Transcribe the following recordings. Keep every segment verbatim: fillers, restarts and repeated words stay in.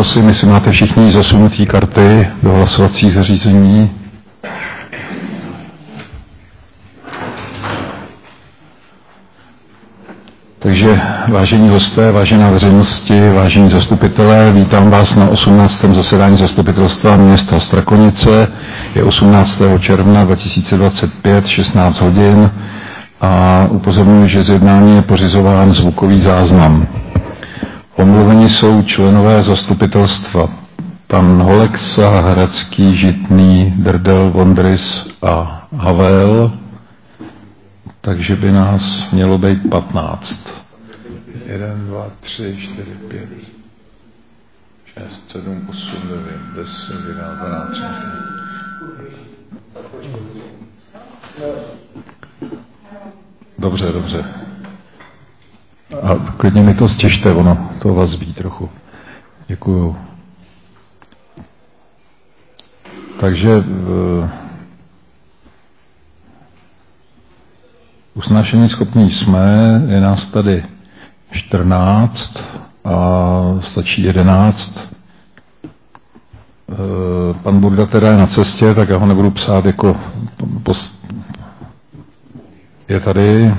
poprosím, jestli máte všichni zasunutý karty do hlasovacích zařízení. Takže vážení hosté, vážená veřejnosti, vážení zastupitelé, vítám vás na osmnáctém zasedání zastupitelstva města Strakonice. Je osmnáctého června dva tisíce dvacet pět, šestnáct hodin a upozorňuji, že z jednání je pořizován zvukový záznam. Omluveni jsou členové zastupitelstva. Pan Holeksa, Hradský, Žitný, Drdel, Vondrys a Havel. Takže by nás mělo být patnáct. Jeden, dva, tři, čtyři, pět, šest, sedm, osm, devět, deset, jedenáct, dvanáct. Dobře, dobře. A klidně mi to stěžte, ono to vás ví trochu. Děkuju. Takže uh, usnášení schopní jsme, je nás tady čtrnáct a stačí jedenáct. Uh, pan Burda teda je na cestě, tak já ho nebudu psát jako pos... je tady.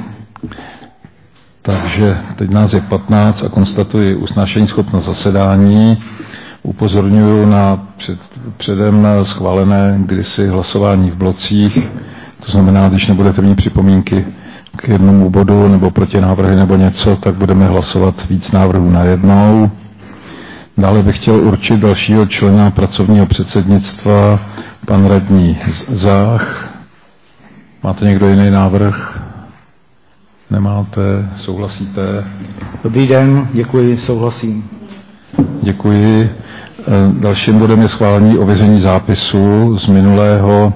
Takže teď nás je patnáct a konstatuji usnášení schopnost zasedání. Upozorňuji na před, předem schválené kdysi hlasování v blocích. To znamená, když nebudete mít připomínky k jednomu bodu nebo protinávrhy nebo něco, tak budeme hlasovat víc návrhů najednou. Dále bych chtěl určit dalšího člena pracovního předsednictva, pan radní Zách. Máte někdo jiný návrh? Nemáte? Souhlasíte? Dobrý den, děkuji, souhlasím. Děkuji. Dalším bodem je schválení ověření zápisu z minulého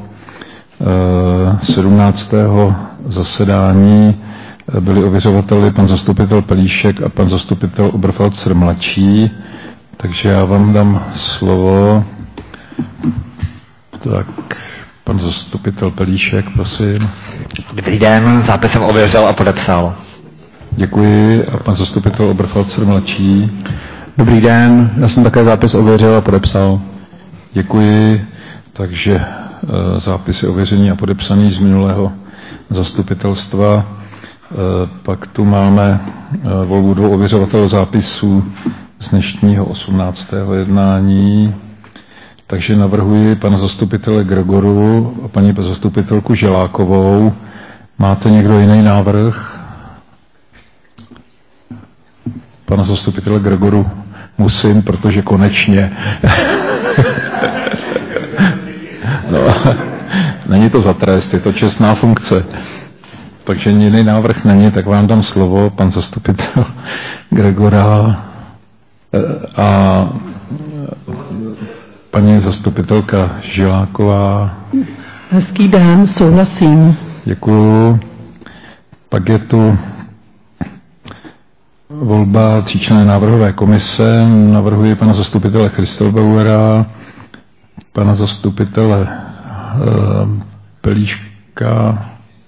sedmnáctého zasedání. Byli ověřovateli pan zastupitel Pelíšek a pan zastupitel Oberfalzer mladší. Takže já vám dám slovo. Tak, pan zastupitel Pelíšek, prosím. Dobrý den, zápis jsem ověřil a podepsal. Děkuji. A pan zastupitel Oberfalzer mladší. Dobrý den, já jsem také zápis ověřil a podepsal. Děkuji. Takže zápis je ověřený a podepsaný z minulého zastupitelstva. Pak tu máme volbu dvou ověřovatelů zápisů z dnešního osmnáctého jednání. Takže navrhuji pana zastupitele Gregoru a paní zastupitelku Želákovou. Máte někdo jiný návrh? Pana zastupitele Gregoru musím, protože konečně. No, není to za trest, je to čestná funkce. Takže jiný návrh není, tak vám dám slovo, pan zastupitel Gregora a paní zastupitelka Žiláková. Hezký den, souhlasím. Děkuju. Pak je tu volba tříčlenné návrhové komise. Navrhuji pana zastupitele Christelbauera, pana zastupitele uh, Pelíška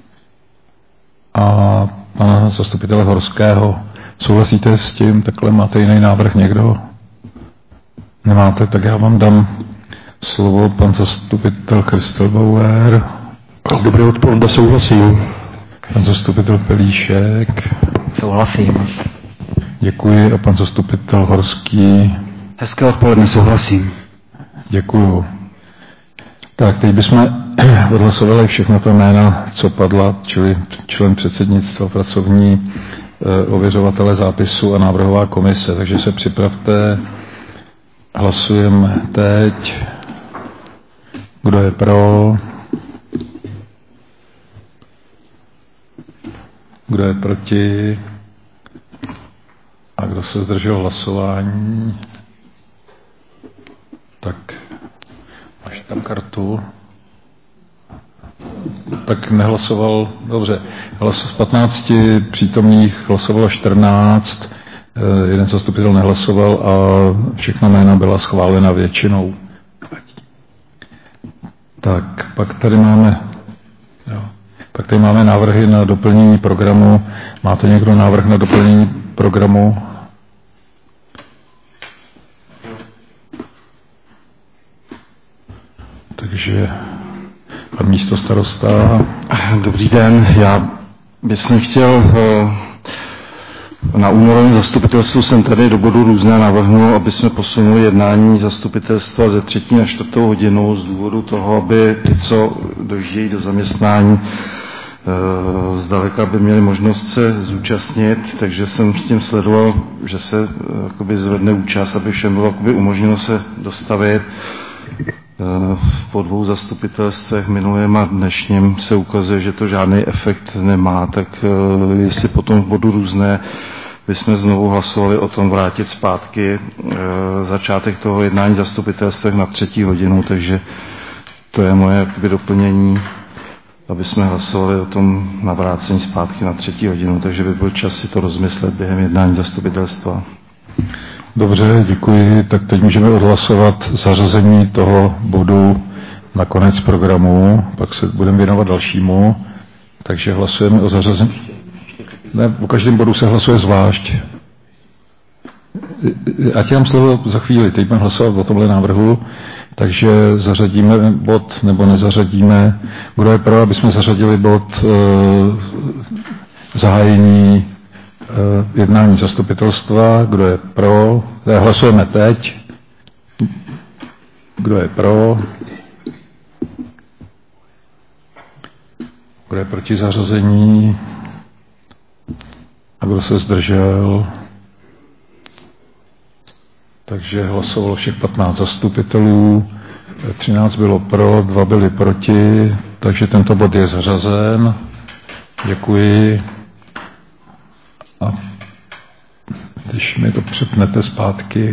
a pana zastupitele Horského. Souhlasíte s tím? Takhle máte jiný návrh někdo? Nemáte? Tak já vám dám slovo, pan zastupitel Christelbauer. Dobré odpoledne, souhlasím. Pan zastupitel Pelíšek. Souhlasím. Děkuji. A pan zastupitel Horský. Hezké odpoledne, souhlasím. Děkuju. Tak, teď bychom odhlasovali všechno to jména, co padla, čili člen předsednictva, pracovní, ověřovatele zápisu a návrhová komise. Takže se připravte. Hlasujeme teď. Kdo je pro? Kdo je proti? A kdo se zdržel hlasování? Tak, máš tam kartu? Tak nehlasoval, dobře. Hlas z patnácti přítomných hlasovalo čtrnáct, jeden zastupitel nehlasoval a všechna jména byla schválena většinou. Tak, pak tady máme, jo, pak tady máme návrhy na doplnění programu. Máte někdo návrh na doplnění programu? Takže pan místostarosta. Dobrý den, já bych chtěl na únorovém zastupitelstvu jsem tady do bodu různé navrhnul, aby jsme posunuli jednání zastupitelstva ze třetí na čtvrtou hodinu z důvodu toho, aby ty, co dojíždějí do zaměstnání, zdaleka by měli možnost se zúčastnit, takže jsem s tím sledoval, že se jakoby zvedne účast, aby všem bylo jakoby umožněno se dostavit. Po dvou zastupitelstvech minulém a dnešním se ukazuje, že to žádný efekt nemá, tak jestli potom v bodu různé bychom znovu hlasovali o tom vrátit zpátky začátek toho jednání zastupitelstvech na třetí hodinu, takže to je moje jakoby doplnění, aby jsme hlasovali o tom navrácení zpátky na třetí hodinu, takže by byl čas si to rozmyslet během jednání zastupitelstva. Dobře, děkuji. Tak teď můžeme odhlasovat zařazení toho bodu na konec programu, pak se budeme věnovat dalšímu. Takže hlasujeme o zařazení. Ne, o každém bodu se hlasuje zvlášť. A ti dám slovo za chvíli, teď budeme hlasovat o tomhle návrhu, takže zařadíme bod nebo nezařadíme. Kdo je pro, aby jsme zařadili bod e, zahájení jednání zastupitelstva, kdo je pro, hlasujeme teď, kdo je pro, kdo je proti zařazení a kdo se zdržel. Takže hlasovalo všech patnáct zastupitelů, třináct bylo pro, dva byli proti, takže tento bod je zařazen. Děkuji. A když mi to přepnete zpátky.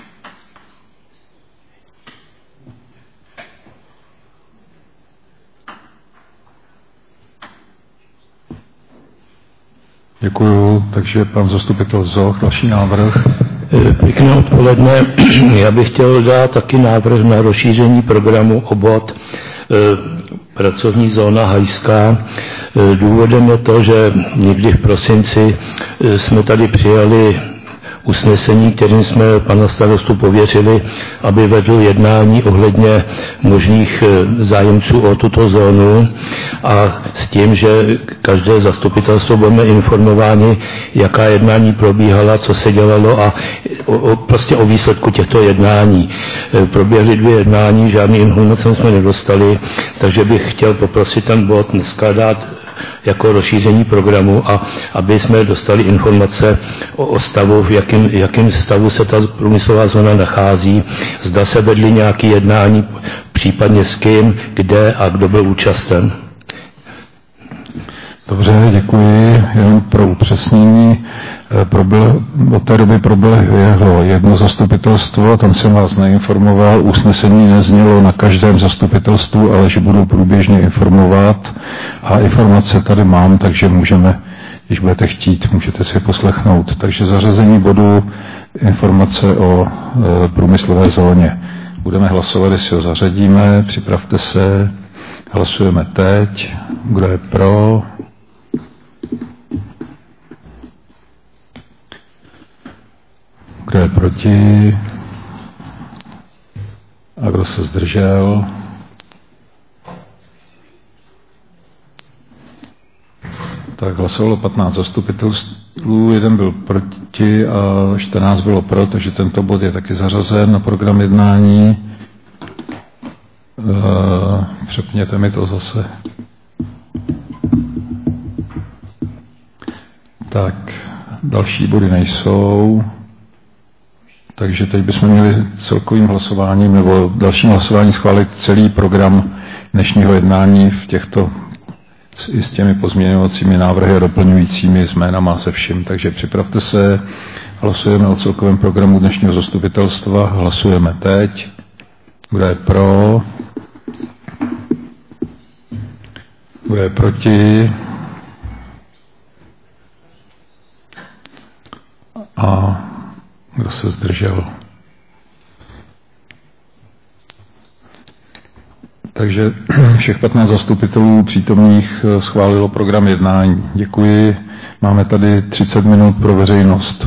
Děkuju. Takže pan zastupitel Zoch, další návrh. Pěkné odpoledne. Já bych chtěl dát taky návrh na rozšíření programu o bod pracovní zóna Hajská. Důvodem je to, že někdy v prosinci jsme tady přijali usnesení, kterým jsme pana starostu pověřili, aby vedl jednání ohledně možných zájemců o tuto zónu a s tím, že každé zastupitelstvo budeme informováni, jaká jednání probíhala, co se dělalo a o, o, prostě o výsledku těchto jednání. Proběhly dvě jednání, žádný informace jsme nedostali, takže bych chtěl poprosit ten bod dneska dát jako rozšíření programu a aby jsme dostali informace o, o stavu, v jakém, jakém stavu se ta průmyslová zóna nachází, zda se vedly nějaké jednání, případně s kým, kde a kdo byl účasten. Dobře, děkuji. Jenom pro upřesnění. Proběhl, od té doby proběhlo jedno zastupitelstvo, tam jsem vás neinformoval, usnesení neznělo na každém zastupitelstvu, ale že budu průběžně informovat a informace tady mám, takže můžeme, když budete chtít, můžete si je poslechnout. Takže zařazení bodu informace o e, průmyslové zóně. Budeme hlasovat, jestli ho zařadíme, připravte se, hlasujeme teď, kdo je pro. Kdo je proti? A kdo se zdržel? Tak hlasovalo patnáct zastupitelů, jeden byl proti a čtrnáct bylo pro, takže tento bod je taky zařazen na program jednání. E, přepněte mi to zase. Tak, další body nejsou. Takže teď bychom měli celkovým hlasováním nebo dalším hlasováním schválit celý program dnešního jednání v těchto i s těmi pozměňovacími návrhy a doplňujícími jménama se vším. Takže připravte se, hlasujeme o celkovém programu dnešního zastupitelstva, hlasujeme teď. Kdo je pro? Kdo je proti? A kdo se zdržel? Takže všech patnáct zastupitelů přítomných schválilo program jednání. Děkuji. Máme tady třicet minut pro veřejnost.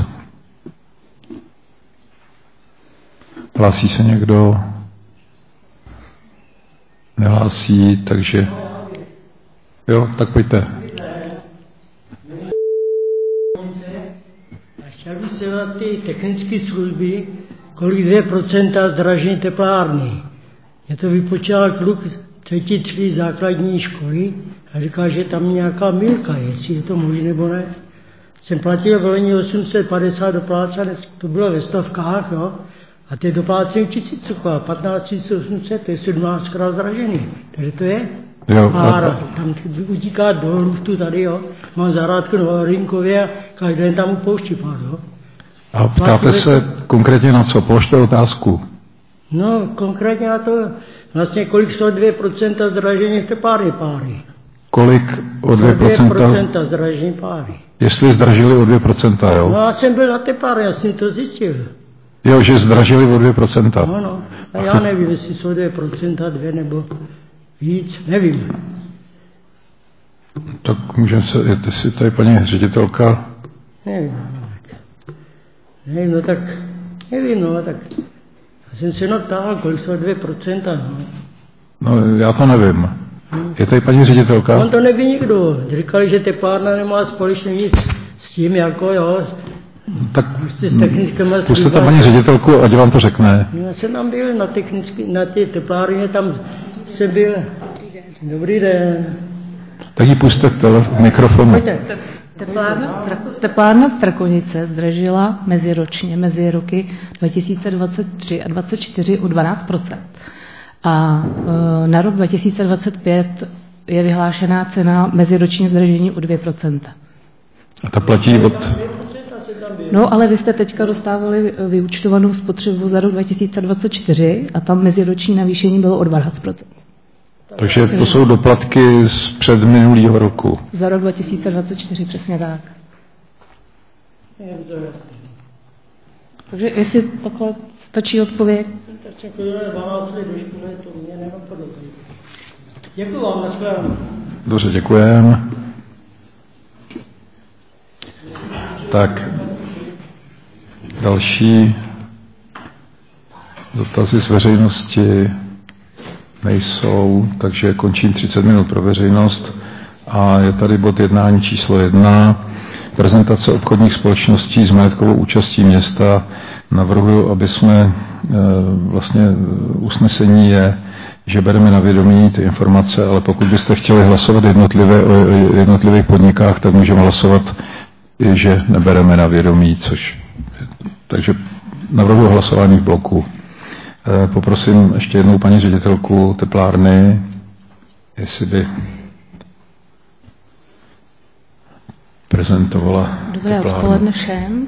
Hlásí se někdo? nehlásí, takže jo, tak pojďte. Chtěl bych se na ty technické služby, kolik dvě procenta zdražení teplárny. Je to vypočítal kluk třetí třídy základní školy a říkal, že tam nějaká milka, jestli je to možné nebo ne. Jsem platil v loni osm set padesát doplácen, to bylo ve stovkách, jo. A teď doplácím tisícovku, patnáct tisíc osm set, to je sedmnáctkrát zdražený. Takže to je jo, pára. Tam utíká do luftu tady, jo. Mám zahrádku na Rinkově a každý den tam upouští pár, jo. A ptáte se konkrétně na co? Položte otázku. No, konkrétně na to, vlastně kolik jsou dvě procenta zdražení v teplárny páry. Kolik o dvě procenta? dvě procenta zdražení páry. Jestli zdražili o dvě procenta, jo? No, já jsem byl na teplárně, já jsem to zjistil. Jo, že zdražili o dvě procenta. No, no. A já nevím, jestli jsou dvě procenta, dvě nebo víc, nevím. Tak můžeme se, jestli tady paní ředitelka... Nevím, no, nevím, no tak, nevím, no tak... Já jsem se jenom ptal, kolik jsou dvě procenta, no. No, já to nevím. Hmm. Je tady paní ředitelka? On to neví nikdo. Říkali, že teplárna nemá společně nic s tím, jako jo. Tak pusťte tam paní ředitelku, ať vám to řekne. Já jsem tam byl na technický, na ty teplárně, tam jsem byl. Dobrý den. Tak ji pusťte k mikrofonu. Teplárna, teplárna Strakonice zdražila meziročně, mezi roky dva tisíce dvacet tři a dvacet čtyři o dvanáct procent. A e, na rok dva tisíce dvacet pět je vyhlášená cena meziroční zdražení o dvě procenta. A ta platí od... No, ale vy jste teďka dostávali vyúčtovanou spotřebu za rok dva tisíce dvacet čtyři a tam meziroční navýšení bylo o dvanáct procent. Takže to jsou doplatky z předminulého roku. Za rok dva tisíce dvacet čtyři, přesně tak. Takže jestli takhle stačí odpověď. Děkuji vám, nashledanou. Dobře, děkujeme. Tak, další dotazy z veřejnosti nejsou, takže končím třicet minut pro veřejnost a je tady bod jednání číslo jedna. Prezentace obchodních společností s majetkovou účastí města. Navrhuji, aby jsme vlastně usnesení je, že bereme na vědomí ty informace, ale pokud byste chtěli hlasovat jednotlivé, o jednotlivých podnikách, tak můžeme hlasovat, že nebereme na vědomí, což takže navrhuji hlasování v bloku. Poprosím ještě jednou paní ředitelku teplárny, jestli by prezentovala Dobré teplárnu. odpoledne všem.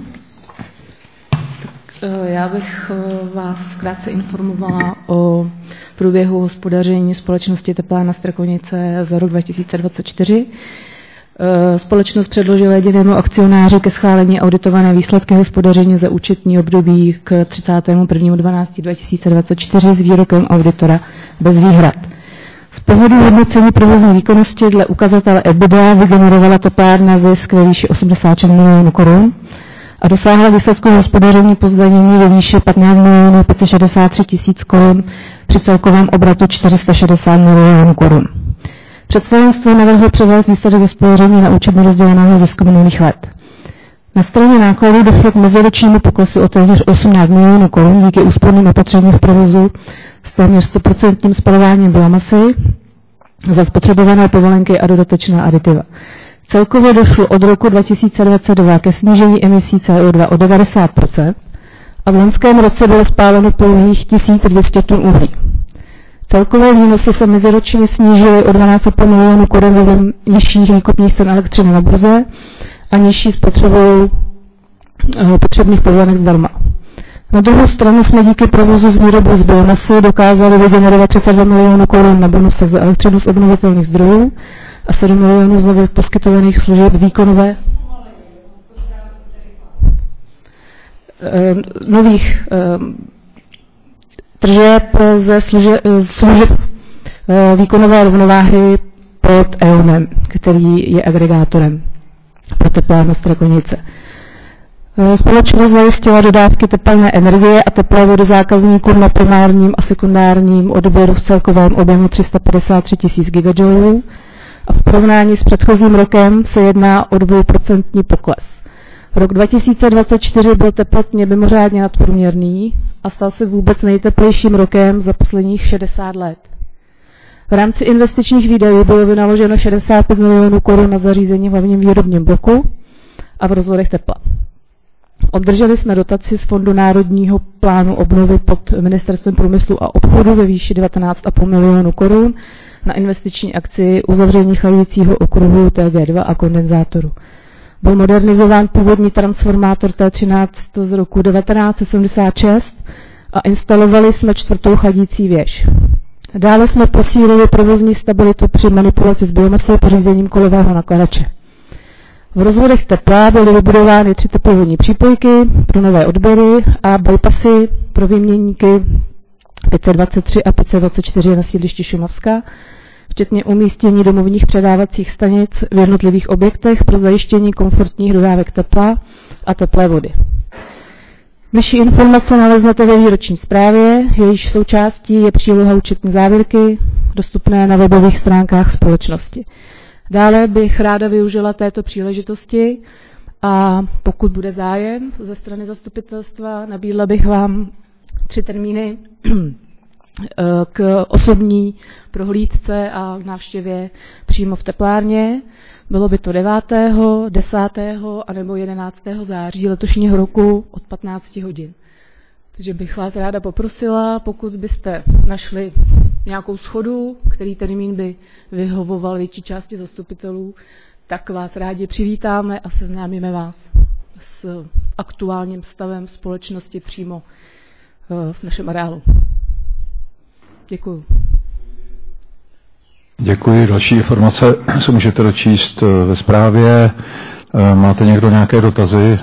Tak, já bych vás krátce informovala o průběhu hospodaření společnosti Teplárna Strakonice za rok dva tisíce dvacet čtyři. Společnost předložila jedinému akcionáři ke schválení auditované výsledky hospodaření za účetní období k třicátému prvnímu decátého dva tisíce dvacet čtyři s výrokem auditora bez výhrad. Z pohledu hodnocení provozní výkonnosti dle ukazatele EBITDA vygenerovala teplárna zisk ve výši osmdesát šest milionů korun a dosáhla výsledku hospodaření po zdanění ve výši patnáct milionů pět set šedesát tři tisíc korun při celkovém obratu čtyři sta šedesát milionů korun. Představenstvo navrhlo převést výsledek hospodaření na účet nerozděleného zisku minulých let. Na straně nákladů došlo k meziročnímu poklesu o téměř osmnáct milionů korun díky úsporným opatřením v provozu s téměř sto procent spalováním biomasy za spotřebované povolenky a dodatečná aditiva. Celkově došlo od roku dva tisíce dvacet dva ke snížení emisí C O dva o devadesát procent a v loňském roce bylo spáleno pouhých tisíc dvě stě tun uhlí. Celkové výnosy se meziročně snížily o dvanáct celá pět milionů korun vlivem nižších výkupních cen elektřiny na burze a nižší spotřebou potřebných povolenek zdarma. Na druhou stranu jsme díky provozu s výrobou z biomasy dokázali vygenerovat třicet dva milionů korun na bonusech za elektřinu z obnovitelných zdrojů a sedm milionů za poskytovaných služeb výkonové nových tržeb ze služeb, služeb výkonové rovnováhy pod E O N em, který je agregátorem pro teplárnu Strakonice. Společnost zajistila dodávky tepelné energie a teplé vody zákazníkům na primárním a sekundárním odběru v celkovém objemu tři sta padesát tři tisíc gigajoulů a v porovnání s předchozím rokem se jedná o dvouprocentní pokles. Rok dva tisíce dvacet čtyři byl teplotně mimořádně nadprůměrný a stal se vůbec nejteplejším rokem za posledních šedesát let. V rámci investičních výdajů bylo vynaloženo šedesát pět milionů korun na zařízení v hlavním výrobním bloku a v rozvodech tepla. Obdrželi jsme dotaci z Fondu národního plánu obnovy pod Ministerstvem průmyslu a obchodu ve výši devatenáct celá pět milionu korun na investiční akci uzavření chladicího okruhu T G dva a kondenzátoru. Byl modernizován původní transformátor T třináct z roku devatenáct set sedmdesát šest a instalovali jsme čtvrtou chladící věž. Dále jsme posílili provozní stabilitu při manipulaci s biomasou pořízením kolového nakladače. V rozvodech tepla byly vybudovány tři teplovodní přípojky pro nové odběry a bypassy pro výměníky pět set dvacet tři a pět set dvacet čtyři na sídlišti Šumavská, včetně umístění domovních předávacích stanic v jednotlivých objektech pro zajištění komfortních dodávek tepla a teplé vody. Vyšší informace naleznete ve výroční zprávě, jejíž součástí je příloha účetní závěrky, dostupné na webových stránkách společnosti. Dále bych ráda využila této příležitosti a pokud bude zájem ze strany zastupitelstva, nabídla bych vám tři termíny k osobní prohlídce a návštěvě přímo v teplárně. Bylo by to devátého, desátého a nebo jedenáctého září letošního roku od patnácti hodin. Takže bych vás ráda poprosila, pokud byste našli nějakou shodu, který termín by vyhovoval větší části zastupitelů, tak vás rádi přivítáme a seznámíme vás s aktuálním stavem společnosti přímo v našem areálu. Děkuju. Děkuji. Další informace se můžete dočíst ve zprávě. Máte někdo nějaké dotazy?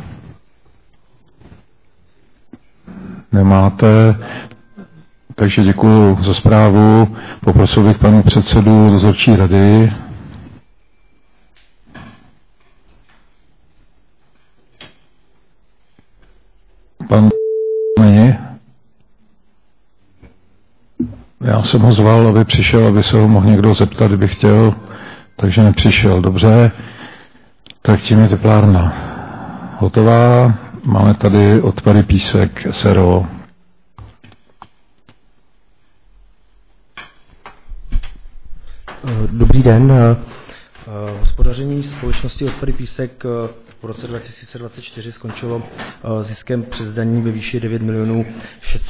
Nemáte. Takže děkuji za zprávu. Poprosil bych panu předsedu dozorčí rady. Pan není? Já jsem ho zval, aby přišel, aby se ho mohl někdo zeptat, kdyby chtěl, takže nepřišel. Dobře, tak tím je teplárna hotová. Máme tady odpady Písek, S R O. Dobrý den. Hospodaření společnosti Odpady Písek v roce dva tisíce dvacet čtyři skončilo ziskem přes daní ve výši devět milionů šest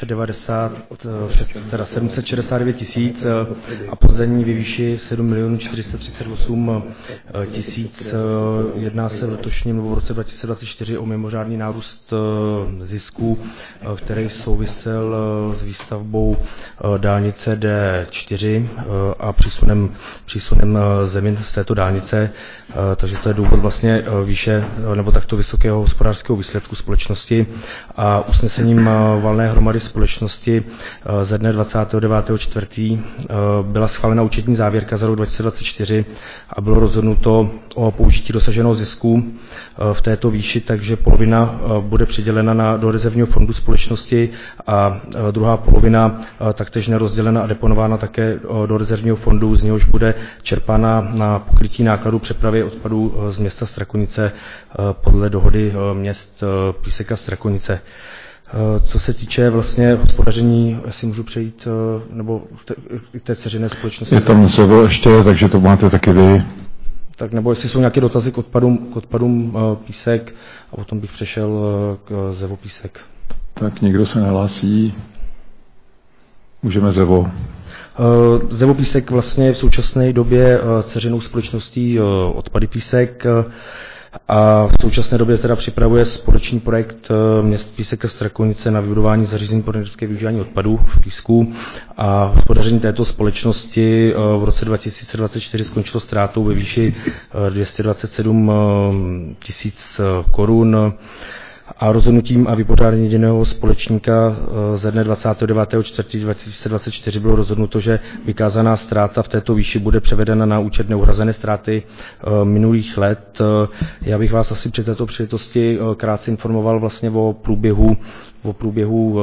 set šedesát devět tisíc a po zdanění ve výši sedm milionů čtyři sta třicet osm tisíc. Jedná se v letošním nebo v roce dva tisíce dvacet čtyři o mimořádný nárůst zisků, který souvisel s výstavbou dálnice D čtyři a přísunem, přísunem zemin z této dálnice. Takže to je důvod vlastně výše nebo takto vysokého hospodářského výsledku společnosti a usnesením valné hromady společnosti ze dne dvacátého devátého čtvrtého byla schválena účetní závěrka za rok dva tisíce dvacet čtyři a bylo rozhodnuto o použití dosaženého zisku v této výši, takže polovina bude přidělena na, do rezervního fondu společnosti a druhá polovina taktéž nerozdělena a deponována také do rezervního fondu, z něhož bude čerpána na pokrytí nákladů přepravy odpadů z města Strakonice podle dohody měst Písek a Strakonice. Co se týče vlastně hospodaření, jestli můžu přejít, nebo k té dceřiné společnosti. Je tam slovo ještě, takže to máte taky vy. Tak nebo jestli jsou nějaké dotazy k odpadům, k odpadům Písek a potom bych přešel k Zevo Písek. Tak nikdo se nehlásí. Můžeme Zevo. Zevo Písek vlastně v současné době dceřinou společností Odpady Písek a v současné době teda připravuje společný projekt měst Písek a Strakonice na vybudování zařízení pro energetické využívání odpadů v Písku a hospodaření této společnosti v roce dva tisíce dvacet čtyři skončilo ztrátou ve výši dvě stě dvacet sedm tisíc korun. A rozhodnutím a vypořádání jediného společníka ze dne dvacátého devátého čtvrtého dva tisíce dvacet čtyři bylo rozhodnuto, že vykázaná ztráta v této výši bude převedena na účet neuhrazené ztráty minulých let. Já bych vás asi při této příležitosti krátce informoval vlastně o průběhu, o průběhu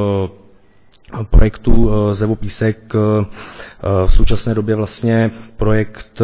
projektu Zevo Písek. V současné době vlastně projekt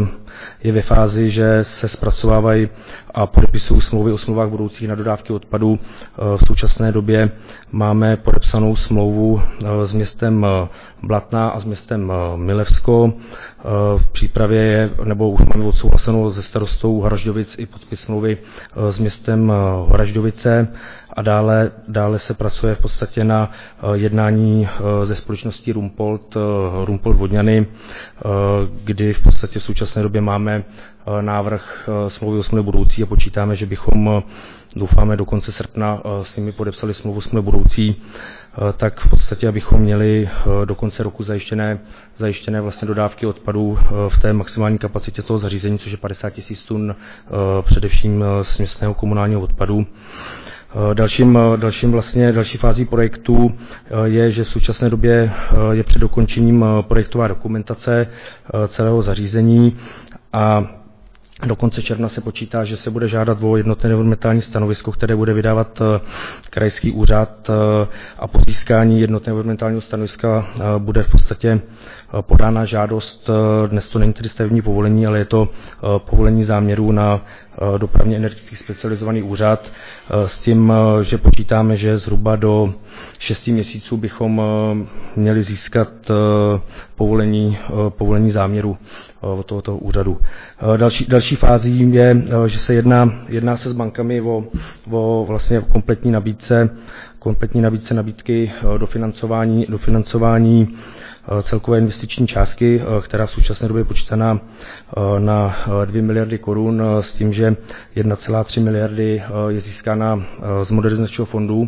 je ve fázi, že se zpracovávají a podepisují smlouvy o smlouvách budoucích na dodávky odpadů. V současné době máme podepsanou smlouvu s městem Blatná a s městem Milevsko. V přípravě je, nebo už máme odsouhlasenou se starostou Hraždovic i podpis smlouvy s městem Hraždovice. A dále, dále se pracuje v podstatě na jednání ze společností Rumpold, Rumpold Vodňany, kdy v podstatě v současné době máme návrh smlouvy o smlouvě budoucí a počítáme, že bychom, doufáme, do konce srpna s nimi podepsali smlouvu smlouvy budoucí, tak v podstatě, abychom měli do konce roku zajištěné, zajištěné vlastně dodávky odpadů v té maximální kapacitě toho zařízení, což je padesát tisíc tun především směsného komunálního odpadu. Dalším, dalším vlastně, další fází projektu je, že v současné době je před dokončením projektová dokumentace celého zařízení a do konce června se počítá, že se bude žádat o jednotné environmentální stanovisko, které bude vydávat krajský úřad, a po získání jednotného environmentálního stanoviska bude v podstatě podána žádost. Dnes to není tedy stavební povolení, ale je to povolení záměrů na dopravně energeticky specializovaný úřad s tím, že počítáme, že zhruba do šesti měsíců bychom měli získat povolení, povolení záměru od tohoto úřadu. Další, další fází je, že se jedná, jedná se s bankami o, o vlastně kompletní nabídce, kompletní nabídce nabídky dofinancování, dofinancování celkové investiční částky, která v současné době je počítaná na dvě miliardy korun, s tím, že jedna celá tři miliardy je získána z modernizačního fondu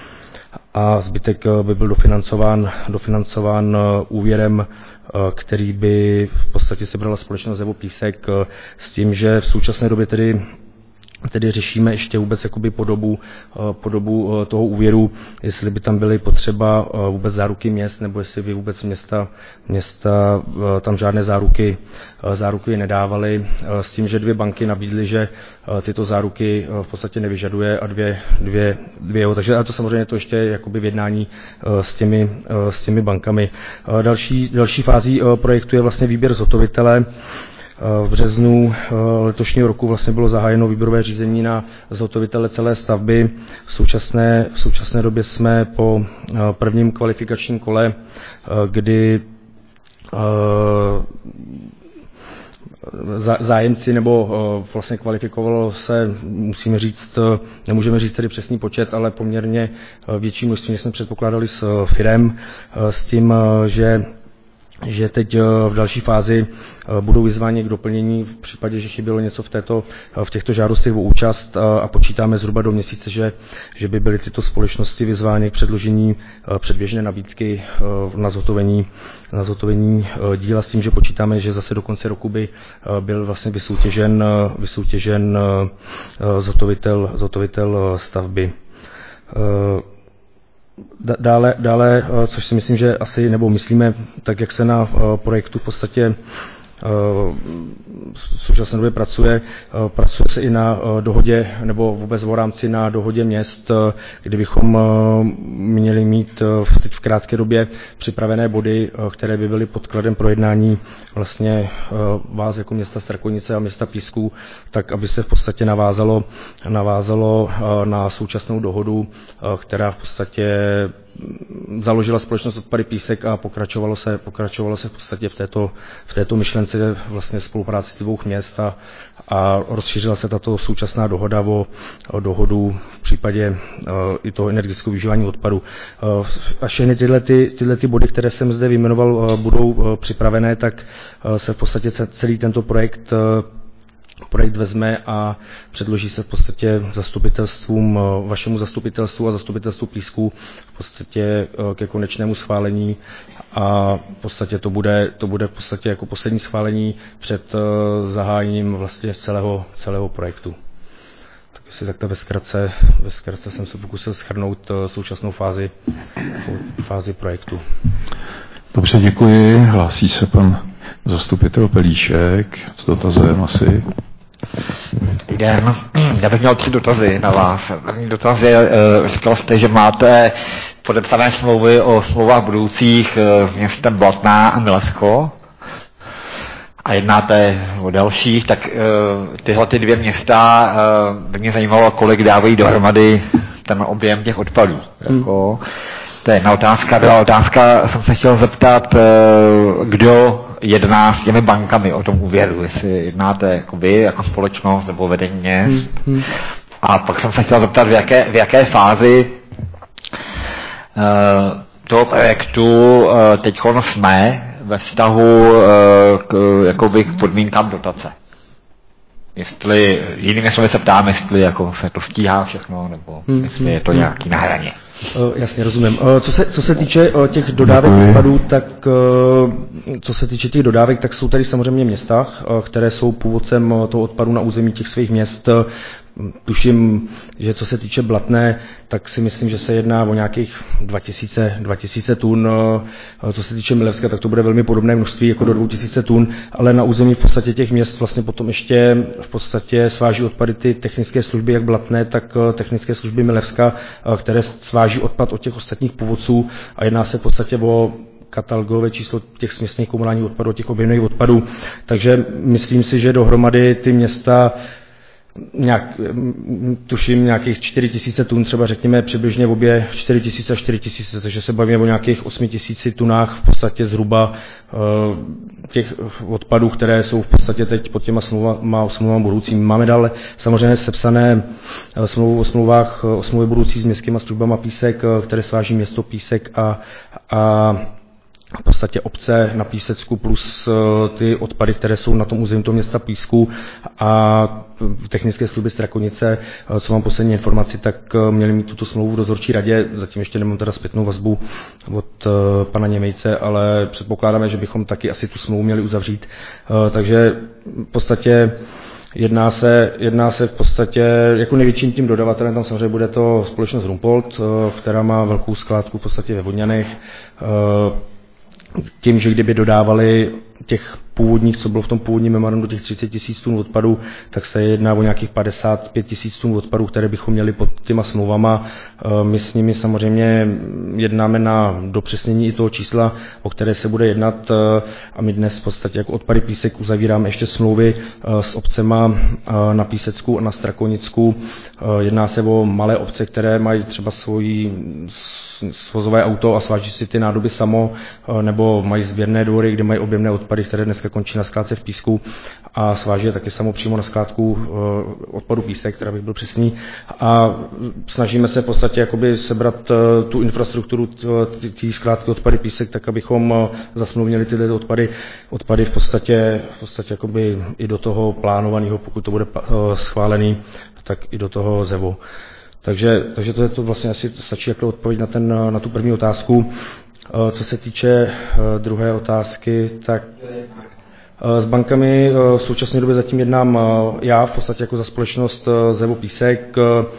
a zbytek by byl dofinancován, dofinancován úvěrem, který by v podstatě sebrala společnost Zevo Písek, s tím, že v současné době tedy Tedy řešíme ještě vůbec jakoby podobu, podobu toho úvěru, jestli by tam byly potřeba vůbec záruky měst, nebo jestli by vůbec města, města tam žádné záruky, záruky nedávaly, s tím, že dvě banky nabídly, že tyto záruky v podstatě nevyžaduje a dvě, dvě, dvě jo. Takže a to samozřejmě to ještě jakoby v jednání s těmi, s těmi bankami. Další, další fází projektu je vlastně výběr zhotovitele. V březnu letošního roku vlastně bylo zahájeno výběrové řízení na zhotovitele celé stavby. V současné, v současné době jsme po prvním kvalifikačním kole, kdy zájemci nebo vlastně kvalifikovalo se, musíme říct, nemůžeme říct tedy přesný počet, ale poměrně větší množství, než jsme předpokládali s firem, s tím, že že teď v další fázi budou vyzváni k doplnění v případě, že chybělo něco v, této, v těchto žádostech o účast, a počítáme zhruba do měsíce, že, že by byly tyto společnosti vyzvány k předložení předběžné nabídky na zhotovení, na zhotovení díla, s tím, že počítáme, že zase do konce roku by byl vlastně vysoutěžen, vysoutěžen zhotovitel, zhotovitel stavby. Dále, dále, což si myslím, že asi, nebo myslíme, tak jak se na projektu v podstatě v současné době pracuje, pracuje se i na dohodě, nebo vůbec v rámci na dohodě měst, kdy bychom měli mít teď v krátké době připravené body, které by byly podkladem pro jednání vlastně vás jako města Strakonice a města Písku, tak aby se v podstatě navázalo, navázalo na současnou dohodu, která v podstatě založila společnost Odpady Písek a pokračovalo se, pokračovalo se v podstatě v této, v této myšlence vlastně spolupráci dvou měst a, a rozšířila se tato současná dohoda o, o dohodu v případě uh, i toho energetického využívání odpadu. Uh, a všechny tyhle, ty, tyhle ty body, které jsem zde vyjmenoval, uh, budou uh, připravené, tak uh, se v podstatě celý tento projekt uh, projekt vezme a předloží se v podstatě zastupitelstvům, vašemu zastupitelstvu a zastupitelstvu Písku v podstatě ke konečnému schválení, a v podstatě to bude, to bude v podstatě jako poslední schválení před zahájením vlastně celého, celého projektu. Tak si takto ve zkratce, ve zkratce jsem se pokusil shrnout současnou fázi, fázi projektu. Dobře, děkuji. Hlásí se pan zastupitel Pelíšek s dotazem asi. Dobrý den. Já bych měl tři dotazy na vás. První dotaz je, říkal jste, že máte podepsané smlouvy o smlouvách budoucích s městem Blatná a Milesko a jednáte o dalších, tak tyhle ty dvě města by mě zajímalo, kolik dávají dohromady ten objem těch odpadů. Hmm. Jako, to je jedna otázka. Druhá otázka, jsem se chtěl zeptat, kdo jedná s těmi bankami o tom úvěru, jestli jednáte jako vy, jako společnost nebo vedení měst. Hmm. A pak jsem se chtěl zeptat, v jaké, v jaké fázi uh, toho projektu uh, teď jsme ve vztahu uh, k, jakoby k podmínkám dotace. Jestli, jinými slovy se ptám, jestli jako se to stíhá všechno, nebo hmm. jestli je to nějaký na hraně. Uh, jasně, rozumím. Uh, co se, co se týče uh, těch dodávek odpadů, tak uh, co se týče těch dodávek, tak jsou tady samozřejmě města, uh, které jsou původcem uh, toho odpadu na území těch svých měst. Uh, Tuším, že co se týče Blatné, tak si myslím, že se jedná o nějakých dva tisíce tun. Co se týče Milevska, tak to bude velmi podobné množství jako do dvě tisíce tun, ale na území v podstatě těch měst vlastně potom ještě v podstatě sváží odpady ty technické služby, jak Blatné, tak technické služby Milevska, které sváží odpad od těch ostatních původců a jedná se v podstatě o katalogové číslo těch směsných komunálních odpadů, těch objemných odpadů. Takže myslím si, že dohromady ty města nějak, tuším nějakých čtyři tisíce tun, třeba řekněme přibližně v obě čtyři tisíce a čtyři tisíce, takže se bavíme o nějakých osmi tisíci tunách v podstatě zhruba těch odpadů, které jsou v podstatě teď pod těma smlouvama, smlouvama budoucími. Máme dále samozřejmě sepsané smlouvy o smlouvách, o smlouvy budoucí s městskými službama Písek, které sváží město Písek a, a v podstatě obce na Písecku plus ty odpady, které jsou na tom území toho města Písku a technické služby Strakonice, co mám poslední informaci, tak měli mít tuto smlouvu v dozorčí radě, zatím ještě nemám teda zpětnou vazbu od pana Němejce, ale předpokládáme, že bychom taky asi tu smlouvu měli uzavřít. Takže v podstatě Jedná se, jedná se v podstatě, jako největším tím dodavatelem tam samozřejmě bude to společnost Rumpold, která má velkou skládku v podstatě ve Vodňanech. Tím, že kdyby dodávali těch původních, co bylo v tom původním memorandu, těch třicet tisíc tun odpadů, tak se jedná o nějakých padesát pět tisíc tun odpadů, které bychom měli pod těma smlouvama. My s nimi samozřejmě jednáme na dopřesnění i toho čísla, o které se bude jednat a my dnes v podstatě jako odpady Písek uzavíráme ještě smlouvy s obcema na Písecku a na Strakonicku. Jedná se o malé obce, které mají třeba svoji svozové auto a sváží si ty nádoby samo, nebo mají sběrné dvory, kde mají objemné odpady, které dneska končí na skládce v Písku a sváží je taky samo přímo na skládku odpadu Písek, která bych byl přesný. A snažíme se v podstatě jakoby sebrat tu infrastrukturu té skládky odpady Písek, tak abychom zasmluvnili tyhle odpady, odpady v podstatě, v podstatě jakoby i do toho plánovaného, pokud to bude schválený, tak i do toho zevu. Takže, takže to, je to vlastně asi stačí jako odpověď na, ten, na tu první otázku. Co se týče druhé otázky, tak s bankami v současné době zatím jednám já, v podstatě jako za společnost Zevo Písek.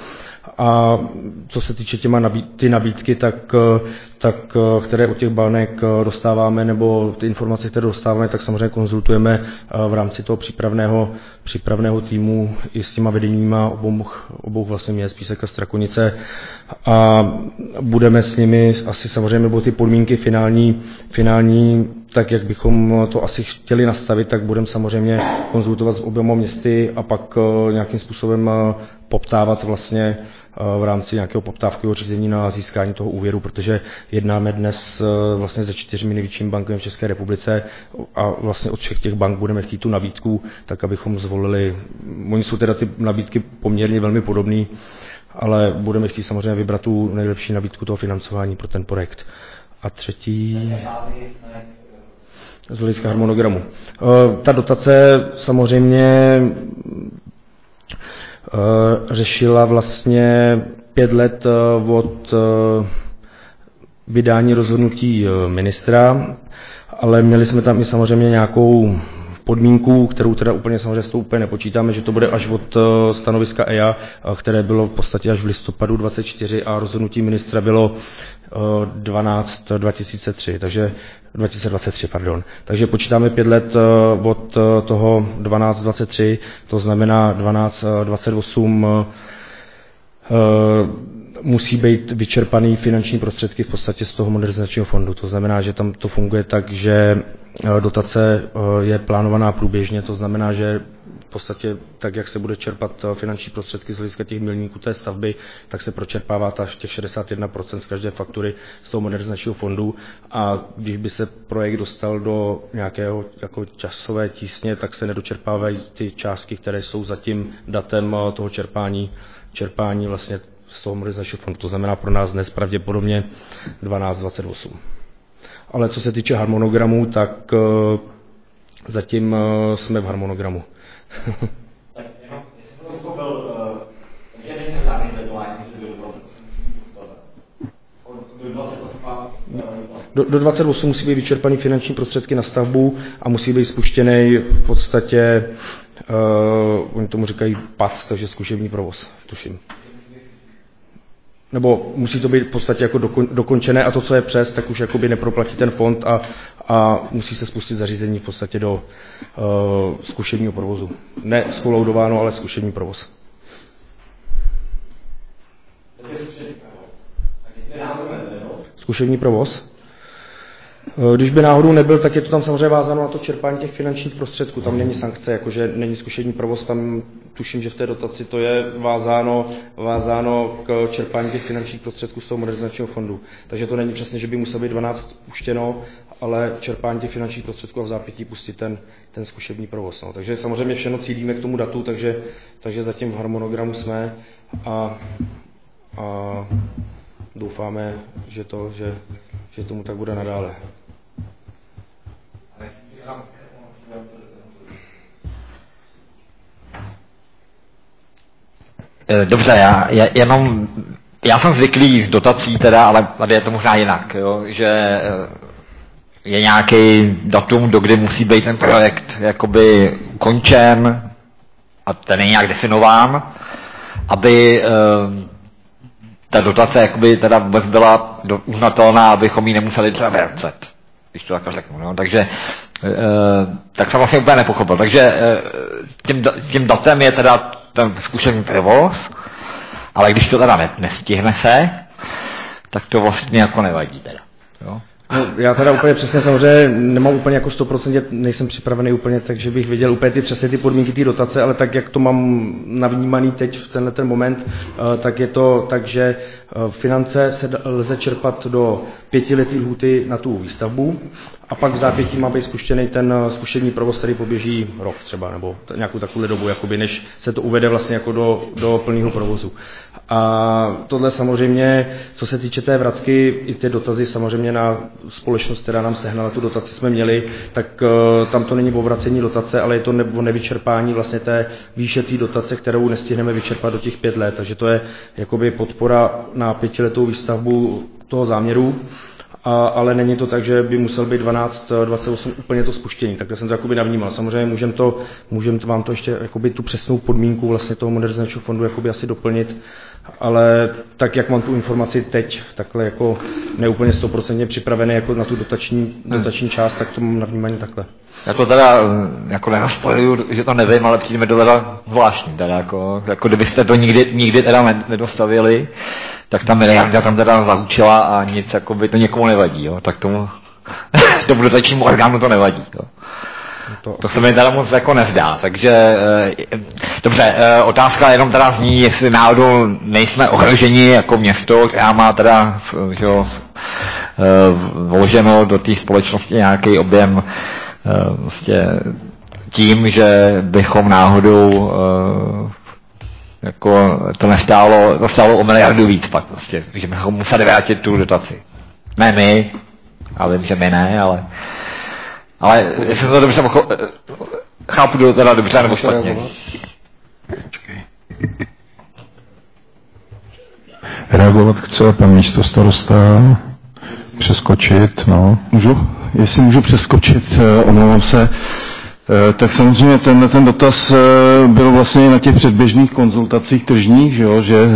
A co se týče těma nabít, ty nabídky, tak, tak, které od těch banek dostáváme, nebo ty informace, které dostáváme, tak samozřejmě konzultujeme v rámci toho přípravného, přípravného týmu i s těma vedeníma obou, obou vlastně měst Písek a Strakonice. A budeme s nimi asi samozřejmě, nebo ty podmínky finální, finální, tak jak bychom to asi chtěli nastavit, tak budeme samozřejmě konzultovat s oběma městy a pak nějakým způsobem poptávat vlastně v rámci nějakého poptávkového řízení na získání toho úvěru, protože jednáme dnes vlastně se čtyřmi největšími bankami v České republice a vlastně od všech těch bank budeme chtít tu nabídku, tak abychom zvolili, oni jsou teda ty nabídky poměrně velmi podobné, ale budeme chtít samozřejmě vybrat tu nejlepší nabídku toho financování pro ten projekt. A třetí z hlediska harmonogramu. Ta dotace samozřejmě řešila vlastně pět let od vydání rozhodnutí ministra, ale měli jsme tam i samozřejmě nějakou podmínku, kterou teda úplně samozřejmě s tou úplně nepočítáme, že to bude až od stanoviska E I A, které bylo v podstatě až v listopadu dvacet čtyři a rozhodnutí ministra bylo dvanáct dva tisíce tři, takže dva tisíce dvacet tři, pardon. Takže počítáme pět let od toho dvanáct dvacet tři, to znamená dvanáct dvacet osm musí být vyčerpaný finanční prostředky v podstatě z toho modernizačního fondu. To znamená, že tam to funguje tak, že dotace je plánovaná průběžně, to znamená, že v podstatě tak, jak se bude čerpat finanční prostředky z hlediska těch milníků té stavby, tak se pročerpává ta, těch šedesát jedna procent z každé faktury z toho modernizačního fondu a když by se projekt dostal do nějakého jako časové tísně, tak se nedočerpávají ty částky, které jsou za tím datem toho čerpání, čerpání vlastně z toho modernizačního fondu. To znamená pro nás dnes pravděpodobně dvanáct dvacet osm. Ale co se týče harmonogramu, tak uh, zatím uh, jsme v harmonogramu. Tak jenom, jestli jsem to pochopil, že není žádný deadline, že do do dvacet osm musí být vyčerpaný finanční prostředky na stavbu a musí být spuštěný v podstatě, uh, oni tomu říkají P A C, takže zkušební provoz, tuším. Nebo musí to být v podstatě jako dokon, dokončené a to, co je přes, tak už jakoby neproplatí ten fond a, a musí se spustit zařízení v podstatě do uh, zkušebního provozu. Ne skolaudováno, ale zkušební provoz. Zkušební provoz? Když by náhodou nebyl, tak je to tam samozřejmě vázáno na to čerpání těch finančních prostředků. Tam není sankce, jakože není zkušební provoz, tam tuším, že v té dotaci to je vázáno, vázáno k čerpání těch finančních prostředků z toho modernizačního fondu. Takže to není přesně, že by muselo být dvanáct puštěno, ale čerpání těch finančních prostředků a v zápětí pustit ten, ten zkušební provoz. No. Takže samozřejmě všechno cílíme k tomu datu, takže, takže zatím v harmonogramu jsme a, a doufáme, že, to, že, že tomu tak bude nadále. Dobře, já, já jenom, já jsem zvyklý z dotací teda, ale tady je to možná jinak, jo, že je nějaký datum, do kdy musí být ten projekt jakoby končen a ten je nějak definován, aby ta dotace jakoby teda vůbec byla uznatelná, abychom ji nemuseli třeba vracet, když to takhle řeknu. No. Takže e, tak jsem vlastně úplně nepochopil. Takže e, tím, tím datem je teda ten zkušený provoz, ale když to teda ne, nestihne se, tak to vlastně jako nevadí teda. Jo? No, já teda úplně přesně samozřejmě nemám úplně jako sto procent, nejsem připravený úplně, takže bych viděl úplně ty přesně ty podmínky té dotace, ale tak, jak to mám navnímaný teď v tenhle ten moment, tak je to tak, že finance se lze čerpat do pětiletý lhůty na tu výstavbu a pak v zápětí má být spuštěný ten zkušební provoz, který poběží rok třeba, nebo nějakou takovou dobu, jakoby, než se to uvede vlastně jako do, do plného provozu. A tohle samozřejmě, co se týče té vratky, i ty dotazy samozřejmě na společnost, která nám sehnala tu dotaci, jsme měli, tak uh, tam to není o vracení dotace, ale je to o nevyčerpání vlastně té výše té dotace, kterou nestihneme vyčerpat do těch pět let. Takže to je jakoby podpora na pětiletou výstavbu toho záměru. A, ale není to tak, že by musel být dvanáct dvacet osm úplně to spuštění, takhle jsem to jakoby navnímal. Samozřejmě můžeme to, můžem to vám to ještě jakoby tu přesnou podmínku vlastně toho modernizačního fondu jakoby asi doplnit, ale tak, jak mám tu informaci teď, takhle jako neúplně stoprocentně připravený jako na tu dotační, dotační část, tak to mám navnímaný takhle. Já to teda jako nenaspojuju, že to nevím, ale přijde mi to teda zvláštní, teda jako, jako kdybyste to nikdy, nikdy teda nedostavili, tak ta miliarda tam teda zahučila a nic, jako by to někomu nevadí, jo, tak tomu, tomu dotačnímu orgánu to nevadí, jo. To, to se mi teda moc jako nezdá, takže e, dobře, e, otázka jenom teda zní, jestli náhodou nejsme ohroženi jako město, která má teda že jo, e, vloženo do té společnosti nějaký objem e, vlastně tím, že bychom náhodou e, jako to nestálo, to stálo o miliardu víc pak prostě, že bychom museli vrátit tu dotaci. Ne my, já vím, že my ne, ale ale jestli to dobře mohl, chápu to teda dobře nebo špatně. Reagovat chce pan místostarosta, přeskočit, no. Můžu? Jestli můžu přeskočit, omlouvám se. Tak samozřejmě ten, ten dotaz byl vlastně na těch předběžných konzultacích tržních, že, jo, že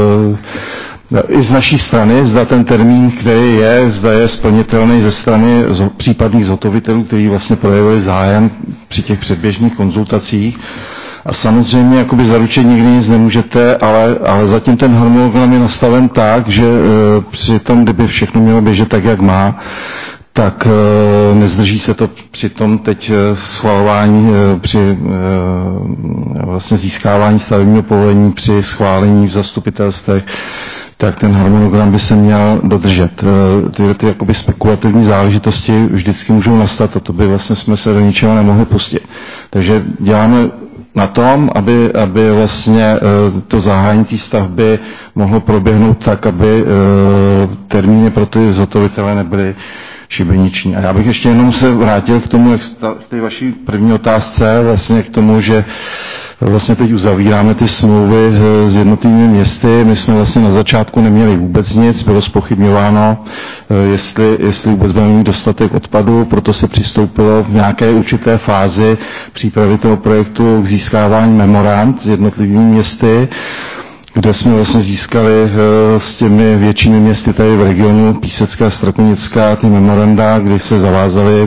i z naší strany, zda ten termín, který je, zda je splnitelný ze strany případných zhotovitelů, kteří vlastně projevili zájem při těch předběžných konzultacích. A samozřejmě jakoby zaručit nikdy nic nemůžete, ale, ale zatím ten harmonogram je nastaven tak, že e, při tom, kdyby všechno mělo běžet tak, jak má, tak e, nezdrží se to při tom teď schvalování, e, při e, vlastně získávání stavebního povolení, při schválení v zastupitelstvech, tak ten harmonogram by se měl dodržet. Ty, ty jakoby spekulativní záležitosti vždycky můžou nastat a to by vlastně jsme se do ničeho nemohli pustit. Takže děláme na tom, aby, aby vlastně to zahájení té stavby mohlo proběhnout tak, aby termíny pro ty zhotovitele nebyly šibeniční. A já bych ještě jenom se vrátil k tomu, jak k té vaší první otázce, vlastně k tomu, že vlastně teď uzavíráme ty smlouvy s jednotlivými městy. My jsme vlastně na začátku neměli vůbec nic, bylo zpochybňováno, jestli, jestli vůbec budeme mít dostatek odpadu, proto se přistoupilo v nějaké určité fázi přípravy toho projektu k získávání memorand s jednotlivými městy, kde jsme vlastně získali s těmi většími městy tady v regionu Písecká a Strakonická ty memoranda, kdy se zavázali,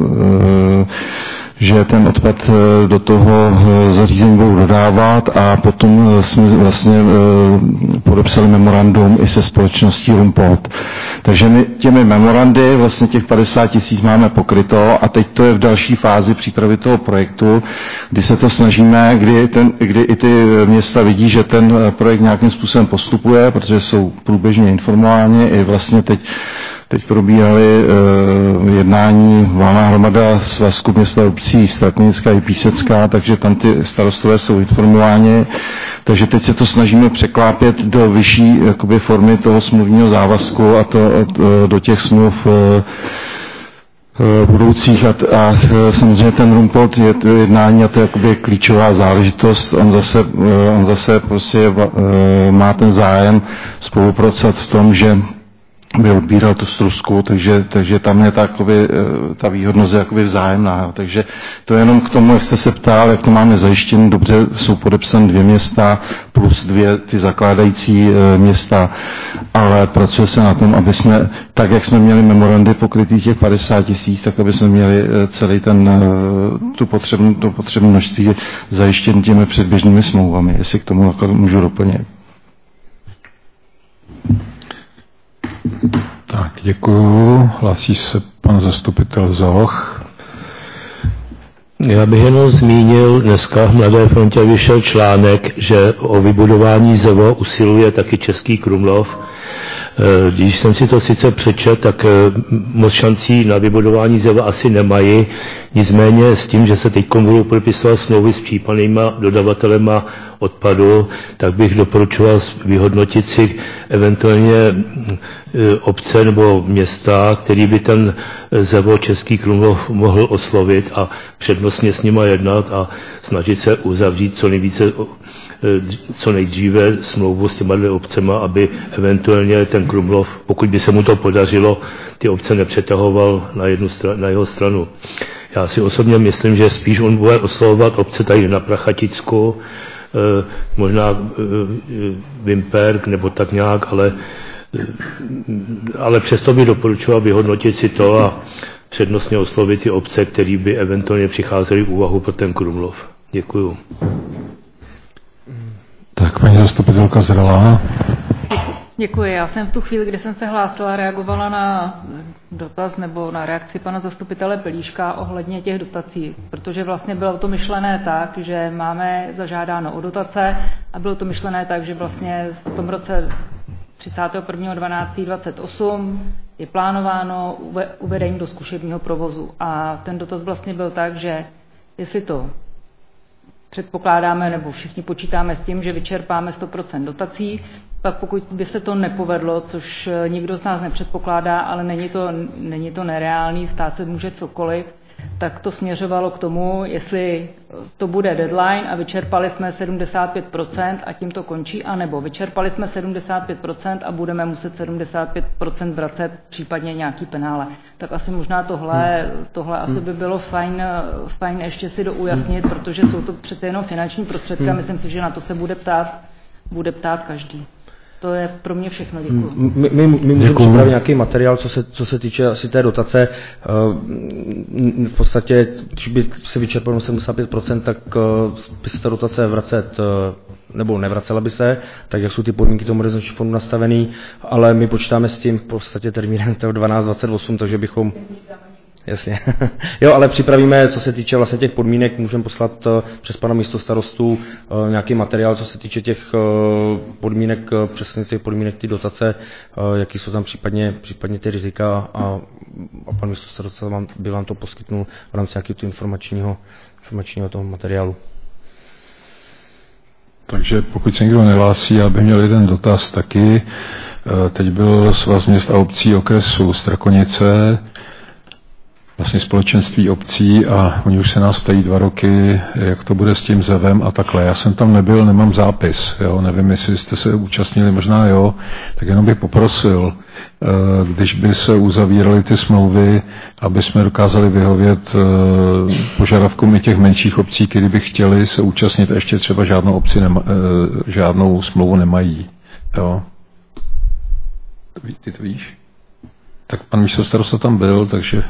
že ten odpad do toho zařízení budou dodávat a potom jsme vlastně podepsali memorandum i se společností Rumpot. Takže my těmi memorandy vlastně těch padesát tisíc máme pokryto a teď to je v další fázi přípravy toho projektu, kdy se to snažíme, kdy, ten, kdy i ty města vidí, že ten projekt nějakým způsobem postupuje, protože jsou průběžně informováni i vlastně teď Teď probíhaly uh, jednání valná hromada Svazku měst a obcí Strakonická i Písecká, takže tam ty starostové jsou informováni. Takže teď se to snažíme překlápět do vyšší jakoby, formy toho smluvního závazku a to, to do těch smluv uh, budoucích a, a samozřejmě ten Rumpot je to jednání a to je jakoby klíčová záležitost. On zase, on zase prostě uh, má ten zájem spolupracovat v tom, že by odbíral tu strusku, takže, takže tam je ta, jakoby, ta výhodnost je jakoby vzájemná. Takže to je jenom k tomu, jak jste se ptal, jak to máme zajištěno. Dobře, jsou podepsané dvě města plus dvě ty zakládající města, ale pracuje se na tom, aby jsme, tak jak jsme měli memorandy pokrytých těch padesát tisíc, tak aby jsme měli celý ten, tu potřebnou, to potřebné množství zajištěn těmi předběžnými smlouvami, jestli k tomu můžu doplnit. Tak, děkuju. Hlásí se pan zastupitel Zoch. Já bych jenom zmínil, dneska v Mladé frontě vyšel článek, že o vybudování ZEVO usiluje taky Český Krumlov. Když jsem si to sice přečet, tak moc šancí na vybudování ZEVO asi nemají. Nicméně s tím, že se teď budou podepisovat smlouvy s případnýma dodavatelema odpadu, tak bych doporučoval vyhodnotit si eventuálně obce nebo města, který by ten ZEVO Český Krumlov mohl oslovit a přednostně s nima jednat a snažit se uzavřít co nejvíce co nejdříve smlouvu s těma dvě obcema, aby eventuálně ten Krumlov, pokud by se mu to podařilo, ty obce nepřetahoval na, jednu stran, na jeho stranu. Já si osobně myslím, že spíš on bude oslovovat obce tady na Prachaticku, eh, možná eh, Vimperk nebo tak nějak, ale, eh, ale přesto by doporučoval vyhodnotit si to a přednostně oslovit ty obce, které by eventuálně přicházely v úvahu pro ten Krumlov. Děkuju. Tak, paní zastupitelka Zralá. Děkuji. Já jsem v tu chvíli, kdy jsem se hlásila, reagovala na dotaz nebo na reakci pana zastupitele Pelíška ohledně těch dotací, protože vlastně bylo to myšlené tak, že máme zažádáno o dotace a bylo to myšlené tak, že vlastně v tom roce třicátého prvního dvanáctého dvacet osm je plánováno uvedení do zkušebního provozu. A ten dotaz vlastně byl tak, že jestli to předpokládáme, nebo všichni počítáme s tím, že vyčerpáme sto procent dotací, pak pokud by se to nepovedlo, což nikdo z nás nepředpokládá, ale není to, není to nereálný, stát se může cokoliv, tak to směřovalo k tomu, jestli to bude deadline a vyčerpali jsme sedmdesát pět procent a tím to končí, anebo vyčerpali jsme sedmdesát pět procent a budeme muset sedmdesát pět procent vracet, případně nějaký penále. Tak asi možná tohle, tohle asi by bylo fajn, fajn ještě si doujasnit, protože jsou to přece jenom finanční prostředky a myslím si, že na to se bude ptát, bude ptát každý. To je pro mě všechno, děkuji. My, my, my můžeme připravit nějaký materiál, co se, co se týče asi té dotace. V podstatě, když by se vyčerpalo sedmdesát pět procent, tak by se ta dotace vracet, nebo nevracela by se, tak jak jsou ty podmínky toho modernizačního fondu nastavený, ale my počítáme s tím v podstatě termínem dvanáct dvacet osm, takže bychom... Jasně. Jo, ale připravíme, co se týče vlastně těch podmínek, můžeme poslat přes pana místostarostu nějaký materiál, co se týče těch podmínek, přesně těch podmínek ty dotace, jaký jsou tam případně, případně ty rizika a, a pan místostarosta vám, by vám to poskytnul v rámci nějakého informačního, informačního toho materiálu. Takže pokud se někdo nehlásí, já bych měl jeden dotaz taky. Teď byl Svaz měst a obcí okresu Strakonice, vlastně společenství obcí a oni už se nás ptají dva roky, jak to bude s tím zevem a takhle. Já jsem tam nebyl, nemám zápis, jo, nevím, jestli jste se účastnili, možná jo, tak jenom bych poprosil, když by se uzavíraly ty smlouvy, aby jsme dokázali vyhovět požadavkům i těch menších obcí, kdyby chtěli se účastnit a ještě třeba žádnou obci nema, žádnou smlouvu nemají. Jo. Ty to víš? Tak pan místostarosta tam byl, takže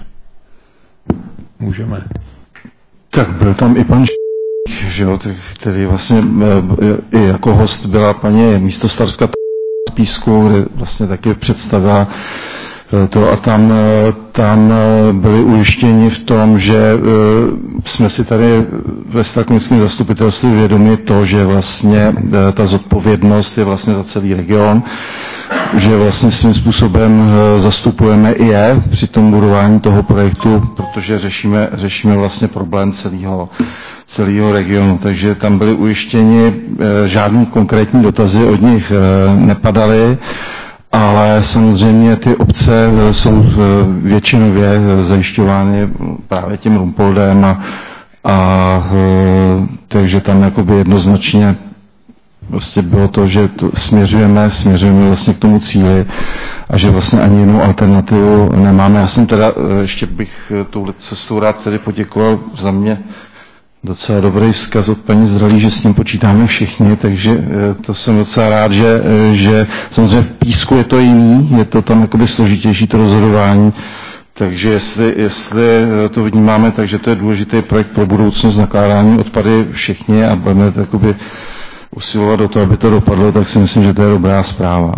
můžeme. Tak byl tam i pan že jo, který vlastně i jako host byla paní místostarostka z Písku, kde vlastně taky představila to a tam, tam byli ujištěni v tom, že jsme si tady ve strakonickém zastupitelstvu vědomi to, že vlastně ta zodpovědnost je vlastně za celý region, že vlastně svým způsobem zastupujeme i je při tom budování toho projektu, protože řešíme, řešíme vlastně problém celého, celého regionu. Takže tam byli ujištěni, žádný konkrétní dotazy od nich nepadaly, ale samozřejmě ty obce jsou většinově zajišťovány právě tím Rumpoldem a, a takže tam jakoby jednoznačně prostě bylo to, že to směřujeme, směřujeme vlastně k tomu cíli a že vlastně ani jinou alternativu nemáme. Já jsem teda, ještě bych touhle cestou rád tedy poděkoval za mě docela dobrý vzkaz od paní Zdralí, že s tím počítáme všichni, takže to jsem docela rád, že, že samozřejmě v Písku je to jiný, je to tam jakoby složitější to rozhodování, takže jestli, jestli to vnímáme, takže to je důležitý projekt pro budoucnost nakládání odpady všichni a budeme jakoby usilovat o to, aby to dopadlo, tak si myslím, že to je dobrá zpráva.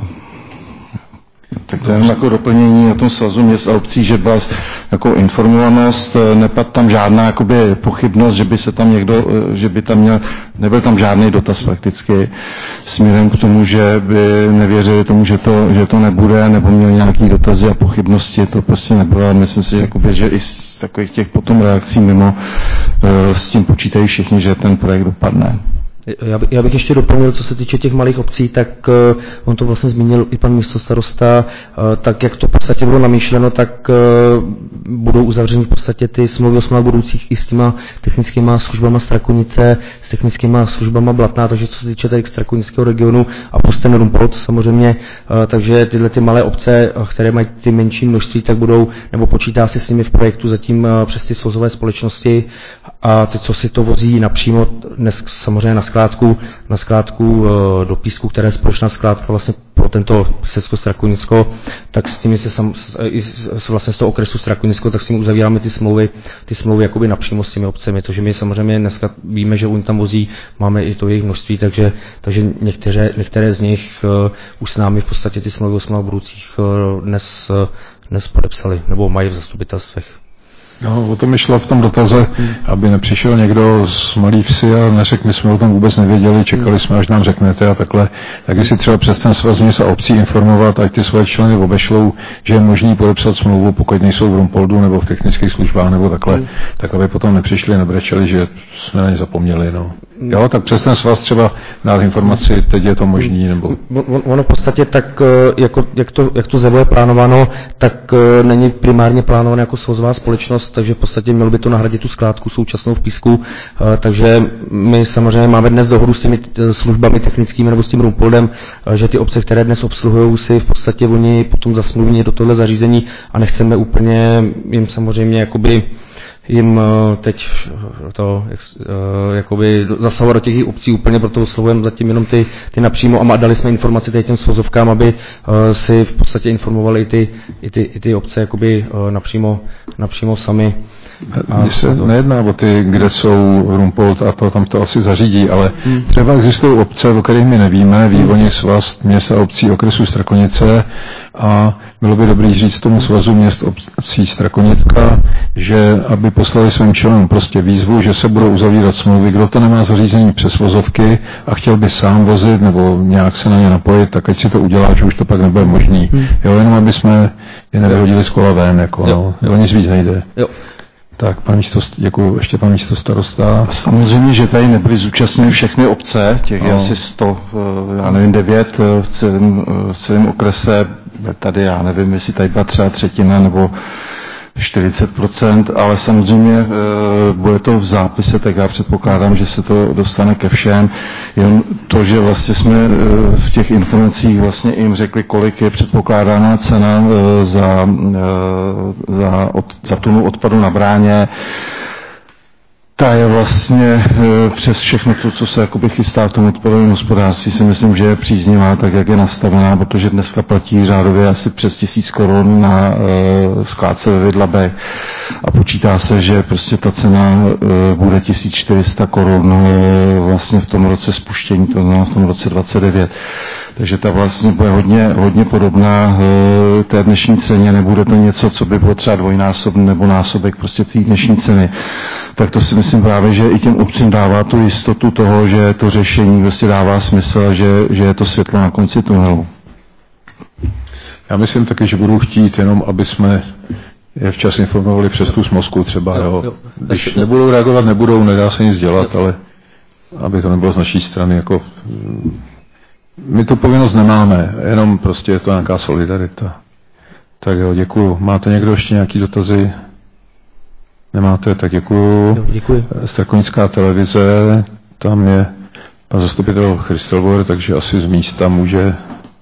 Tak to je jen jako doplnění na tom svazu měst a obcí, že byla jako informovanost, nepadl tam žádná jakoby pochybnost, že by se tam někdo, že by tam měl, nebyl tam žádný dotaz prakticky směrem k tomu, že by nevěřili tomu, že to, že to nebude, nebo měl nějaký dotazy a pochybnosti, to prostě nebylo. Myslím si, jakoby, že i z takových těch potom reakcí mimo s tím počítají všichni, že ten projekt dopadne. Já, by, já bych ještě doplnil, co se týče těch malých obcí, tak uh, on to vlastně zmínil i pan místostarosta, uh, tak jak to v podstatě bylo namýšleno, tak uh, budou uzavřeny v podstatě ty smlouvy o smlouvách budoucích i s těma technickýma službama Strakonice, s technickýma službama Blatná, takže co se týče tady strakonického regionu a plus ten Rumpold samozřejmě, uh, takže tyhle ty malé obce, které mají ty menší množství, tak budou, nebo počítá se s nimi v projektu zatím uh, přes ty svozové společnosti a ty, co si to vozí napřímo, dnes samozřejmě na skládku, na skládku do Písku, která je společná skládka vlastně pro tento Slezsko Strakonicko, tak s tím se sam, vlastně z toho okresu Strakonicko, tak s tím uzavíráme ty smlouvy, ty smlouvy jakoby napřímo s těmi obcemi, takže my samozřejmě dneska víme, že oni tam vozí, máme i to jejich množství, takže, takže některé, některé z nich uh, už s námi v podstatě ty smlouvy o smlouvách budoucích uh, dnes, uh, dnes podepsali, nebo mají v zastupitelstvech. No, o tom šlo v tom dotaze, aby nepřišel někdo z malý vsi a neřekl, my jsme o tom vůbec nevěděli, čekali jsme, až nám řeknete a takhle. Tak jestli třeba přes ten svaz měst a obcí informovat, ať ty svoje členy obešlou, že je možný podepsat smlouvu, pokud nejsou v Rumpoldu nebo v technických službách nebo takhle, tak aby potom nepřišli, nebrečeli, že jsme na ně zapomněli. No. Jo, tak přes ten svaz třeba dát informaci, teď je to možný, nebo... Ono v podstatě tak, jako, jak, to, jak to ZEVO je plánováno, tak není primárně plánované jako svozová společnost, takže v podstatě mělo by to nahradit tu skládku současnou v Písku, takže my samozřejmě máme dnes dohodu s těmi službami technickými nebo s tím Rumpoldem, že ty obce, které dnes obsluhují, si v podstatě oni potom zasmluví do tohle zařízení a nechceme úplně jim samozřejmě jakoby jim teď to jakoby zasahovat do těch obcí úplně, proto oslovujeme zatím jenom ty, ty napřímo a dali jsme informaci tady těm svozovkám, aby si v podstatě informovali i ty, i ty, i ty obce jakoby napřímo, napřímo sami. Mně se nejedná o ty, kde jsou Rumpold a to, tam to asi zařídí, ale hmm. třeba existují obce, o kterých my nevíme, ví o nich svaz měst a obcí okresu Strakonice a bylo by dobré říct tomu svazu měst obcí Strakonitka, že aby poslali svým členům prostě výzvu, že se budou uzavírat smlouvy, kdo to nemá zařízení přes vozovky a chtěl by sám vozit nebo nějak se na ně napojit, tak ať si to udělá, že už to pak nebude možný. Hmm. Jo, jenom aby jsme je nevyhodili z kola ven, jako jo, no, jo. Nic víc nejde. Jo. Tak, pan místo, děkuji, ještě pan místo starosta. Samozřejmě, že tady nebyly zúčastněny všechny obce, těch no. je asi sto, já nevím, devět v celém, v celém okrese, tady já nevím, jestli tady byla třeba třetina nebo čtyřicet procent, ale samozřejmě e, bude to v zápise, tak já předpokládám, že se to dostane ke všem. Jen to, že vlastně jsme e, v těch informacích vlastně jim řekli, kolik je předpokládána cena e, za, e, za, od, za tunu odpadu na bráně, ta je vlastně e, přes všechno to, co se jakoby chystá v tom odpadovém hospodářství, si myslím, že je příznivá, tak jak je nastavená, protože dneska platí řádově asi přes tisíc korun na e, skládce ve Vidlabech a počítá se, že prostě ta cena e, bude tisíc čtyři sta korun e, vlastně v tom roce spuštění, to znamená v tom roce dvacet devět. Takže ta vlastně bude hodně, hodně podobná e, té dnešní ceně, nebude to něco, co by bylo třeba dvojnásobný nebo násobek prostě té dnešní ceny. Tak to si myslím právě, že i těm obcím dává tu jistotu toho, že to řešení prostě dává smysl, že, že je to světlo na konci tunelu. Já myslím taky, že budou chtít jenom, aby jsme je včas informovali přes tu smozku třeba. Jo, jo. Když nebudou reagovat, nebudou, nedá se nic dělat, ale aby to nebylo z naší strany jako... My tu povinnost nemáme, jenom prostě je to nějaká solidarita. Tak jo, děkuju. Máte někdo ještě nějaký dotazy? Nemáte, tak děkuju. Děkuji. Strakonická televize, tam je pan zastupitel Christelbor, takže asi z místa může.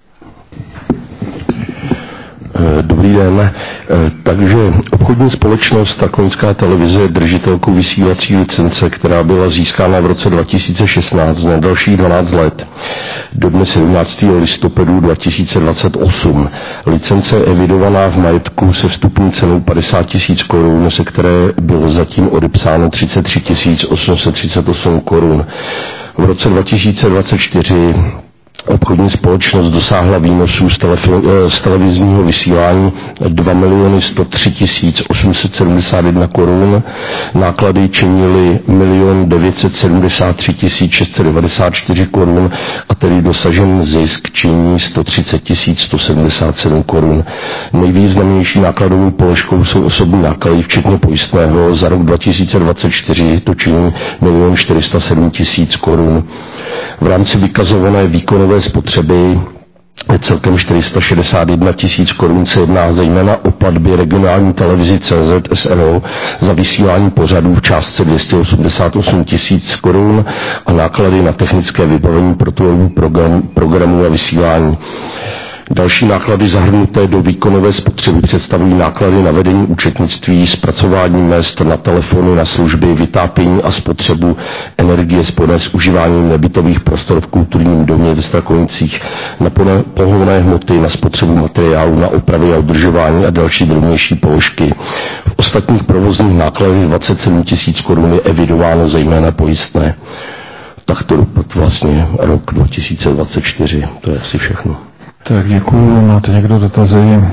Dobrý den. Takže obchodní společnost Strakonická televize je držitelkou vysílací licence, která byla získána v roce dva tisíce šestnáct na dalších dvanáct let. Do dne sedmnáctého listopadu dva tisíce dvacet osm. Licence je evidovaná v majetku se vstupní cenou padesát tisíc korun, se které bylo zatím odepsáno třicet tři tisíc osm set třicet osm korun. V roce dva tisíce dvacet čtyři obchodní společnost dosáhla výnosů z, telefo- z televizního vysílání dva miliony sto tři tisíce osm set sedmdesát jedna korun, náklady činily milion devět set sedmdesát tři tisíce šest set devadesát čtyři korun a tedy dosažen zisk činí sto třicet tisíce sto sedmdesát sedm korun. Nejvýznamnější nákladovou položkou jsou osobní náklady, včetně pojistného. Za rok dva tisíce dvacet čtyři to činí milion čtyři sta sedm tisíc korun. V rámci vykazované výkonové spotřeby celkem čtyři sta šedesát jedna tisíc korun se jedná zejména o platby regionální televizi C Z S R O za vysílání pořadů v částce dvě stě osmdesát osm tisíc korun a náklady na technické vybavení pro program, programu a vysílání. Další náklady zahrnuté do výkonové spotřeby představují náklady na vedení účetnictví, zpracování mezd, na telefony, na služby, vytápění a spotřebu energie spojené s užíváním nebytových prostor v kulturním domě ve Strakonicích, na pohonné hmoty, na spotřebu materiálu, na opravy a udržování a další drobnější položky. V ostatních provozních nákladech dvacet sedm tisíc korun je evidováno zejména pojistné. Tak to vlastně rok dva tisíce dvacet čtyři. To je asi všechno. Tak děkuju. Máte někdo dotazy?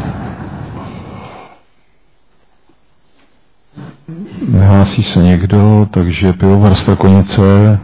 Nehlásí se někdo, takže pivovar Strakonice.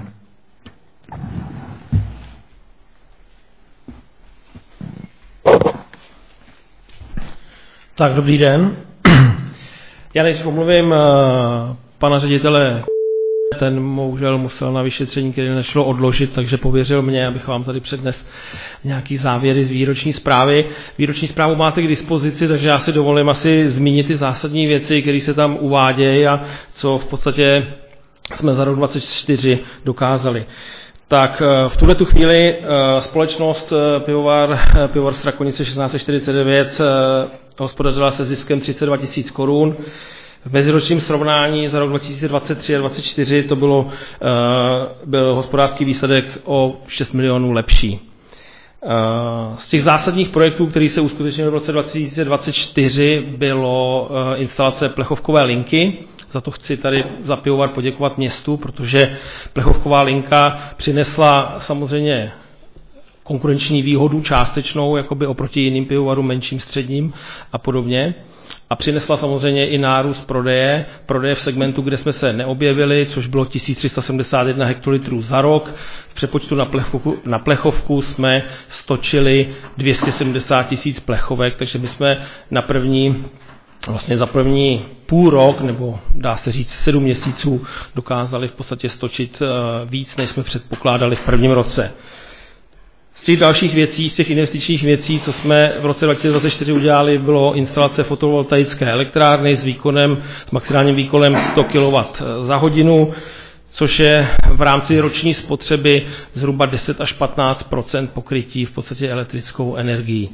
Tak, dobrý den. Já než omluvím uh, pana ředitele, ten bohužel musel na vyšetření, které nešlo odložit, takže pověřil mě, abych vám tady přednes nějaký závěry z výroční zprávy. Výroční zprávu máte k dispozici, takže já si dovolím asi zmínit ty zásadní věci, které se tam uvádějí a co v podstatě jsme za rok dvacet čtyři dokázali. Tak v tuhle tu chvíli společnost Pivovar, Pivovar Strakonice šestnáct čtyřicet devět hospodařila se ziskem třicet dva tisíc korun. V meziročním srovnání za rok dva tisíce dvacet tři a dvacet čtyři to bylo, byl hospodářský výsledek o šest milionů lepší. Z těch zásadních projektů, který se uskutečnil v roce dva tisíce dvacet čtyři, bylo instalace plechovkové linky. Za to chci tady za Pivovar poděkovat městu, protože plechovková linka přinesla samozřejmě konkurenční výhodu částečnou, jakoby oproti jiným pivovarům, menším, středním a podobně. A přinesla samozřejmě i nárůst prodeje, prodeje v segmentu, kde jsme se neobjevili, což bylo tisíc tři sta sedmdesát jedna hektolitrů za rok. V přepočtu na plechovku, na plechovku jsme stočili dvě stě sedmdesát tisíc plechovek, takže my jsme na první, vlastně za první půl rok, nebo dá se říct sedm měsíců, dokázali v podstatě stočit víc, než jsme předpokládali v prvním roce. Z těch dalších věcí, z těch investičních věcí, co jsme v roce dva tisíce dvacet čtyři udělali, bylo instalace fotovoltaické elektrárny s výkonem, s maximálním výkonem sto kilowattů za hodinu, což je v rámci roční spotřeby zhruba deset až patnáct procent pokrytí v podstatě elektrickou energií.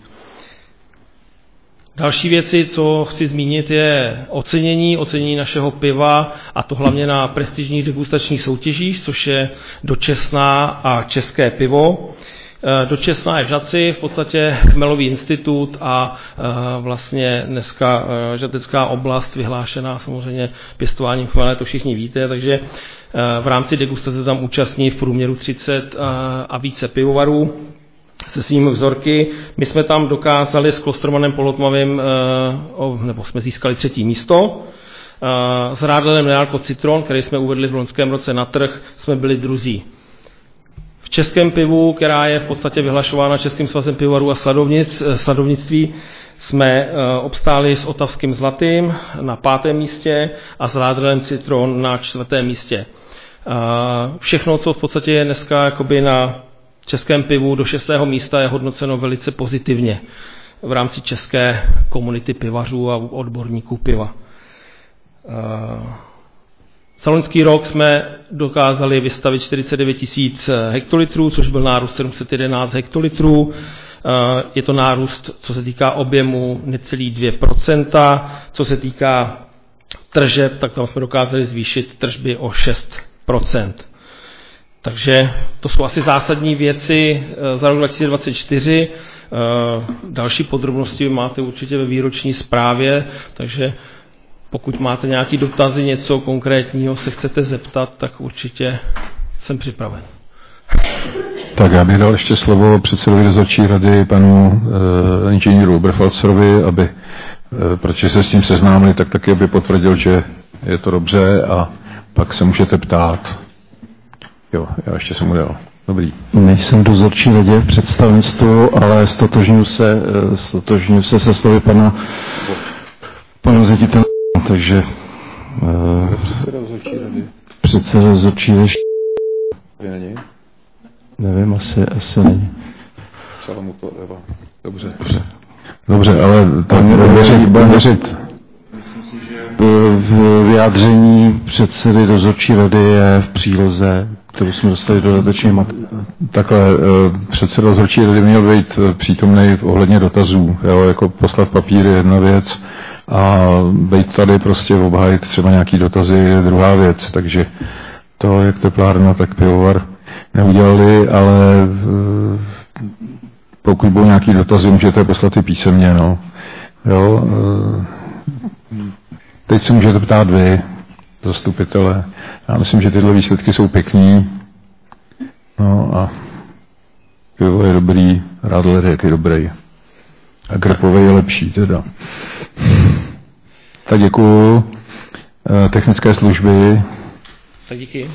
Další věci, co chci zmínit, je ocenění, ocenění našeho piva, a to hlavně na prestižních degustačních soutěžích, což je Dočesná a České pivo. Dočesná je v Žatci, v podstatě Chmelový institut a vlastně dneska žatecká oblast vyhlášená samozřejmě pěstováním chmele, to všichni víte, takže v rámci degustace tam účastní v průměru třicet a více pivovarů se svými vzorky. My jsme tam dokázali s Klostermanem Polotmavým, nebo jsme získali třetí místo. S Rádlenem Nealko Citron, který jsme uvedli v loňském roce na trh, jsme byli druzí. V českém pivu, která je v podstatě vyhlašována Českým svazem pivovarů a sladovnic, sladovnictví, jsme obstáli s Otavským Zlatým na pátém místě a s Rádlem Citron na čtvrtém místě. Všechno, co v podstatě je dneska jakoby na českém pivu do šestého místa, je hodnoceno velice pozitivně v rámci české komunity pivařů a odborníků piva. Za loňský rok jsme dokázali vystavit čtyřicet devět tisíc hektolitrů, což byl nárůst sedm set jedenáct hektolitrů. Je to nárůst, co se týká objemu, necelý dvě procenta. Co se týká tržeb, tak tam jsme dokázali zvýšit tržby o šest procent. Takže to jsou asi zásadní věci za rok dva tisíce dvacet čtyři. Další podrobnosti máte určitě ve výroční zprávě, takže pokud máte nějaké dotazy, něco konkrétního se chcete zeptat, tak určitě jsem připraven. Tak já bych dal ještě slovo předsedovi dozorčí rady, panu e, inženýru Oberfalzerovi, aby, e, protože se s tím seznámili, tak taky aby potvrdil, že je to dobře, a pak se můžete ptát. Jo, já ještě jsem mu dal. Dobrý. Nejsem v dozorčí radě v představenstvu, ale stotožňuji se, stotožňuji se se slovy pana, pana ředitele. Takže uh, předseda dozorčí rady není? Nevím, asi, asi není. Psala mu to Eva. Dobře. Dobře, Dobře, ale tam bude věřit. V vyjádření předsedy dozorčí rady je v příloze, kterou jsme dostali dodatečně mat. Takhle, předseda dozorčí rady měl být přítomný ohledně dotazů. Jo, jako poslat papír je jedna věc a být tady prostě obhájit třeba nějaký dotazy je druhá věc. Takže to, jak teplárna, tak pivovar neudělali, ale pokud budou nějaký dotazy, můžete poslat i písemně. No. Jo, teď se můžete ptát vy, zastupitele. Já myslím, že tyhle výsledky jsou pěkný. No a pivo je dobrý, Radler je taky dobrý. A Grpovej je lepší teda. Tak děkuju. Technické služby. Tak díky.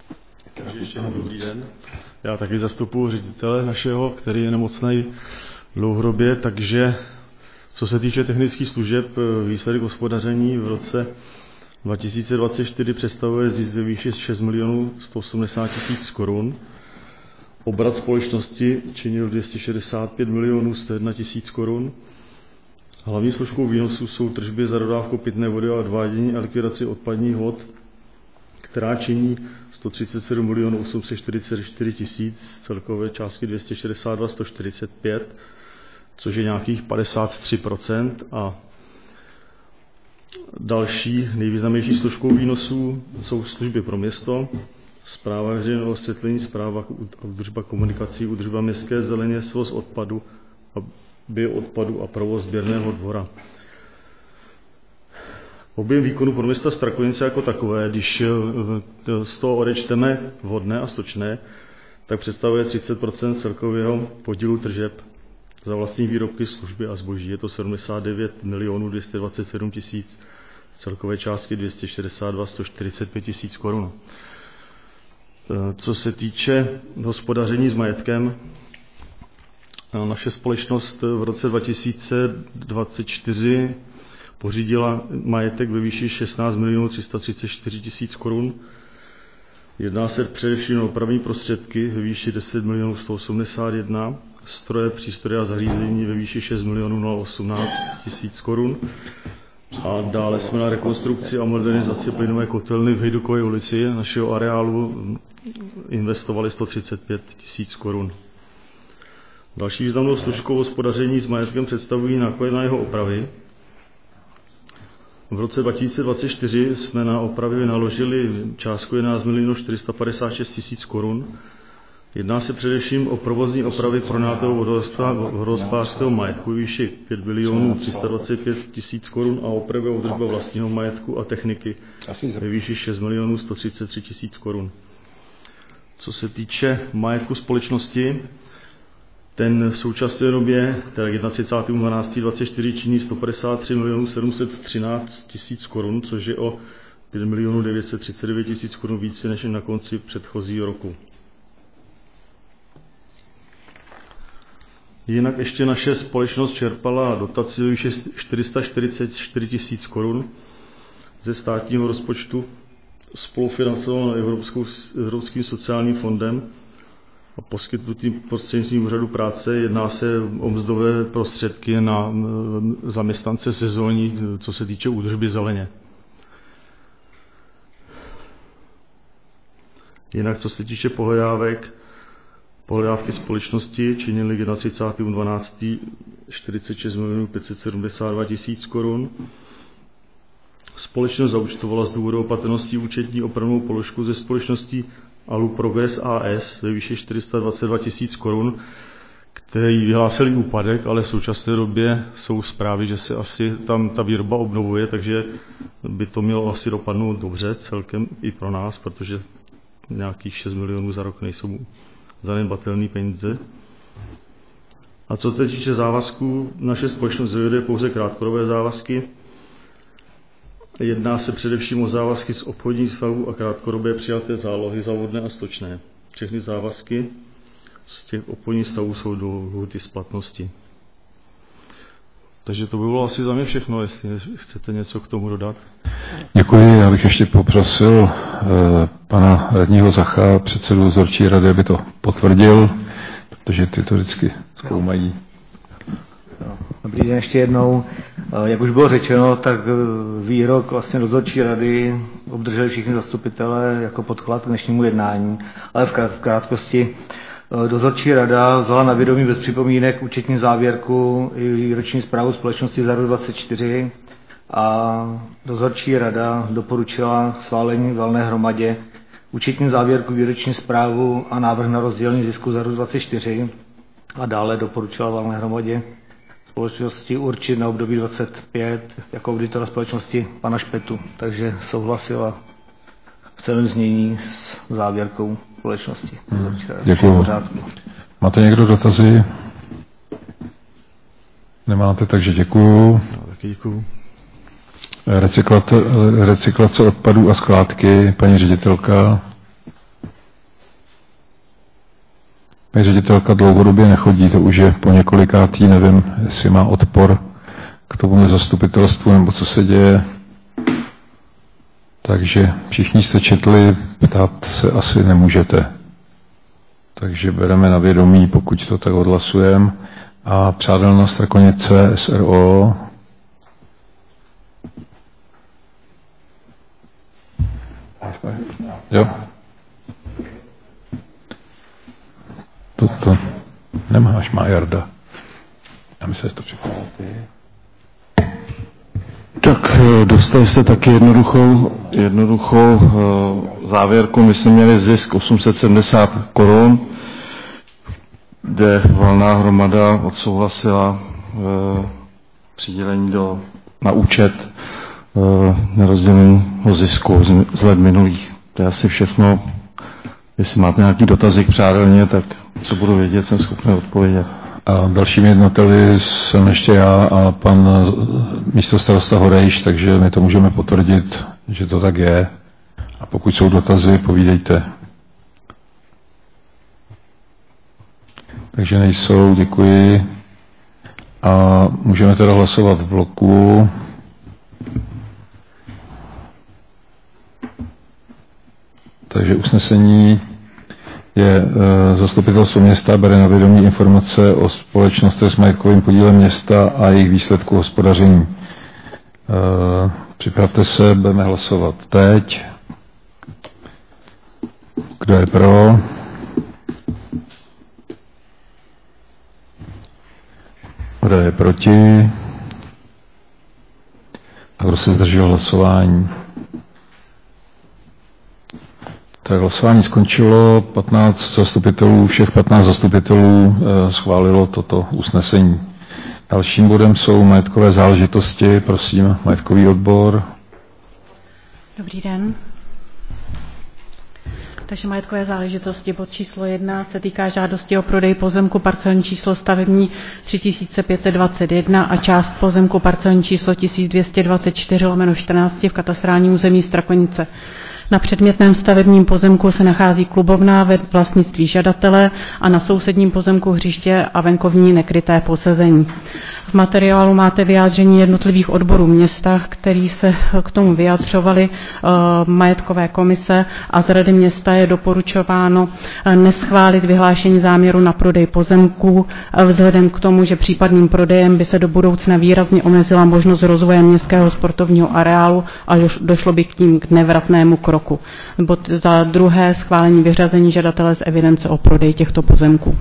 Takže ještě jednou dobrý den. Já taky zastupuji ředitele našeho, který je nemocný dlouhodobě, takže co se týče technických služeb, výsledek hospodaření v roce dva tisíce dvacet čtyři představuje zisk ve výši šest milionů sto osmdesát tisíc korun. Obrat společnosti činil dvě stě šedesát pět milionů sto jedna tisíc korun. Hlavní složkou výnosů jsou tržby za dodávku pitné vody a odvádění a likvidaci odpadních vod, která činí sto třicet sedm milionů osm set čtyřicet čtyři tisíc, celkové částky dvě stě šedesát dva sto čtyřicet pět, což je nějakých padesát tři procent. A další nejvýznamnější složkou výnosů jsou služby pro město, správa veřejného osvětlení, správa a údržba komunikací, údržba městské zeleně, svoz odpadu a bioodpadu a provoz sběrného dvora. Objem výkonu pro města Strakonice jako takové, když z toho odečteme vodné a stočné, tak představuje třicet procent celkového podílu tržeb za vlastní výrobky, služby a zboží. Je to sedmdesát devět milionů dvě stě dvacet sedm tisíc, celkové částky dvě stě šedesát dva sto čtyřicet pět tisíc korun. Co se týče hospodaření s majetkem, naše společnost v roce dva tisíce dvacet čtyři pořídila majetek ve výši šestnáct milionů tři sta třicet čtyři tisíc korun. Jedná se především o opravní prostředky ve výši deset milionů sto osmdesát jedna, stroje, přístroje a zařízení ve výši šest milionů osmnáct tisíc korun. A dále jsme na rekonstrukci a modernizaci plynové kotelny v Hejdukové ulici našeho areálu investovali sto třicet pět tisíc korun. Další významnou složkou hospodaření s majetkem představují náklady na jeho opravy. V roce dva tisíce dvacet čtyři jsme na opravy vynaložili částku jedenáct milionů čtyři sta padesát šest tisíc korun. Jedná se především o provozní opravy pronajatého vodohospodářského majetku ve výši pět milionů tři sta dvacet pět tisíc korun a opravy a údržba vlastního majetku a techniky ve výši šest milionů sto třicet tři tisíc korun. Co se týče majetku společnosti, ten v současné době, teda třicátého prvního dvanáctého dvacet čtyři, činí sto padesát tři milionů sedm set třináct tisíc korun, což je o pět milionů devět set třicet devět tisíc korun více než na konci předchozího roku. Jinak ještě naše společnost čerpala dotaci ve výši čtyři sta čtyřicet čtyři tisíc korun ze státního rozpočtu, spolufinancovanou Evropskou, Evropským sociálním fondem a poskytnutým prostřednictvím úřadu práce. Jedná se o mzdové prostředky na zaměstnance sezónní, co se týče údržby zeleně. Jinak, co se týče pohledávek, pohledávky společnosti činily na třicátého prvního dvanáctého čtyřicet šest milionů pět set sedmdesát dva tisíc korun. Společnost zaúčtovala z důvodu opatrnosti účetní opravnou položku ze společností Alu Progress A S ve výši čtyři sta dvacet dva tisíc korun, který vyhlásili úpadek, ale v současné době jsou zprávy, že se asi tam ta výroba obnovuje, takže by to mělo asi dopadnout dobře celkem i pro nás, protože nějakých šest milionů za rok nejsou zanedbatelné peníze. A co se týče závazků, naše společnost zavede pouze krátkodobé závazky. Jedná se především o závazky z obchodních vztahů a krátkodobé přijaté zálohy za vodné a stočné. Všechny závazky z těch obchodních vztahů jsou do lhůty splatnosti. Takže to by bylo asi za mě všechno, jestli chcete něco k tomu dodat. Děkuji, já bych ještě poprosil eh, pana radního Zacha, předsedu dozorčí rady, aby to potvrdil, protože ty to vždycky zkoumají. Dobrý den ještě jednou. Jak už bylo řečeno, tak výrok vlastně dozorčí rady obdrželi všichni zastupitelé jako podklad k dnešnímu jednání, ale v krátkosti. Dozorčí rada vzala na vědomí bez připomínek účetní závěrku i výroční zprávu společnosti za rok dvacet čtyři a dozorčí rada doporučila schválení valné hromadě účetní závěrku, výroční zprávu a návrh na rozdělení zisku za rok dvacet čtyři a dále doporučila valné hromadě společnosti určit na období dvacet pět jako auditora společnosti pana Špetu, takže souhlasila v celém znění s závěrkou společnosti. Hmm, děkuji. Máte někdo dotazy? Nemáte, takže děkuju. Taky děkuju. Recyklace, recyklace odpadů a skládky, paní ředitelka. paní ředitelka dlouhodobě nechodí, to už je po několikátý, nevím, jestli má odpor k tomu zastupitelstvu, nebo co se děje. Takže všichni jste četli, ptát se asi nemůžete. Takže bereme na vědomí, pokud to tak odhlasujeme. A Přádelna Strakonice S R O. Jo. Toto nemáš, má Jarda. Já myslím, že to připadá. Tak dostali jste taky jednoduchou, jednoduchou závěrku. My jsme měli zisk osm set sedmdesát korun, kde valná hromada odsouhlasila přidělení do, na účet nerozděleného zisku z let minulých. To je asi všechno. Jestli máte nějaký dotazy k Přádelně, tak co budu vědět, jsem schopný odpovědět. A dalšími jednateli jsem ještě já a pan místostarosta Horejš, takže my to můžeme potvrdit, že to tak je. A pokud jsou dotazy, povídejte. Takže nejsou, děkuji. A můžeme teda hlasovat v bloku. Takže usnesení je e, zastupitelstvo města bere na vědomí informace o společnostech s majetkovým podílem města a jejich výsledku hospodaření. E, připravte se, budeme hlasovat teď. Kdo je pro? Kdo je proti? A kdo se zdržel hlasování? Tak hlasování skončilo, patnáct zastupitelů, všech patnáct zastupitelů e, schválilo toto usnesení. Dalším bodem jsou majetkové záležitosti, prosím, majetkový odbor. Dobrý den. Takže majetkové záležitosti, bod číslo jedna se týká žádosti o prodej pozemku parcelní číslo stavební tři tisíce pět set dvacet jedna a část pozemku parcelní číslo tisíc dvě stě dvacet čtyři lomeno čtrnáct v katastrálním území Strakonice. Na předmětném stavebním pozemku se nachází klubovna ve vlastnictví žadatele a na sousedním pozemku hřiště a venkovní nekryté posezení. V materiálu máte vyjádření jednotlivých odborů města, který se k tomu vyjadřovali uh, majetkové komise a z rady města je doporučováno uh, neschválit vyhlášení záměru na prodej pozemků uh, vzhledem k tomu, že případným prodejem by se do budoucna výrazně omezila možnost rozvoje městského sportovního areálu a došlo by k tím k nevratnému kroku. Roku. Bod za druhé schválení vyřazení žadatele z evidence o prodeji těchto pozemků.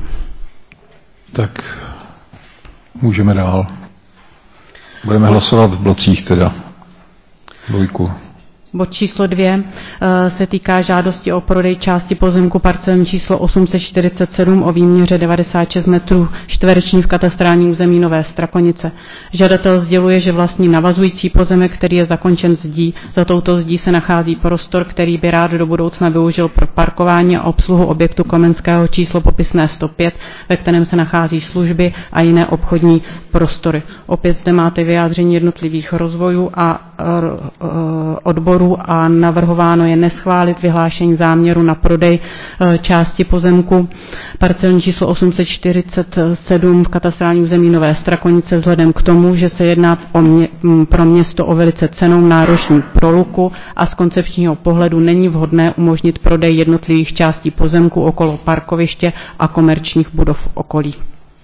Tak můžeme dál. Budeme hlasovat v blocích teda. Dvojku. Bod číslo dvě se týká žádosti o prodej části pozemku parcelní číslo osm set čtyřicet sedm o výměře devadesát šest metrů čtverečních v katastrálním území Nové Strakonice. Žadatel sděluje, že vlastní navazující pozemek, který je zakončen zdí. Za touto zdí se nachází prostor, který by rád do budoucna využil pro parkování a obsluhu objektu Komenského číslo popisné sto pět, ve kterém se nachází služby a jiné obchodní prostory. Opět zde máte vyjádření jednotlivých rozvojů a odborů a navrhováno je neschválit vyhlášení záměru na prodej části pozemku parcelní číslo osm set čtyřicet sedm v katastrálním území Nové Strakonice vzhledem k tomu, že se jedná o mě, pro město o velice cennou náročnou proluku a z koncepčního pohledu není vhodné umožnit prodej jednotlivých částí pozemku okolo parkoviště a komerčních budov v okolí.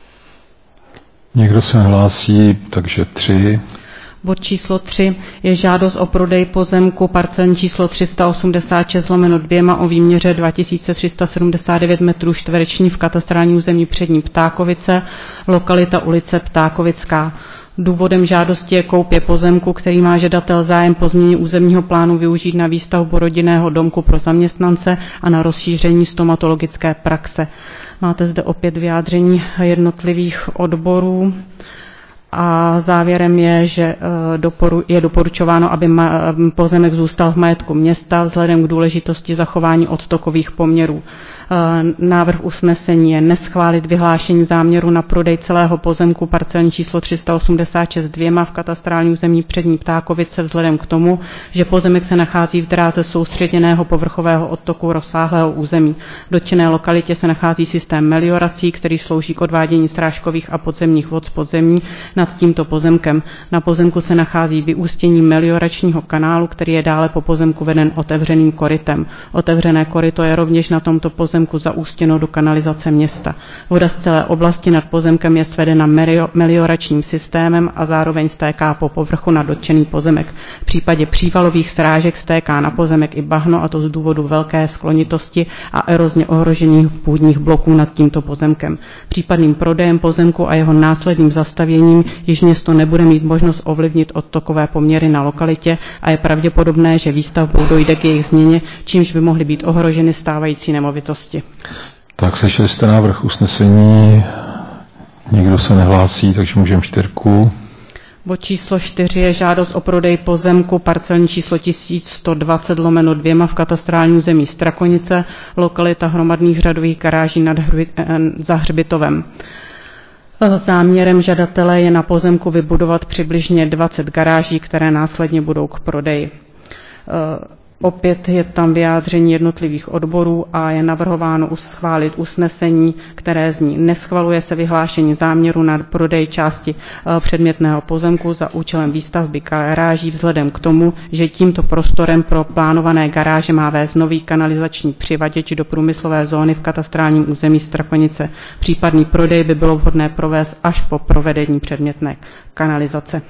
Někdo se hlásí, takže tři. Bod číslo tři je žádost o prodej pozemku parcelní číslo tři sta osmdesát šest lomeno dva o výměře dva tisíce tři sta sedmdesát devět metrů čtverečních v katastrálním území Přední Ptákovice, lokalita ulice Ptákovická. Důvodem žádosti je koupě pozemku, který má žadatel zájem po změně územního plánu využít na výstavbu rodinného domku pro zaměstnance a na rozšíření stomatologické praxe. Máte zde opět vyjádření jednotlivých odborů. A závěrem je, že je doporučováno, aby pozemek zůstal v majetku města vzhledem k důležitosti zachování odtokových poměrů. Návrh usnesení je neschválit vyhlášení záměru na prodej celého pozemku parcelní číslo tři sta osmdesát šest dva v katastrálním území Přední Ptákovice vzhledem k tomu, že pozemek se nachází v dráze soustředěného povrchového odtoku rozsáhlého území. V dotčené lokalitě se nachází systém meliorací, který slouží k odvádění srážkových a podzemních vod z podzemí nad tímto pozemkem. Na pozemku se nachází vyústění melioračního kanálu, který je dále po pozemku veden otevřeným korytem. Otevřené koryto je rovněž na tomto pozemku zaústěno do kanalizace města. Voda z celé oblasti nad pozemkem je svedena melioračním systémem a zároveň stéká po povrchu na dotčený pozemek. V případě přívalových srážek stéká na pozemek i bahno, a to z důvodu velké sklonitosti a erozně ohrožených půdních bloků nad tímto pozemkem. Případným prodejem pozemku a jeho následným zastavěním již město nebude mít možnost ovlivnit odtokové poměry na lokalitě a je pravděpodobné, že výstavbou dojde k jejich změně, čímž by mohly být ohroženy stávající nemovitosti. Tak slyšeli jste návrh usnesení, nikdo se nehlásí, takže můžeme čtyřku. Bod číslo čtyři je žádost o prodej pozemku parcelní číslo tisíc sto dvacet lomeno dva v katastrálním území Strakonice, lokalita hromadných řadových garáží nad Hrbi, eh, za Hřbitovem. Záměrem žadatele je na pozemku vybudovat přibližně dvacet garáží, které následně budou k prodeji. Opět je tam vyjádření jednotlivých odborů a je navrhováno schválit usnesení, které zní: neschvaluje se vyhlášení záměru na prodej části předmětného pozemku za účelem výstavby garáží vzhledem k tomu, že tímto prostorem pro plánované garáže má vést nový kanalizační přivaděč do průmyslové zóny v katastrálním území Strakonice. Případný prodej by bylo vhodné provést až po provedení předmětné kanalizace.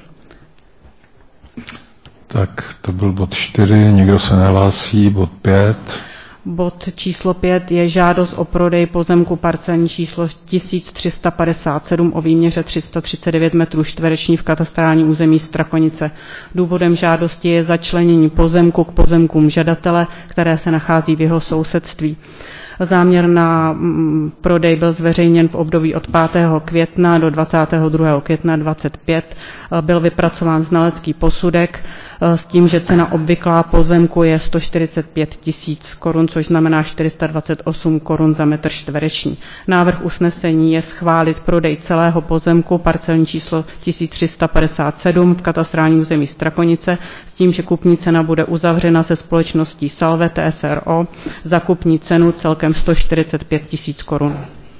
Tak to byl bod čtyři, nikdo se nehlásí, bod pět. Bod číslo pět je žádost o prodej pozemku parcelní číslo tisíc tři sta padesát sedm o výměře tři sta třicet devět metrů čtverečních v katastrálním území Strakonice. Důvodem žádosti je začlenění pozemku k pozemkům žadatele, které se nachází v jeho sousedství. Záměr na prodej byl zveřejněn v období od pátého května do dvacátého druhého května dvacet pět. Byl vypracován znalecký posudek s tím, že cena obvyklá pozemku je sto čtyřicet pět tisíc korun, což znamená čtyři sta dvacet osm korun za metr čtvereční. Návrh usnesení je schválit prodej celého pozemku parcelní číslo tisíc tři sta padesát sedm v katastrálním území Strakonice s tím, že kupní cena bude uzavřena se společností Salve T S R O za kupní cenu celkem sto čtyřicet pět tisíc korun.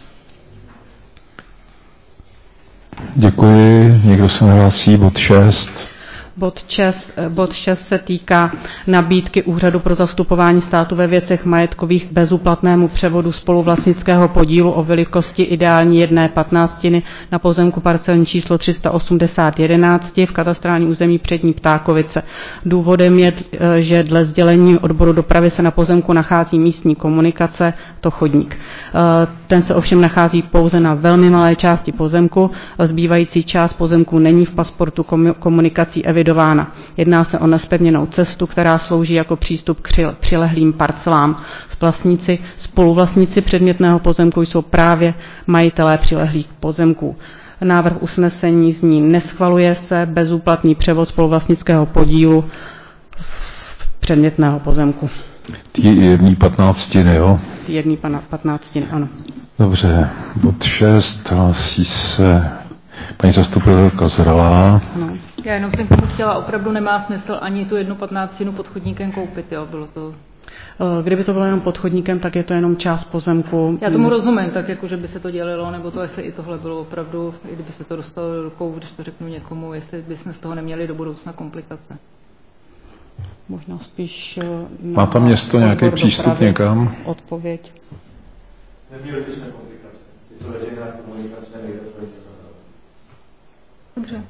Děkuji, někdo se nehlásí, bod šest. Bod šest, bod šest se týká nabídky Úřadu pro zastupování státu ve věcech majetkových k bezúplatnému převodu spoluvlastnického podílu o velikosti ideální jedné patnáctiny na pozemku parcelní číslo tři sta osmdesát jedenáct v katastrálním území Přední Ptákovice. Důvodem je, že dle sdělení odboru dopravy se na pozemku nachází místní komunikace, to chodník. Ten se ovšem nachází pouze na velmi malé části pozemku, zbývající část pozemku není v pasportu komunikací evidována. Jedná se o nezpevněnou cestu, která slouží jako přístup k přilehlým parcelám. Vlastníci, spoluvlastníci předmětného pozemku jsou právě majitelé přilehlých pozemků. Návrh usnesení zní: neschvaluje se bezúplatný převod spoluvlastnického podílu předmětného pozemku. Ty jedný patnáctiny, jo? Ty jedný patnáctiny, ano. Dobře, bod šest, hlásí se paní zastupitelka Zralá. Ano. Já jenom jsem k tomu chtěla, opravdu nemá smysl ani tu jednu patnáctinu pod chodníkem koupit, jo, bylo to... Kdyby to bylo jenom pod chodníkem, tak je to jenom část pozemku. Já tomu rozumím, tak jako, že by se to dělilo, nebo to, jestli i tohle bylo opravdu, i kdyby se to dostalo do rukou, když to řeknu někomu, jestli bychom z toho neměli do budoucna komplikace. Možná spíš... Má tam město nějaký přístup někam? Odpověď. Neměli bychom komplikace. Je to veřejná komunikace, nejde to. Dobře.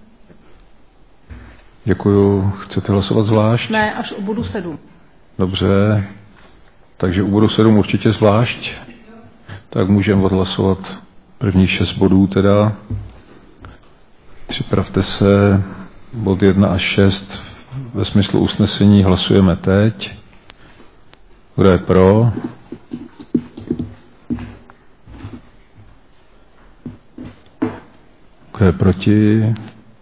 Děkuju. Chcete hlasovat zvlášť? Ne, až u bodu sedm. Dobře. Takže u bodu sedm určitě zvlášť. Tak můžeme odhlasovat prvních šest bodů teda. Připravte se. Bod jedna až šest ve smyslu usnesení hlasujeme teď. Kdo je pro? Kdo je proti?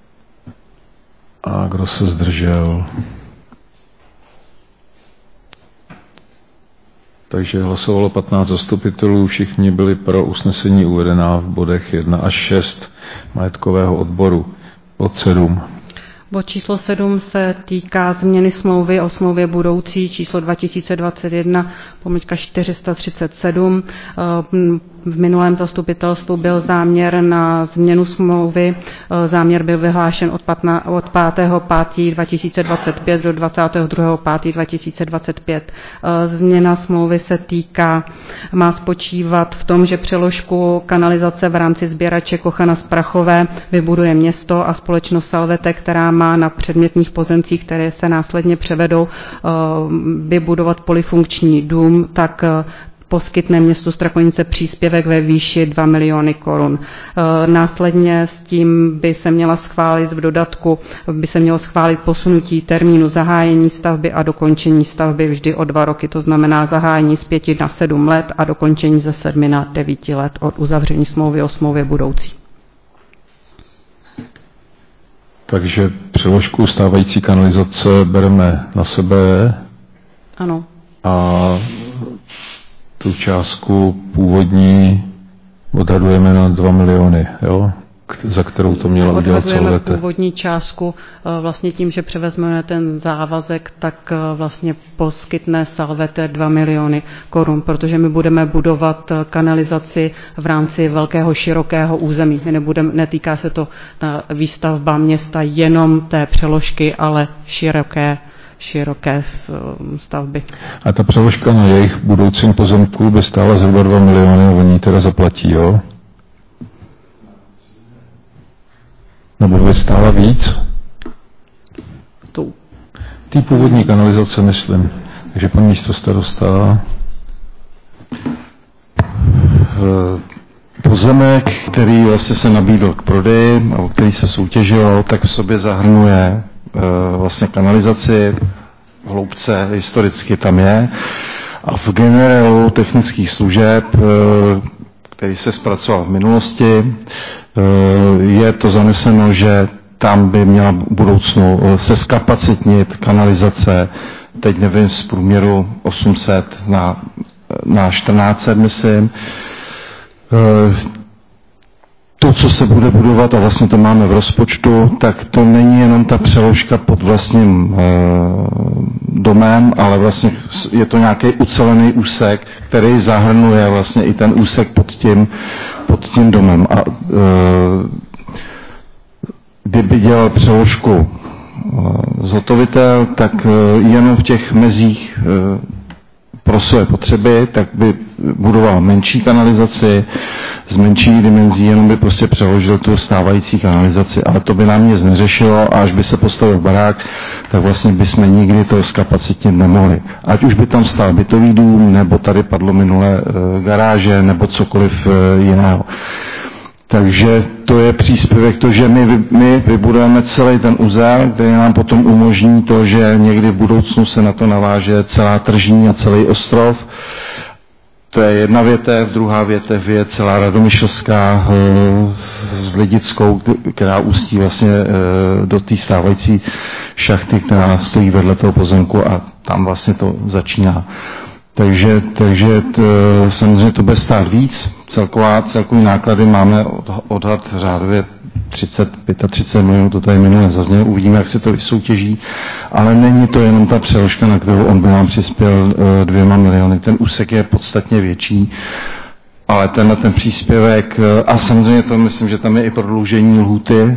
A kdo se zdržel? Takže hlasovalo patnáct zastupitelů, všichni byli pro usnesení uvedená v bodech jedna až šest majetkového odboru. Bod sedm. Bod číslo sedm se týká změny smlouvy o smlouvě budoucí číslo dva tisíce dvacet jedna pomlčka čtyři sta třicet sedm. V minulém zastupitelstvu byl záměr na změnu smlouvy. Záměr byl vyhlášen od pátého pátého dva tisíce dvacet pět do dvacátého druhého pátého dva tisíce dvacet pět. Změna smlouvy se týká, má spočívat v tom, že přeložku kanalizace v rámci sběrače Kochana z Prachové vybuduje město a společnost Salvete, která má na předmětných pozemcích, které se následně převedou, vybudovat polyfunkční dům, tak poskytne městu Strakonice příspěvek ve výši dva miliony korun. Následně s tím by se měla schválit v dodatku, by se mělo schválit posunutí termínu zahájení stavby a dokončení stavby vždy o dva roky, to znamená zahájení z pěti na sedm let a dokončení ze sedmi na devíti let od uzavření smlouvy o smlouvě budoucí. Takže přeložku stávající kanalizace bereme na sebe. Ano. A tu částku původní odhadujeme na dva miliony, jo? Za kterou to měla udělat Salvete. Odhadujeme původní částku vlastně tím, že převezmeme ten závazek, tak vlastně poskytne Salvete dva miliony korun, protože my budeme budovat kanalizaci v rámci velkého širokého území. My nebudeme, netýká se to ta výstavba města jenom té přeložky, ale široké široké stavby. A ta přeložka na jejich budoucím pozemku by stála zhruba dva miliony, oni teda zaplatí, jo? Nebo by stála víc? Tu. Ty původní kanalizace, myslím. Takže pan místostarosta. Pozemek, který vlastně se nabídl k prodeji, o který se soutěžilo, tak v sobě zahrnuje vlastně kanalizaci v hloubce, historicky tam je. A v generálu technických služeb, který se zpracoval v minulosti, je to zaneseno, že tam by měla v budoucnu se zkapacitnit kanalizace, teď nevím, z průměru osm set na, na čtrnáct set, myslím. To, co se bude budovat, a vlastně to máme v rozpočtu, tak to není jenom ta přeložka pod vlastním e, domem, ale vlastně je to nějaký ucelený úsek, který zahrnuje vlastně i ten úsek pod tím, pod tím domem. A e, kdyby dělal přeložku e, zhotovitel, tak e, jenom v těch mezích e, pro své potřeby, tak by budoval menší kanalizaci z menší dimenzí, jenom by prostě přeložil tu stávající kanalizaci, ale to by nám nic neřešilo a až by se postavil barák, tak vlastně bychom nikdy to zkapacitnit nemohli. Ať už by tam stál bytový dům, nebo tady padlo minulé e, garáže, nebo cokoliv e, jiného. Takže to je příspěvek, to, že my, my vybudujeme celý ten uzel, který nám potom umožní to, že někdy v budoucnu se na to naváže celá Tržní a celý ostrov. To je jedna větev, druhá větev je celá Radomyšlská s Lidickou, která ústí vlastně do té stávající šachty, která stojí vedle toho pozemku a tam vlastně to začíná. Takže, takže t, samozřejmě to bude stát víc. Celková, celkový náklady máme odhad řádově třicet, třicet pět milionů, to tady minule zaznělo, uvidíme, jak se to vysoutěží, ale není to jenom ta přeložka, na kterou on by nám přispěl dvěma miliony. Ten úsek je podstatně větší, ale tenhle ten příspěvek, a samozřejmě to myslím, že tam je i prodloužení lhůty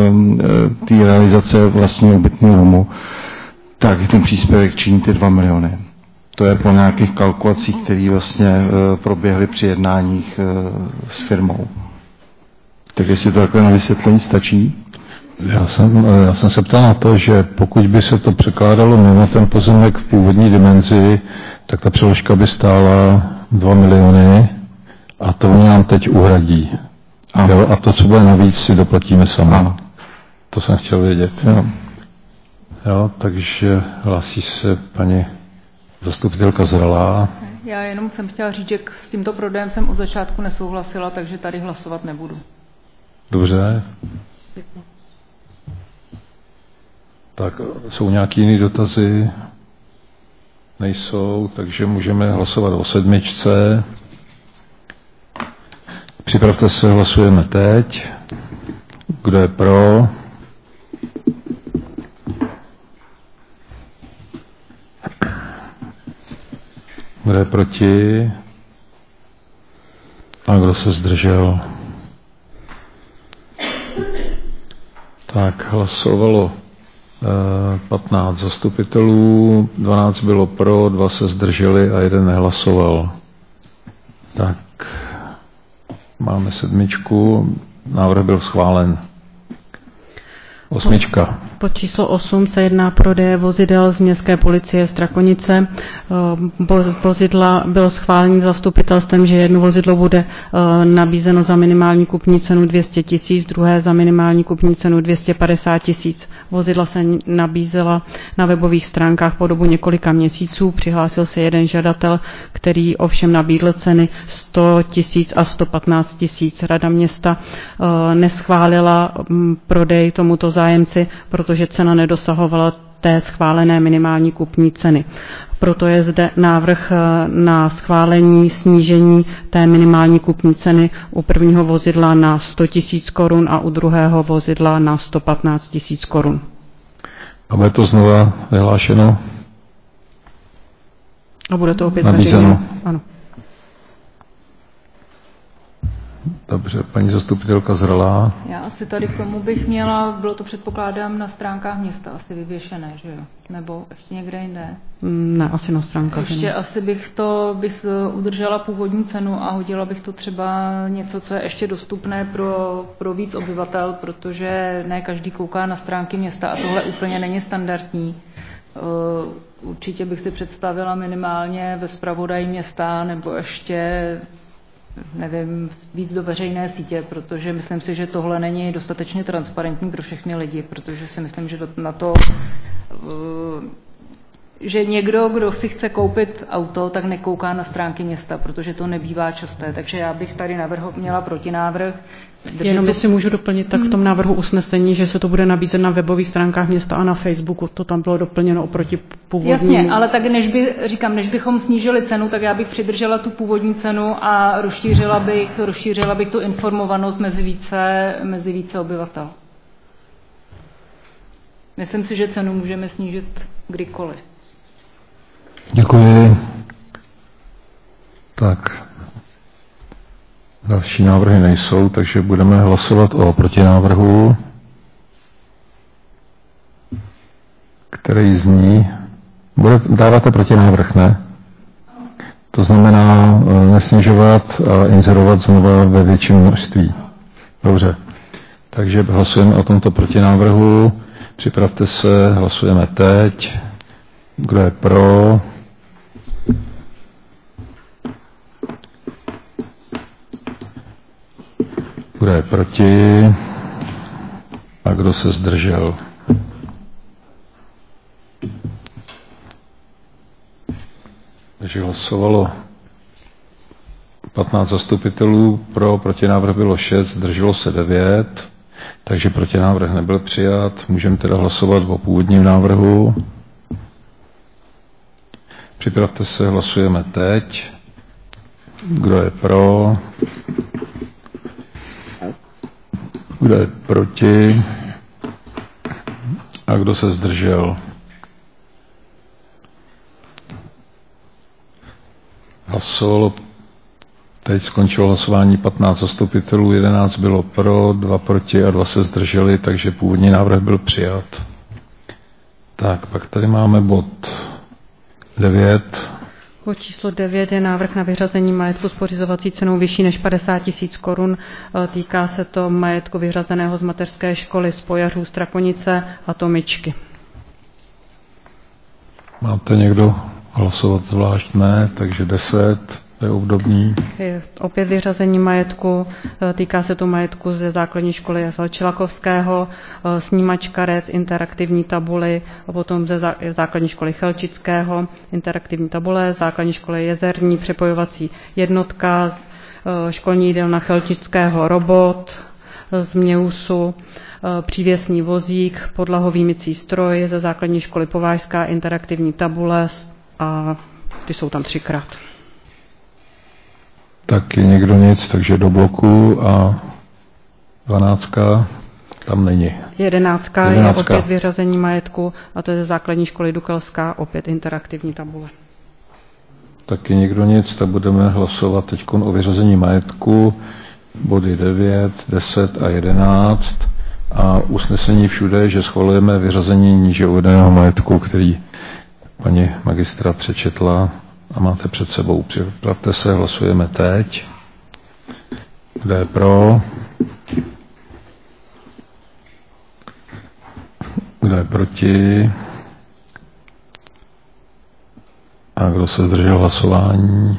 té realizace vlastního bytního domu, tak ten příspěvek činí ty dva miliony. To je po nějakých kalkulacích, které vlastně e, proběhly při jednáních e, s firmou. Tak jestli to takhle na vysvětlení stačí? Já jsem, já jsem se ptal na to, že pokud by se to překládalo mimo ten pozemek v původní dimenzi, tak ta přeložka by stála dva miliony a to oni nám teď uhradí. Jo, a to, co bude navíc, si doplatíme sami. Ano. To jsem chtěl vědět. Jo. Jo, takže hlásí se paní zastupitelka Zralá. Já jenom jsem chtěla říct, že s tímto prodejem jsem od začátku nesouhlasila, takže tady hlasovat nebudu. Dobře. Tak jsou nějaké jiné dotazy? Nejsou, takže můžeme hlasovat o sedmičce. Připravte se, hlasujeme teď. Kdo je pro? Kdo je proti? A kdo se zdržel? Tak, hlasovalo patnáct zastupitelů, dvanáct bylo pro, dva se zdrželi a jeden nehlasoval. Tak, máme sedmičku, návrh byl schválen. Osmička. Pod číslo osm se jedná prodeje vozidel z městské policie Strakonice. Vozidla bylo schválení zastupitelstvem, že jedno vozidlo bude nabízeno za minimální kupní cenu dvě stě tisíc, druhé za minimální kupní cenu dvě stě padesát tisíc. Vozidla se nabízela na webových stránkách po dobu několika měsíců. Přihlásil se jeden žadatel, který ovšem nabídl ceny sto tisíc a sto patnáct tisíc. Rada města neschválila prodej tomuto zájemci, protože cena nedosahovala té schválené minimální kupní ceny. Proto je zde návrh na schválení snížení té minimální kupní ceny u prvního vozidla na sto tisíc korun a u druhého vozidla na sto patnáct tisíc korun. A bude to znova vyhlášeno? A bude to opět nabízeno. Veřejně. Ano. Dobře, paní zastupitelka Zralá. Já asi tady k tomu bych měla, bylo to předpokládám na stránkách města asi vyvěšené, že jo? Nebo ještě někde jinde? Ne, asi na stránkách. Ještě ne. asi bych to, bych udržela původní cenu a hodila bych to třeba něco, co je ještě dostupné pro, pro víc obyvatel, protože ne každý kouká na stránky města a tohle úplně není standardní. Určitě bych si představila minimálně ve zpravodaji města nebo ještě nevím, víc do veřejné sítě, protože myslím si, že tohle není dostatečně transparentní pro všechny lidi, protože si myslím, že na to, že někdo, kdo si chce koupit auto, tak nekouká na stránky města, protože to nebývá časté. Takže já bych tady navrho, měla protinávrh. Jenom jestli můžu doplnit, tak v tom návrhu usnesení, že se to bude nabízet na webových stránkách města a na Facebooku, to tam bylo doplněno oproti původnímu. Jasně, ale tak než by, říkám, než bychom snížili cenu, tak já bych přidržela tu původní cenu a rozšířila bych, rozšířila bych tu informovanost mezi více, mezi více obyvatel. Myslím si, že cenu můžeme snížit kdykoliv. Děkuji. Tak. Další návrhy nejsou, takže budeme hlasovat o protinávrhu, který zní, bude, dáváte protinávrh, ne? To znamená nesnižovat a inzerovat znova ve větším množství. Dobře, takže hlasujeme o tomto protinávrhu, připravte se, hlasujeme teď. Kdo je pro? Kdo je proti? A kdo se zdržel? Takže hlasovalo patnáct zastupitelů, pro protinávrh bylo šest, zdrželo se devět, takže protinávrh nebyl přijat. Můžeme teda hlasovat o původním návrhu. Připravte se, hlasujeme teď. Kdo je pro? Kdo je proti? A kdo se zdržel? Hlasovalo, teď skončilo hlasování patnáct zastupitelů, jedenáct bylo pro, dva proti a dva se zdrželi, takže původní návrh byl přijat. Tak, pak tady máme bod devět. Bod číslo devět je návrh na vyřazení majetku s pořizovací cenou vyšší než padesát tisíc korun. Týká se to majetku vyřazeného z mateřské školy Spojařů Strakonice a Tomičky. Máte někdo hlasovat zvlášť? Ne, takže deset je obdobný. Je opět vyřazení majetku, týká se to majetku ze základní školy F L Čelakovského, snímač karet, interaktivní tabuly, a potom ze základní školy Chelčického, interaktivní tabule, základní školy Jezerní, přepojovací jednotka, školní jídelna Chelčického, robot z Měusu, přívěsný vozík, podlahový mycí stroj ze základní školy Povážská, interaktivní tabule a ty jsou tam třikrát. Taky někdo nic, takže do bloku a dvanáctka tam není. Jedenáctka je opět vyřazení majetku a to je ze základní školy Dukelská, opět interaktivní tabule. Taky někdo nic, tak budeme hlasovat teď o vyřazení majetku, body devět, deset a jedenáct a usnesení všude, že schvalujeme vyřazení níže uvedeného majetku, který paní magistra přečetla a máte před sebou. Připravte se, hlasujeme teď. Kdo je pro? Kdo je proti? A kdo se zdržel hlasování?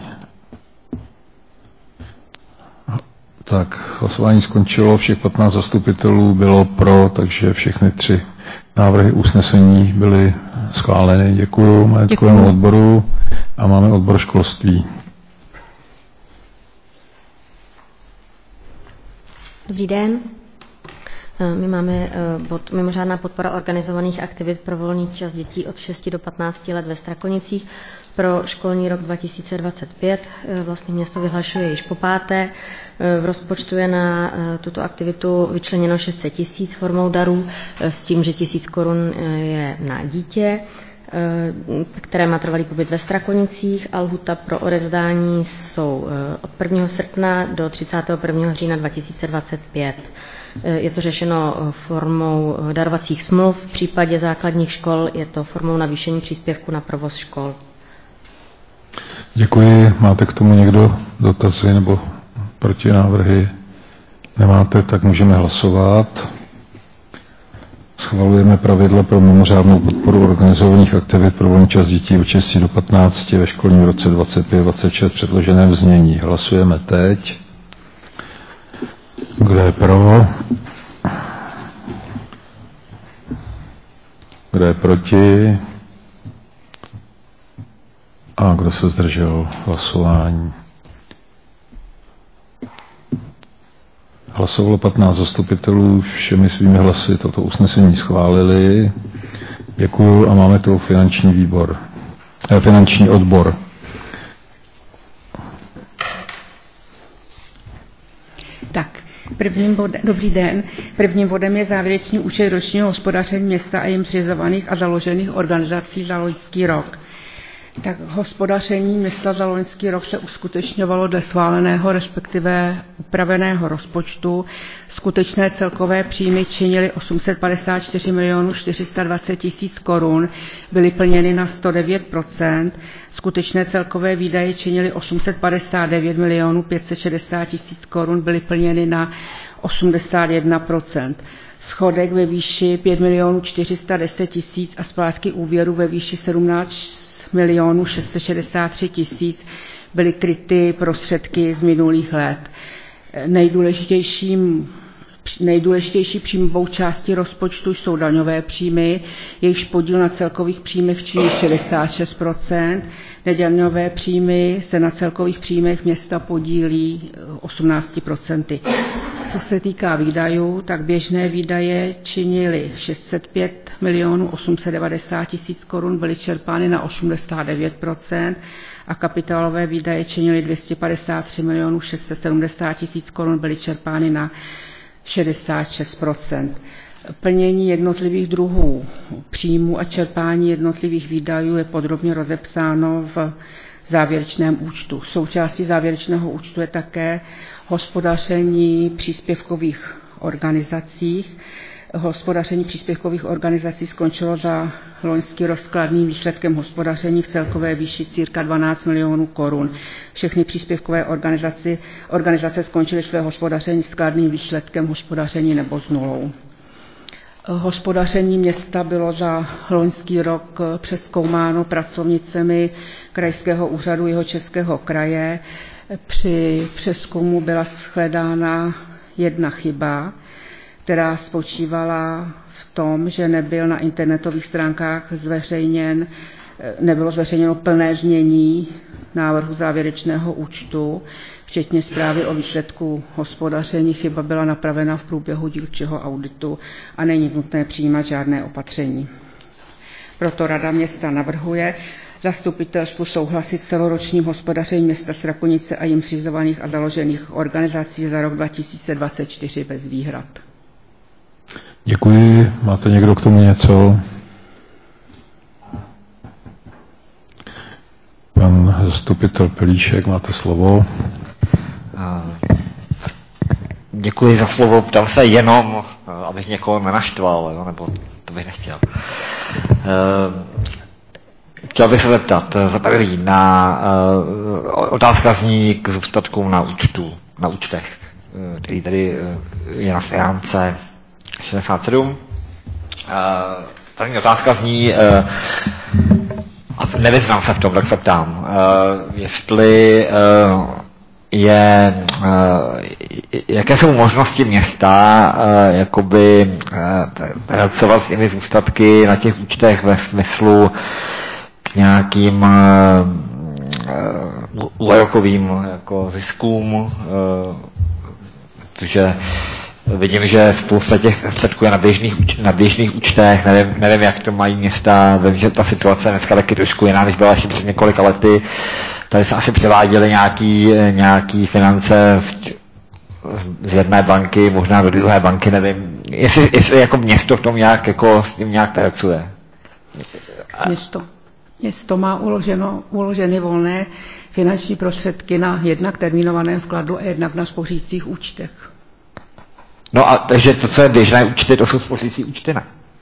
Tak, hlasování skončilo, všech patnáct zastupitelů bylo pro, takže všechny tři návrhy usnesení byly schváleny. Děkuji majetkovému odboru a máme odbor školství. Dobrý den. My máme bod mimořádná podpora organizovaných aktivit pro volný čas dětí od šesti do patnácti let ve Strakonicích pro školní rok dva tisíce dvacet pět. Vlastně město vyhlašuje již po páté. V rozpočtu je na tuto aktivitu vyčleněno šest set tisíc formou darů s tím, že tisíc korun je na dítě, které má trvalý pobyt ve Strakonicích a lhůta pro odevzdání jsou od prvního srpna do třicátého prvního října dva tisíce dvacet pět. Je to řešeno formou darovacích smluv, v případě základních škol je to formou navýšení příspěvku na provoz škol. Děkuji. Máte k tomu někdo dotazy nebo protinávrhy? Nemáte, tak můžeme hlasovat. Schvalujeme pravidla pro mimořádnou podporu organizovaných aktivit pro volný čas dětí od šesti do patnácti ve školním roce dvacet pět dvacet šest v předloženém znění. Hlasujeme teď. Kdo je pro? Kdo je proti? A kdo se zdržel hlasování? Hlasovalo patnáct zastupitelů, všemi svými hlasy toto usnesení schválili. Děkuju a máme tu finanční výbor, eh, finanční odbor. Tak, prvním bodem, dobrý den. Prvním bodem je závěrečný účet ročního hospodaření města a jim zřizovaných a založených organizací za loňský rok. Tak hospodaření města za loňský rok se uskutečňovalo dle schváleného, respektive upraveného rozpočtu. Skutečné celkové příjmy činily osm set padesát čtyři milionů čtyři sta dvacet tisíc korun, byly plněny na sto devět procent. Skutečné celkové výdaje činily osm set padesát devět milionů pět set šedesát tisíc korun, byly plněny na osmdesát jedna procent. Schodek ve výši pět milionů čtyři sta deset tisíc a splátky úvěru ve výši sedmnáct milionů šest set šedesát tři tisíc byly kryty prostředky z minulých let. Nejdůležitějším Nejdůležitější příjmovou částí rozpočtu jsou daňové příjmy, jejichž podíl na celkových příjmech činí šedesát šest procent. Nedaňové příjmy se na celkových příjmech města podílí osmnáct procent. Co se týká výdajů, tak běžné výdaje činily šest set pět milionů osm set devadesát tisíc korun, byly čerpány na osmdesát devět procent a kapitálové výdaje činily dvě stě padesát tři milionů šest set sedmdesát tisíc korun, byly čerpány na šedesát šest procent. Plnění jednotlivých druhů příjmů a čerpání jednotlivých výdajů je podrobně rozepsáno v závěrečném účtu. Součástí závěrečného účtu je také hospodaření příspěvkových organizacích. Hospodaření příspěvkových organizací skončilo za loňský rok skladným výsledkem hospodaření v celkové výši cirka dvanáct milionů korun. Všechny příspěvkové organizace, organizace skončily své hospodaření skladným výsledkem hospodaření nebo s nulou. Hospodaření města bylo za loňský rok přezkoumáno pracovnicemi Krajského úřadu Jihočeského kraje. Při přezkumu byla shledána jedna chyba, která spočívala v tom, že nebyl na internetových stránkách zveřejněn, nebylo zveřejněno plné znění návrhu závěrečného účtu, včetně zprávy o výsledku hospodaření. Chyba byla napravena v průběhu dílčího auditu a není nutné přijímat žádné opatření. Proto Rada města navrhuje zastupitelstvu souhlasit s celoročním hospodařením města Strakonice a jim zřizovaných a založených organizací za rok dva tisíce dvacet čtyři bez výhrad. Děkuji. Máte někdo k tomu něco? Pan zastupitel Pelíšek, máte slovo. Děkuji za slovo. Ptal se jenom, abych někoho nenaštval, nebo to bych nechtěl. Chtěl bych se zeptat, za první, na otázka zní k zůstatkům na účtu, na účtech, který tady je na stránce šedesát sedm. První otázka zní, a nevyznám se v tom, tak se ptám, jestli je, jaké jsou možnosti města jakoby pracovat s těmi zůstatky na těch účtech ve smyslu k nějakým úrokovým jako ziskům, protože vidím, že spousta těch výsledků je na běžných, na běžných účtech, nevím, nevím, jak to mají města, vím, že ta situace je dneska taky trošku jiná, než byla ještě před několika lety. Tady se asi převáděly nějaký, nějaký finance z jedné banky, možná do druhé banky, nevím, jestli, jestli jako město v tom nějak, jako s tím nějak pracuje. Město, město má uloženo, uloženy volné finanční prostředky na jednak termínovaném vkladu a jednak na spořících účtech. No a takže to, co je běžné účty, to jsou spořící účty, ne?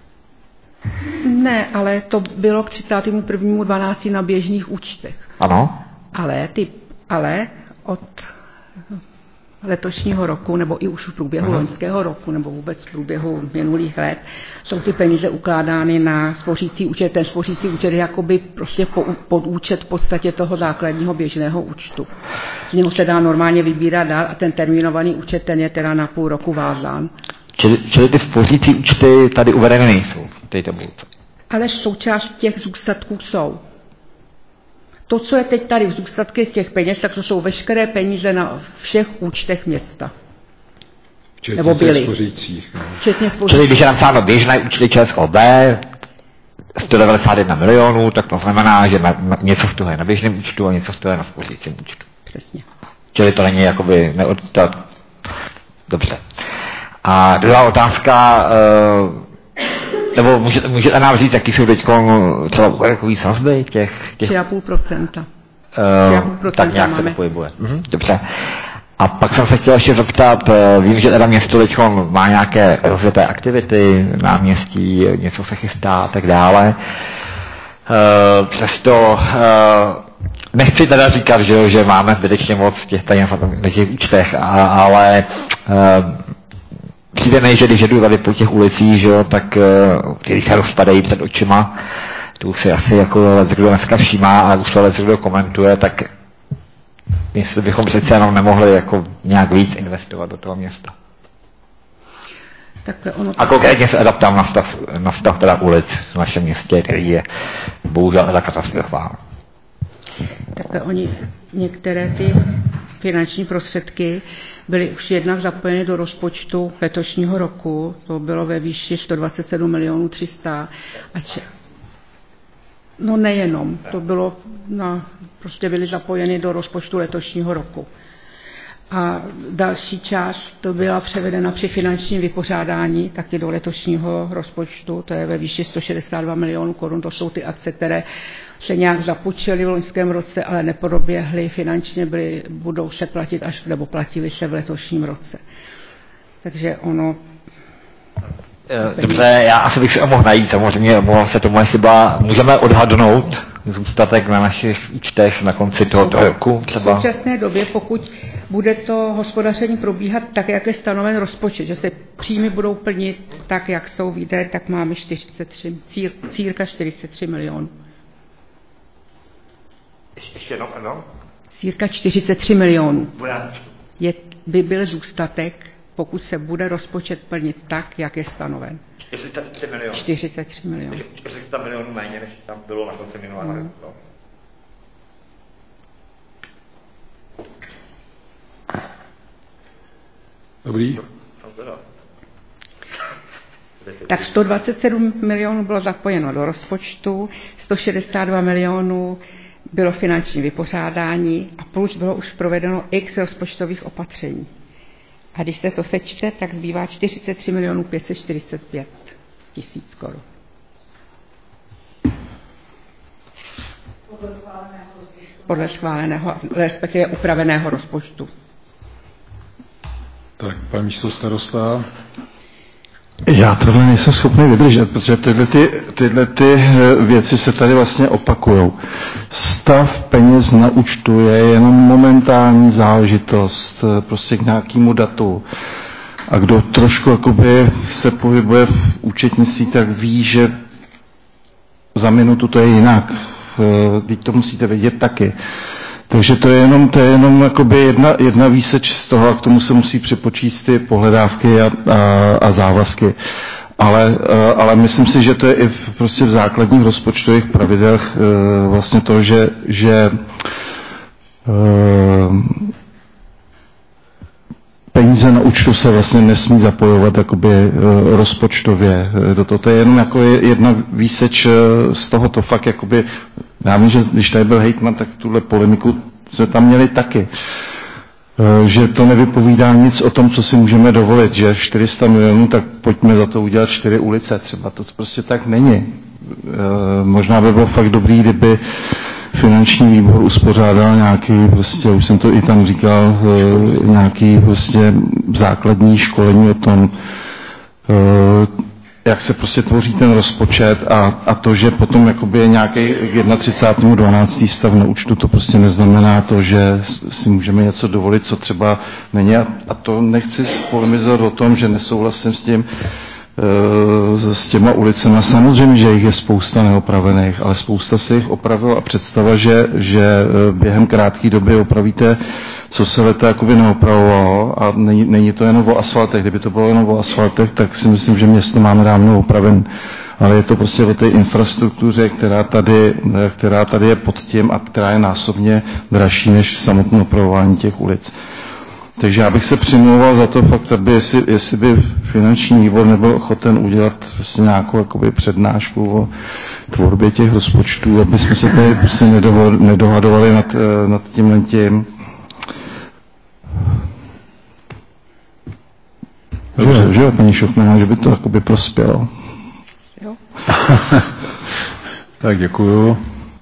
Ne, ale to bylo k třicátému prvnímu dvanáctému na běžných účtech. Ano. Ale, ty, ale od letošního roku, nebo i už v průběhu Aha. loňského roku, nebo vůbec v průběhu minulých let, jsou ty peníze ukládány na spořící účet. Ten spořící účet je jakoby prostě po, pod účet v podstatě toho základního běžného účtu. Z něho se dá normálně vybírat dál a ten termínovaný účet, ten je teda na půl roku vázán. Čili, čili ty spořící účty tady uvedeny nejsou v té tabulce? Ale součást těch zůstatků jsou. To, co je teď tady v zůstatky těch peněz, tak to jsou veškeré peníze na všech účtech města. Včetně nebo byly. Spořících. No. Včetně spořících. Čili když je napsáno běžné účty ČSOB, sto devadesát jedna milionů, tak to znamená, že na, na, něco z toho je na běžném účtu a něco z toho je na spořícím účtu. Přesně. Čili to není jakoby neodtat. Dobře. A druhá otázka, nebo můžete, můžete nám říct, jaký jsou teď třeba úrokový sazby těch... těch... tři celá pět procenta. Uh, tak nějak se to pohybuje. Mhm, dobře. A pak jsem se chtěl ještě zeptat, vím, že teda město teď má nějaké rozjeté aktivity, náměstí, něco se chystá a tak dále. Uh, přesto uh, nechci teda říkat, že, že máme zbytečně moc těch tady na těch účtech, a, ale uh, přijde nej, že když jedu tady po těch ulicích, že jo, tak uh, který se rozpadají před očima, to už si asi jako kdo dneska všímá a už se kdo komentuje, tak jestli bychom přece jenom nemohli jako nějak víc investovat do toho města. Ono... A konkrétně se adaptám na stav, na stav teda ulic v našem městě, který je bohužel teda katastrofální. Takhle oni, některé ty finanční prostředky byly už jednak zapojeny do rozpočtu letošního roku, to bylo ve výši sto dvacet sedm milionů tři sta. A če... No nejenom, to bylo na, prostě byly zapojeny do rozpočtu letošního roku. A další část to byla převedena při finančním vypořádání taky do letošního rozpočtu, to je ve výši sto šedesát dva milionů korun, to jsou ty akce, které se nějak započaly v loňském roce, ale neproběhly, finančně byly, budou se platit až, nebo platily se v letošním roce. Takže ono... Dobře, já asi bych se mohl najít, samozřejmě omlouvám se tomu, jestli byla, můžeme odhadnout zůstatek na našich účtech na konci tohoto roku třeba? V současné době, pokud bude to hospodaření probíhat tak, jak je stanoven rozpočet, že se příjmy budou plnit tak, jak jsou výdaje, tak máme čtyřicet tři, cír, círka čtyřicet tři milionů. Ještě jednou, ano? Círka čtyřicet tři milionů. Je, by byl zůstatek, pokud se bude rozpočet plnit tak, jak je stanoven. čtyřicet tři milionů. čtyřicet tři milionů. čtyři sta milionů méně, než tam bylo na konci minulého roku. No. Dobrý. tak sto dvacet sedm milionů bylo zapojeno do rozpočtu, sto šedesát dva milionů bylo finanční vypořádání a plus bylo už provedeno x rozpočtových opatření. A když se to sečte, tak zbývá čtyřicet tři milionů pět set čtyřicet pět tisíc korun. Podle schváleného, respektive upraveného rozpočtu. Tak, pan místostarosta. Já tohle nejsem schopný vydržet, protože tyhle, ty, tyhle ty věci se tady vlastně opakujou. Stav peněz na účtu je jenom momentální záležitost, prostě k nějakému datu. A kdo trošku jakoby se pohybuje v účetnictví, tak ví, že za minutu to je jinak. Teď to musíte vědět taky. Takže to je jenom, to je jenom jakoby jedna, jedna výseč z toho, a k tomu se musí připočíst ty pohledávky a, a, a závazky. Ale, ale myslím si, že to je i v, prostě v základních rozpočtových pravidlech vlastně to, že, že peníze na účtu se vlastně nesmí zapojovat jakoby rozpočtově do toho. To je jenom jako jedna výseč z toho, to fakt jakoby, já vím, že když tady byl hejtman, tak tuhle polemiku jsme tam měli taky. Že to nevypovídá nic o tom, co si můžeme dovolit, že čtyři sta milionů, tak pojďme za to udělat čtyři ulice třeba. To prostě tak není. Možná by bylo fakt dobrý, kdyby finanční výbor uspořádal nějaký, prostě, už jsem to i tam říkal, nějaký prostě základní školení o tom, jak se prostě tvoří ten rozpočet a, a to, že potom jakoby je nějaký třicátého prvního dvanáctého stav na účtu, to prostě neznamená to, že si můžeme něco dovolit, co třeba není. A, a to nechci polemizovat o tom, že nesouhlasím s tím, s těma ulicemi. Samozřejmě, že jich je spousta neopravených, ale spousta se jich opravilo a představa, že, že během krátké doby opravíte, co se leta jakoby neopravovalo a není, není to jenom o asfaltech. Kdyby to bylo jenom o asfaltech, tak si myslím, že město máme dávno opraven. Ale je to prostě o té infrastruktuře, která tady, která tady je pod tím a která je násobně dražší než samotné opravování těch ulic. Takže já bych se přimlouval za to fakt, aby jestli, jestli by finanční výbor nebyl ochoten udělat vlastně nějakou jakoby přednášku o tvorbě těch rozpočtů, aby jsme se tady prostě nedohadovali nad, nad tímhle tím. Že, že jo, paní Šochmanová, že by to jakoby prospělo. Jo. Tak děkuju.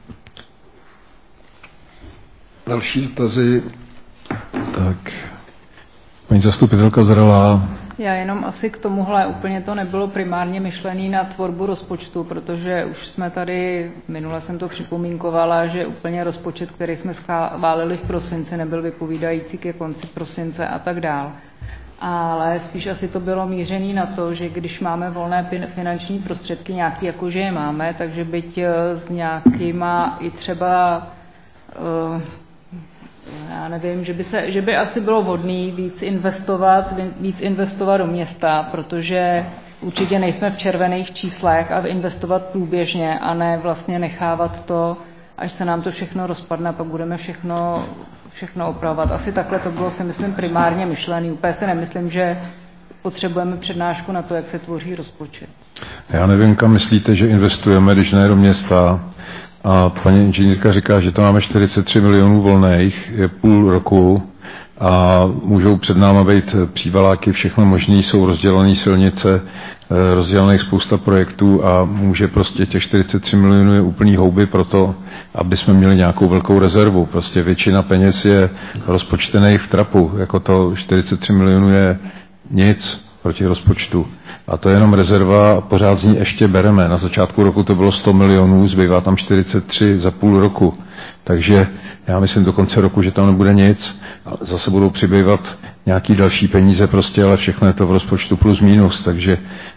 Další dotazy. Tak. Paní zastupitelka Zralá. Já jenom asi k tomuhle, úplně to nebylo primárně myšlený na tvorbu rozpočtu, protože už jsme tady, minule jsem to připomínkovala, že úplně rozpočet, který jsme schválili v prosinci, nebyl vypovídající ke konci prosince a tak dál. Ale spíš asi to bylo mířený na to, že když máme volné finanční prostředky, nějaký jakože je máme, takže byť s nějakýma i třeba uh, já nevím, že by, se, že by asi bylo vhodné víc investovat, víc investovat do města, protože určitě nejsme v červených číslech a investovat průběžně a ne vlastně nechávat to, až se nám to všechno rozpadne a pak budeme všechno, všechno opravovat. Asi takhle to bylo, si myslím, primárně myšlený. Úplně si nemyslím, že potřebujeme přednášku na to, jak se tvoří rozpočet. Já nevím, kam myslíte, že investujeme, když ne do města. A paní inženýrka říká, že tam máme čtyřicet tři milionů volných, je půl roku a můžou před náma být přívaláky, všechno možné, jsou rozdělané silnice, rozdělaných spousta projektů a může prostě těch čtyřicet tři milionů je úplný houby pro to, aby jsme měli nějakou velkou rezervu. Prostě většina peněz je rozpočtených v trapu, jako to čtyřicet tři milionů je nic proti rozpočtu. A to je jenom rezerva a pořád z ní ještě bereme. Na začátku roku to bylo sto milionů, zbývá tam čtyřicet tři za půl roku. Takže já myslím do konce roku, že tam nebude nic. Zase budou přibývat nějaký další peníze prostě, ale všechno je to v rozpočtu plus minus. Takže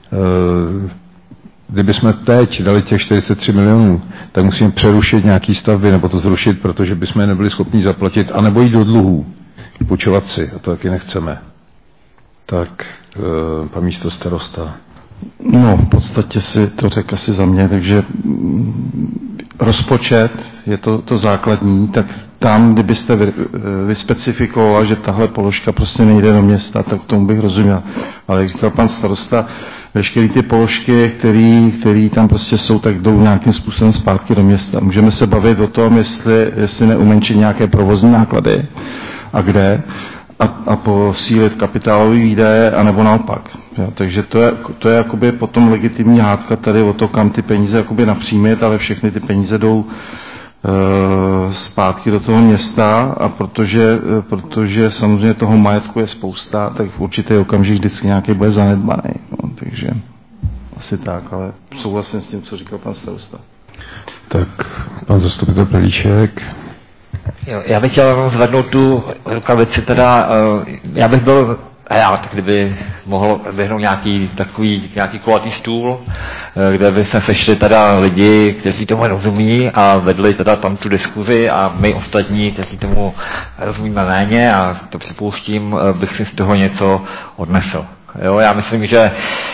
kdybychom teď dali těch čtyřicet tři milionů, tak musíme přerušit nějaký stavby nebo to zrušit, protože bychom je nebyli schopni zaplatit, anebo jít do dluhů, půjčovat si, a to taky nechceme. Tak, pan místostarosta. No, v podstatě si to řekl asi za mě, takže rozpočet je to, to základní, tak tam, kdybyste vy, vyspecifikovala, že tahle položka prostě nejde do města, tak tomu bych rozuměl. Ale jak říkal pan starosta, veškeré ty položky, který, který tam prostě jsou, tak jdou nějakým způsobem zpátky do města. Můžeme se bavit o tom, jestli, jestli neumenšit nějaké provozní náklady a kde a, a posílit kapitálové výdaje, anebo naopak. Jo, takže to je, to je jakoby potom legitimní hádka tady o to, kam ty peníze jakoby napřímit, ale všechny ty peníze jdou e, zpátky do toho města a protože, e, protože samozřejmě toho majetku je spousta, tak v určitý okamžik vždycky nějaký bude zanedbaný. No, takže asi tak, ale souhlasím s tím, co říkal pan starosta. Tak pan zastupitel Pelíšek. Jo, já bych chtěl zvednout tu rukavici, teda já bych byl rád, kdyby mohl běhnout nějaký takový, nějaký kulatý stůl, kde by se sešli teda lidi, kteří tomu rozumí a vedli teda tam tu diskuzi a my ostatní, kteří tomu rozumíme méně a to připouštím, bych si z toho něco odnesl. Jo, já myslím, že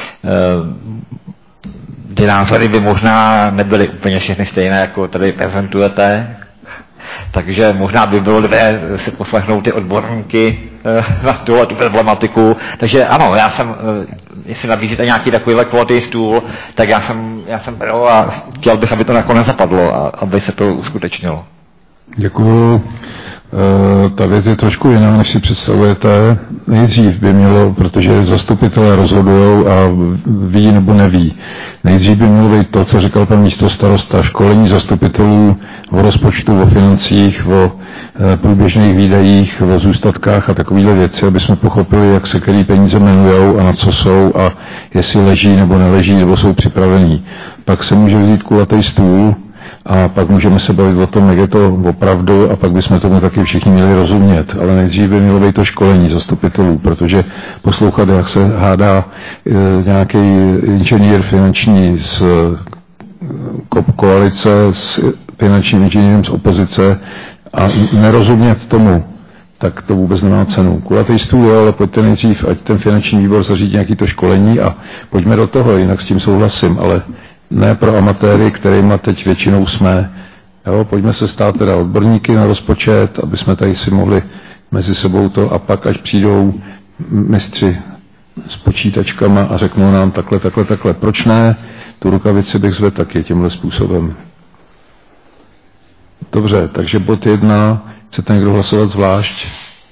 ty názory by možná nebyly úplně všechny stejné, jako tady prezentujete, takže možná by bylo dobré si poslechnout ty odborníky na tuhle tu problematiku. Takže ano, já jsem, jestli nabízíte nějaký takovýhle kulatý stůl, tak já jsem, já jsem pro a chtěl bych, aby to nakonec zapadlo a aby se to uskutečnilo. Děkuju. E, ta věc je trošku jiná, než si představujete. Nejdřív by mělo, protože zastupitelé rozhodují a ví nebo neví, nejdřív by mělo být to, co říkal pan místostarosta, školení zastupitelů o rozpočtu, o financích, o e, průběžných výdajích, o zůstatkách a takovýhle věci, aby jsme pochopili, jak se který peníze jmenujou a na co jsou a jestli leží nebo neleží, nebo jsou připravení. Pak se může vzít kulatý stůl a pak můžeme se bavit o tom, jak je to opravdu a pak bychom tomu taky všichni měli rozumět. Ale nejdřív by mělo být to školení zastupitelů, protože poslouchat, jak se hádá e, nějaký inženýr finanční z ko- koalice s finančním inženýrem z opozice a nerozumět tomu, tak to vůbec nemá cenu. Kulatý stůl, jo, ale pojďte nejdřív, ať ten finanční výbor zařídí nějaký to školení a pojďme do toho, jinak s tím souhlasím, ale ne pro amatéry, kterýma teď většinou jsme. Jo, pojďme se stát teda odborníky na rozpočet, aby jsme tady si mohli mezi sebou to a pak, až přijdou mistři s počítačkama a řeknou nám takhle, takhle, takhle. Proč ne? Tu rukavici bych zvedl taky tímhle způsobem. Dobře, takže bod jedna. Chcete někdo hlasovat zvlášť?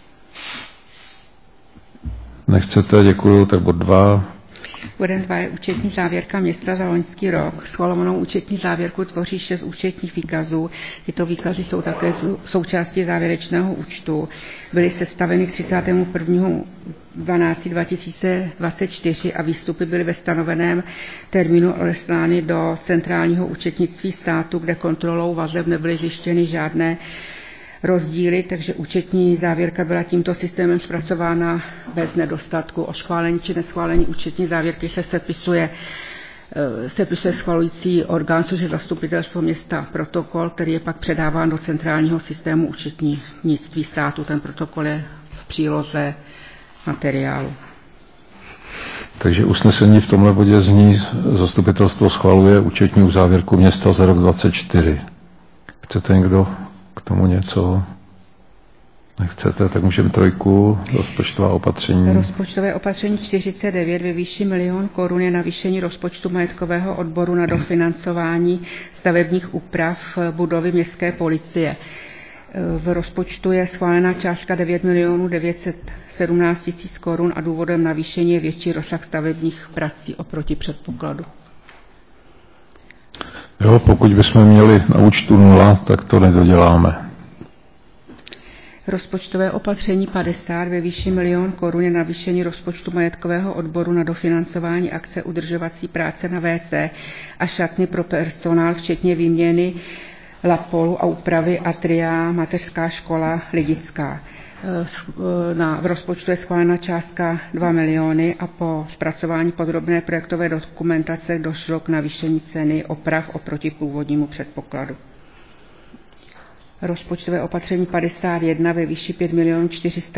Nechcete, děkuju, tak bod dva. Bodem dva je účetní závěrka města za loňský rok. Schvalovanou účetní závěrku tvoří šest účetních výkazů. Tyto výkazy jsou také součástí závěrečného účtu. Byly sestaveny k třicátého prvního dvanáctého dva tisíce dvacet čtyři a výstupy byly ve stanoveném termínu odeslány do centrálního účetnictví státu, kde kontrolou vazeb nebyly zjištěny žádné rozdíly, takže účetní závěrka byla tímto systémem zpracována bez nedostatku. O schválení či neschválení účetní závěrky se sepisuje, sepisuje schvalující orgán, což je zastupitelstvo města protokol, který je pak předáván do centrálního systému účetnictví státu. Ten protokol je v příloze materiálu. Takže usnesení v tomhle bodě zní, zastupitelstvo schvaluje účetní závěrku města za rok dvacet čtyři. Chcete někdo k tomu něco? Nechcete, tak můžeme trojku, rozpočtová opatření. Rozpočtové opatření čtyřicet devět ve výši milion korun je navýšení rozpočtu majetkového odboru na dofinancování stavebních úprav budovy městské policie. V rozpočtu je schválená částka devět milionů devět set sedmnáct tisíc korun a důvodem navýšení je větší rozsah stavebních prací oproti předpokladu. Jo, pokud bychom měli na účtu nula, tak to nedoděláme. Rozpočtové opatření padesát ve výši milion korun je navýšení rozpočtu majetkového odboru na dofinancování akce udržovací práce na vé cé a šatny pro personál, včetně výměny lapolu a úpravy Atria, mateřská škola Lidická. Na, v rozpočtu je schválena částka dva miliony a po zpracování podrobné projektové dokumentace došlo k navýšení ceny oprav oproti původnímu předpokladu. Rozpočtové opatření padesát jedna ve výši pět milionů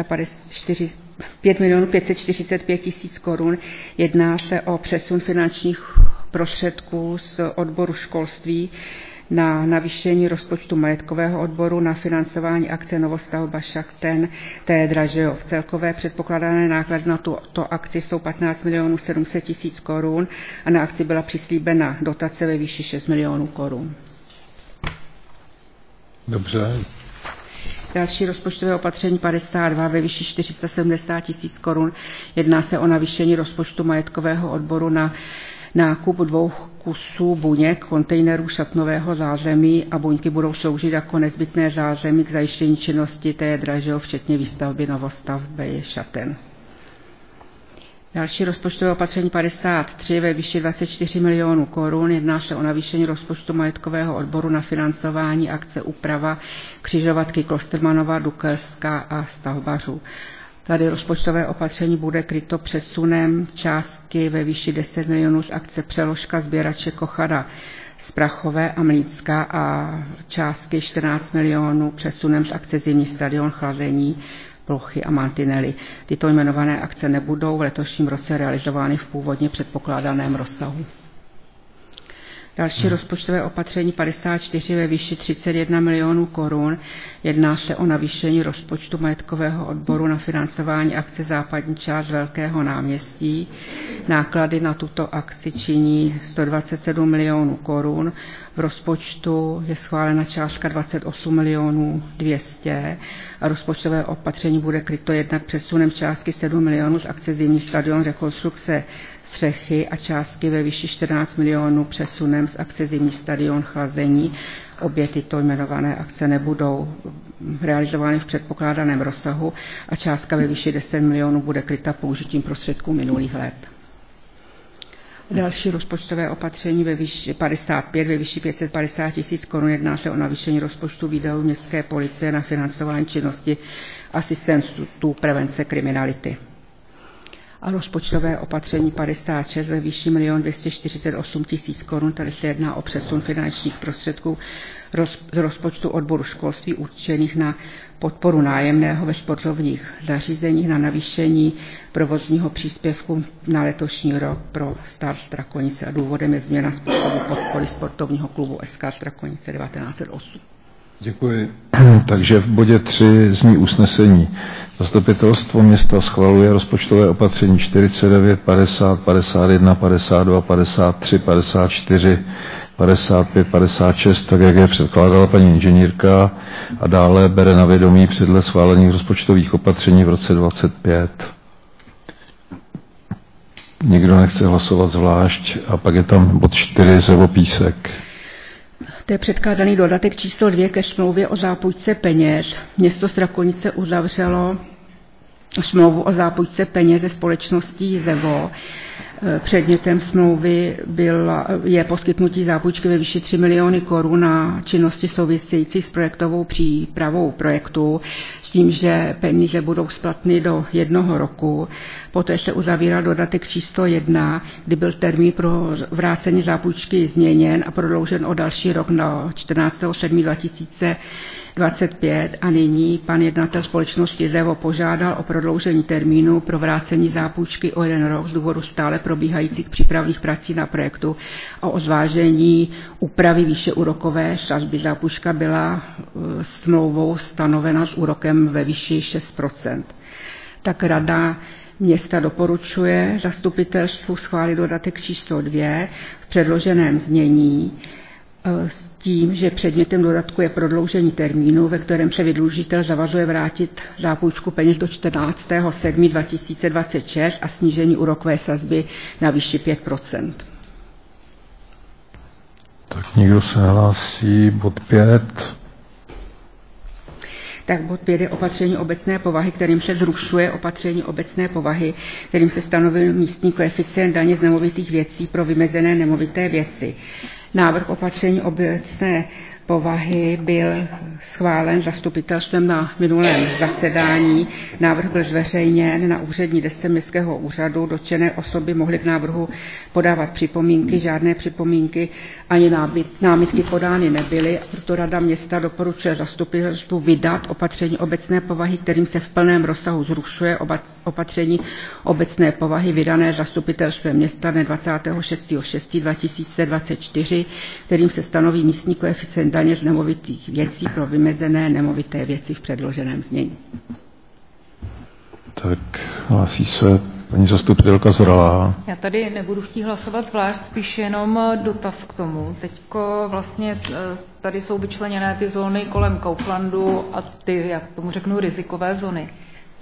pět set čtyřicet pět tisíc korun. Jedná se o přesun finančních prostředků z odboru školství na navýšení rozpočtu majetkového odboru na financování akce Novostavba Šachten T J Dražejov. Celkové předpokládané náklady na tuto akci jsou patnáct milionů sedm set tisíc korun a na akci byla přislíbena dotace ve výši šest milionů korun. Dobře. Další rozpočtové opatření padesát dva ve výši čtyři sta sedmdesát tisíc korun. Jedná se o navýšení rozpočtu majetkového odboru na nákup dvou kusů buněk, kontejnerů šatnového zázemí a buňky budou sloužit jako nezbytné zázemí k zajištění činnosti T J Dražejov, včetně výstavby novostavby šaten. Další rozpočtové opatření padesát tři ve výši dvacet čtyři milionů korun. Jedná se o navýšení rozpočtu majetkového odboru na financování akce Úprava křižovatky Klostermanova, Dukelská a Stavbařů. Tady rozpočtové opatření bude kryto přesunem částky ve výši deset milionů z akce Přeložka sběrače Kochada z Prachové a Mlýnská a částky čtrnáct milionů přesunem z akce Zimní stadion chlazení, plochy a mantinely. Tyto jmenované akce nebudou v letošním roce realizovány v původně předpokládaném rozsahu. Další hmm. rozpočtové opatření padesát čtyři ve výši třicet jedna milionů korun. Jedná se o navýšení rozpočtu majetkového odboru na financování akce Západní část Velkého náměstí. Náklady na tuto akci činí sto dvacet sedm milionů korun. V rozpočtu je schválena částka dvacet osm milionů dvě stě a rozpočtové opatření bude kryto jednak přesunem částky sedm milionů z akce Zimní stadion rekonstrukce střechy a částky ve výši čtrnáct milionů přesunem z akce Zimní stadion chlazení. Obě tyto jmenované akce nebudou realizovány v předpokládaném rozsahu a částka ve výši deset milionů bude kryta použitím prostředků minulých let. Další rozpočtové opatření ve výši padesát pět ve výši pět set padesát tisíc korun. Jedná se o navýšení rozpočtu výdajů městské policie na financování činnosti asistentů prevence kriminality. A rozpočtové opatření padesát šest ve výši milion dvě stě čtyřicet osm tisíc korun. Tady se jedná o přesun finančních prostředků z rozpočtu odboru školství určených na podporu nájemného ve sportovních zařízeních na navýšení provozního příspěvku na letošní rok pro Start Strakonice a důvodem je změna způsobu podpory sportovního klubu S K Strakonice devatenáct set osm. Děkuji. Takže v bodě tři zní usnesení. Zastupitelstvo města schvaluje rozpočtové opatření čtyřicet devět, padesát, padesát jedna, padesát dva, padesát tři, padesát čtyři, padesát pět, padesát šest, tak jak je předkládala paní inženýrka, a dále bere na vědomí předle schválených rozpočtových opatření v roce dvacet pět. Nikdo nechce hlasovat zvlášť a pak je tam bod čtyři Zevopísek. To je předkládaný dodatek číslo dvě ke smlouvě o zápůjčce peněz. Město Strakonice uzavřelo smlouvu o zápůjčce peněz se společností Zevo. Předmětem smlouvy byla, je poskytnutí zápůjčky ve výši tři miliony korun na činnosti související s projektovou přípravou projektu, s tím, že peníze budou splatny do jednoho roku. Poté se uzavírá dodatek číslo jedna, kdy byl termín pro vrácení zápůjčky změněn a prodloužen o další rok na čtrnáctého sedmého dva tisíce dvacet pět a nyní pan jednatel společnosti Zevo požádal o prodloužení termínu pro vrácení zápůjčky o jeden rok z důvodu stále probíhajících přípravných prací na projektu a o zvážení úpravy výše úrokové sazby. Zápůjčka byla smlouvou stanovena s úrokem ve výši šest procent. Tak rada města doporučuje zastupitelstvu schválit dodatek číslo dvě v předloženém znění s tím, že předmětem dodatku je prodloužení termínu, ve kterém se vydlužitel zavazuje vrátit zápůjčku peněz do čtrnáctého sedmého dva tisíce dvacet šest a snížení úrokové sazby na výši pět procent. Tak nikdo se hlásí. Bod pět. Tak bod pět je opatření obecné povahy, kterým se zrušuje opatření obecné povahy, kterým se stanovil místní koeficient daně z nemovitých věcí pro vymezené nemovité věci. Návrh opatření obecné povahy byl schválen zastupitelstvem na minulém zasedání. Návrh byl zveřejněn na úřední desce městského úřadu. Dotčené osoby mohly k návrhu podávat připomínky. Žádné připomínky ani námitky podány nebyly. Proto Rada města doporučuje zastupitelstvu vydat opatření obecné povahy, kterým se v plném rozsahu zrušuje opatření obecné povahy vydané zastupitelstvem města dne dvacátého šestého šestého dva tisíce dvacet čtyři, kterým se stanoví místní koeficient daně z nemovitých věcí pro vymezené nemovité věci v předloženém znění. Tak hlásí se paní zastupitelka Zoralá. Já tady nebudu chtít hlasovat zvlášť, spíš jenom dotaz k tomu. Teďko vlastně tady jsou vyčleněné ty zóny kolem Kauflandu a ty, jak tomu řeknu, rizikové zóny.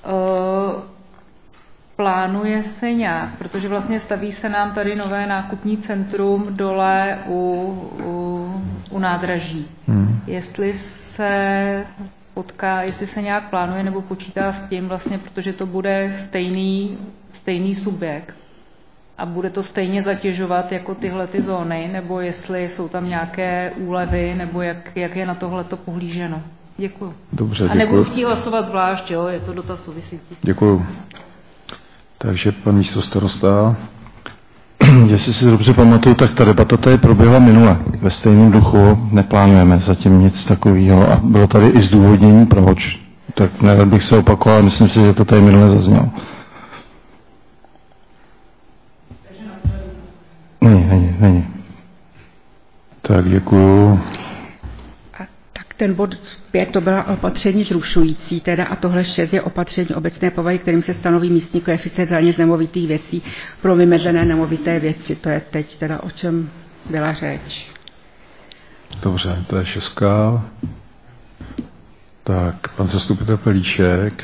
Plánuje se nějak, protože vlastně staví se nám tady nové nákupní centrum dole u, u, u nádraží. Hmm. Jestli se potká, jestli se nějak plánuje nebo počítá s tím vlastně, protože to bude stejný, stejný subjekt a bude to stejně zatěžovat jako tyhle ty zóny, nebo jestli jsou tam nějaké úlevy, nebo jak, jak je na tohleto pohlíženo. Děkuju. Dobře, děkuju. A nebudu chtít hlasovat zvlášť, jo, je to dotaz související. Děkuju. Takže pan místostarosta. Jestli si dobře pamatuju, tak ta debata tady proběhla minule. Ve stejném duchu neplánujeme zatím nic takového a bylo tady i zdůvodnění proč. Tak nerad bych se opakoval, myslím si, že to tady minule zaznělo. Není, není, není. Tak děkuju. Ten bod pět to byla opatření zrušující, teda a tohle šest je opatření obecné povahy, kterým se stanoví místní koeficient daně z nemovitých věcí pro vymezené nemovité věci. To je teď teda, o čem byla řeč. Dobře, to je šestka. Tak, pan zastupitel Pelíšek.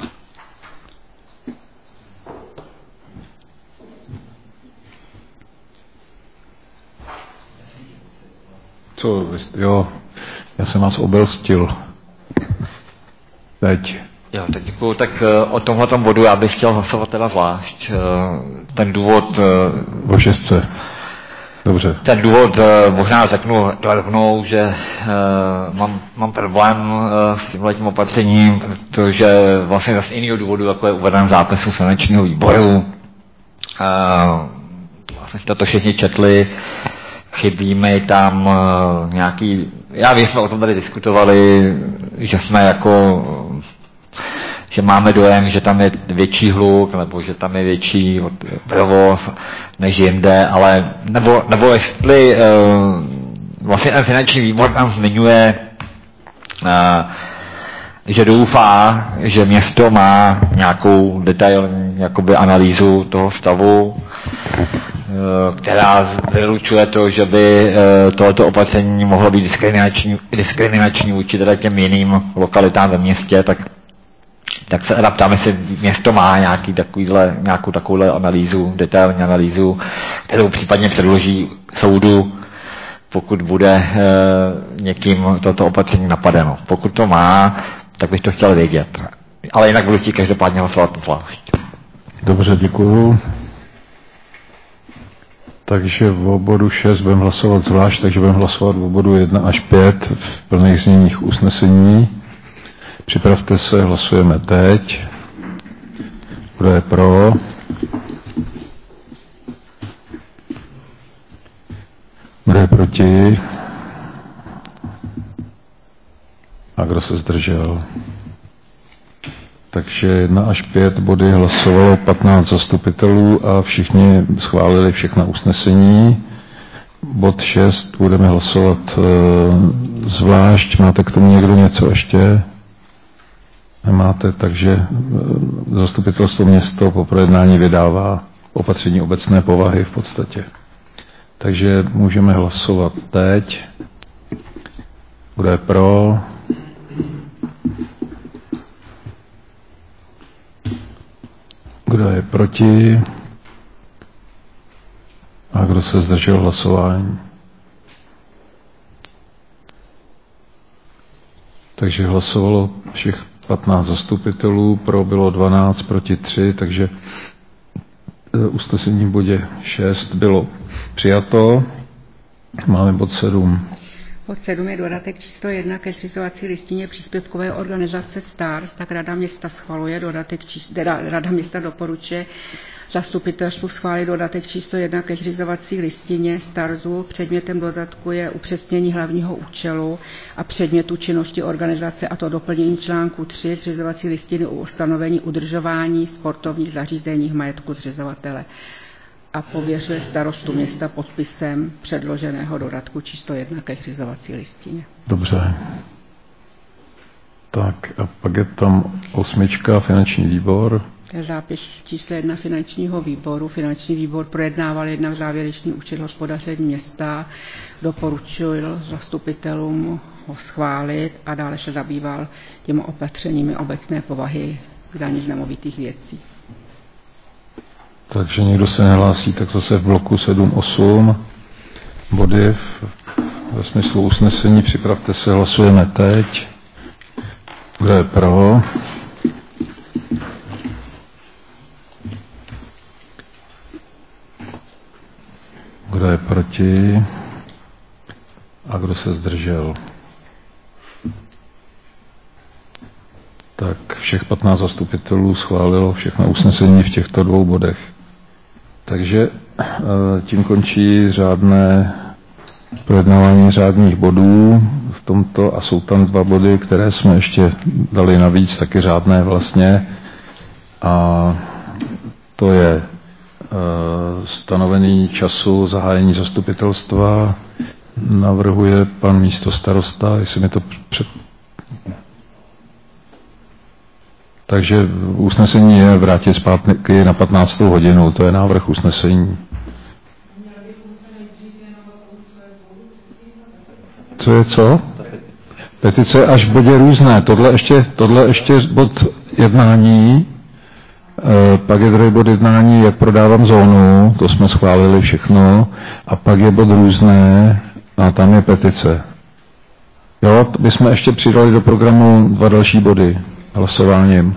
Co, jo, já jsem vás obelstil. Teď. Jo, tak děkuju. Tak o tomhletom bodu já bych chtěl hlasovat teda zvlášť. Ten důvod... O šestce. Dobře. Ten důvod možná řeknu rovnou, že uh, mám, mám problém uh, s tímhletím opatřením, protože vlastně zase jiného důvodu, jako je uveden v zápisu senečního výboru. Uh, vlastně jste to všichni četli. Chybí mi tam uh, nějaký, já vím, jsme o tom tady diskutovali, že jsme jako, že máme dojem, že tam je větší hluk, nebo že tam je větší provoz než jinde, ale, nebo, nebo jestli uh, vlastně ten finanční výbor tam zmiňuje, uh, že doufá, že město má nějakou detailní jakoby analýzu toho stavu, která vylučuje to, že by tohoto opatření mohlo být diskriminační, diskriminační vůči teda těm jiným lokalitám ve městě, tak, tak se ptám, jestli město má nějaký takovýhle, nějakou takovouhle analýzu, detailní analýzu, kterou případně předloží soudu, pokud bude e, někým toto opatření napadeno. Pokud to má, tak bych to chtěl vědět. Ale jinak budu chtít každopádně hlasovat zvlášť. Dobře, děkuju. Takže v bodu šest budeme hlasovat zvlášť, takže budeme hlasovat v bodu jedna až pět v plných zněních usnesení. Připravte se, hlasujeme teď. Kdo je pro? Kdo je proti? A kdo se zdržel? Takže jedna až pět body hlasovalo patnáct zastupitelů a všichni schválili všechna usnesení. Bod šest budeme hlasovat e, zvlášť. Máte k tomu někdo něco ještě? Nemáte, takže e, zastupitelstvo město po projednání vydává opatření obecné povahy v podstatě. Takže můžeme hlasovat teď. Kdo je pro? Kdo je proti? A kdo se zdržel hlasování? Takže hlasovalo všech patnáct zastupitelů, pro bylo dvanáct, proti tři, takže usnesení v bodě šest bylo přijato. Máme bod sedm. Bod sedm je dodatek číslo jedna ke zřizovací listině příspěvkové organizace STARS, tak Rada města schvaluje dodatek číslo, Rada města doporučuje zastupitelstvu schválit dodatek číslo jedna ke zřizovací listině STARSu. Předmětem dodatku je upřesnění hlavního účelu a předmětu činnosti organizace, a to doplnění článku tři zřizovací listiny u ustanovení udržování sportovních zařízení v majetku zřizovatele. A pověřuje starostu města podpisem předloženého dodatku číslo jedna ke zřizovací listině. Dobře. Tak a pak je tam osmička, finanční výbor. To je zápis číslo jedna finančního výboru. Finanční výbor projednával jednak závěrečný účet hospodaření města, doporučil zastupitelům ho schválit a dále se zabýval těmi opatřeními obecné povahy k dani z nemovitých věcí. Takže někdo se nehlásí, tak zase v bloku sedm osm body v, ve smyslu usnesení. Připravte se, hlasujeme teď. Kdo je pro? Kdo je proti? A kdo se zdržel? Tak všech patnáct zastupitelů schválilo všechna usnesení v těchto dvou bodech. Takže tím končí řádné projednávání řádných bodů v tomto a jsou tam dva body, které jsme ještě dali navíc, taky řádné vlastně. A to je stanovený času zahájení zastupitelstva. Navrhuje pan místostarosta, jestli mi to před... Takže usnesení je vrátit zpátky na patnáctou hodinu, to je návrh usnesení. Co je co? Petice až v bodě různé. Tohle ještě, tohle ještě bod jednání, e, pak je druhý bod jednání, jak prodávám zónu, to jsme schválili všechno, a pak je bod různé a tam je petice. Jo, bychom ještě přidali do programu dva další body hlasováním.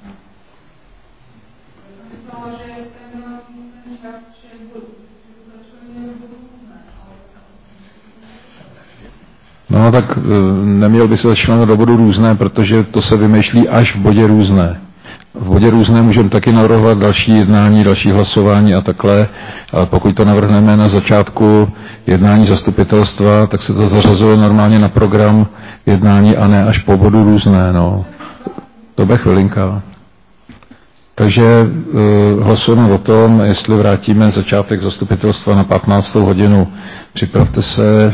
No tak neměl by se začlenit do bodu různé, protože to se vymýšlí až v bodě různé. V bodě různé můžeme taky navrhovat další jednání, další hlasování a takhle, ale pokud to navrhneme na začátku jednání zastupitelstva, tak se to zařazuje normálně na program jednání a ne až po bodu různé. No. To bude chvilinka. Takže uh, hlasujeme o tom, jestli vrátíme začátek zastupitelstva na patnáctou hodinu. Připravte se.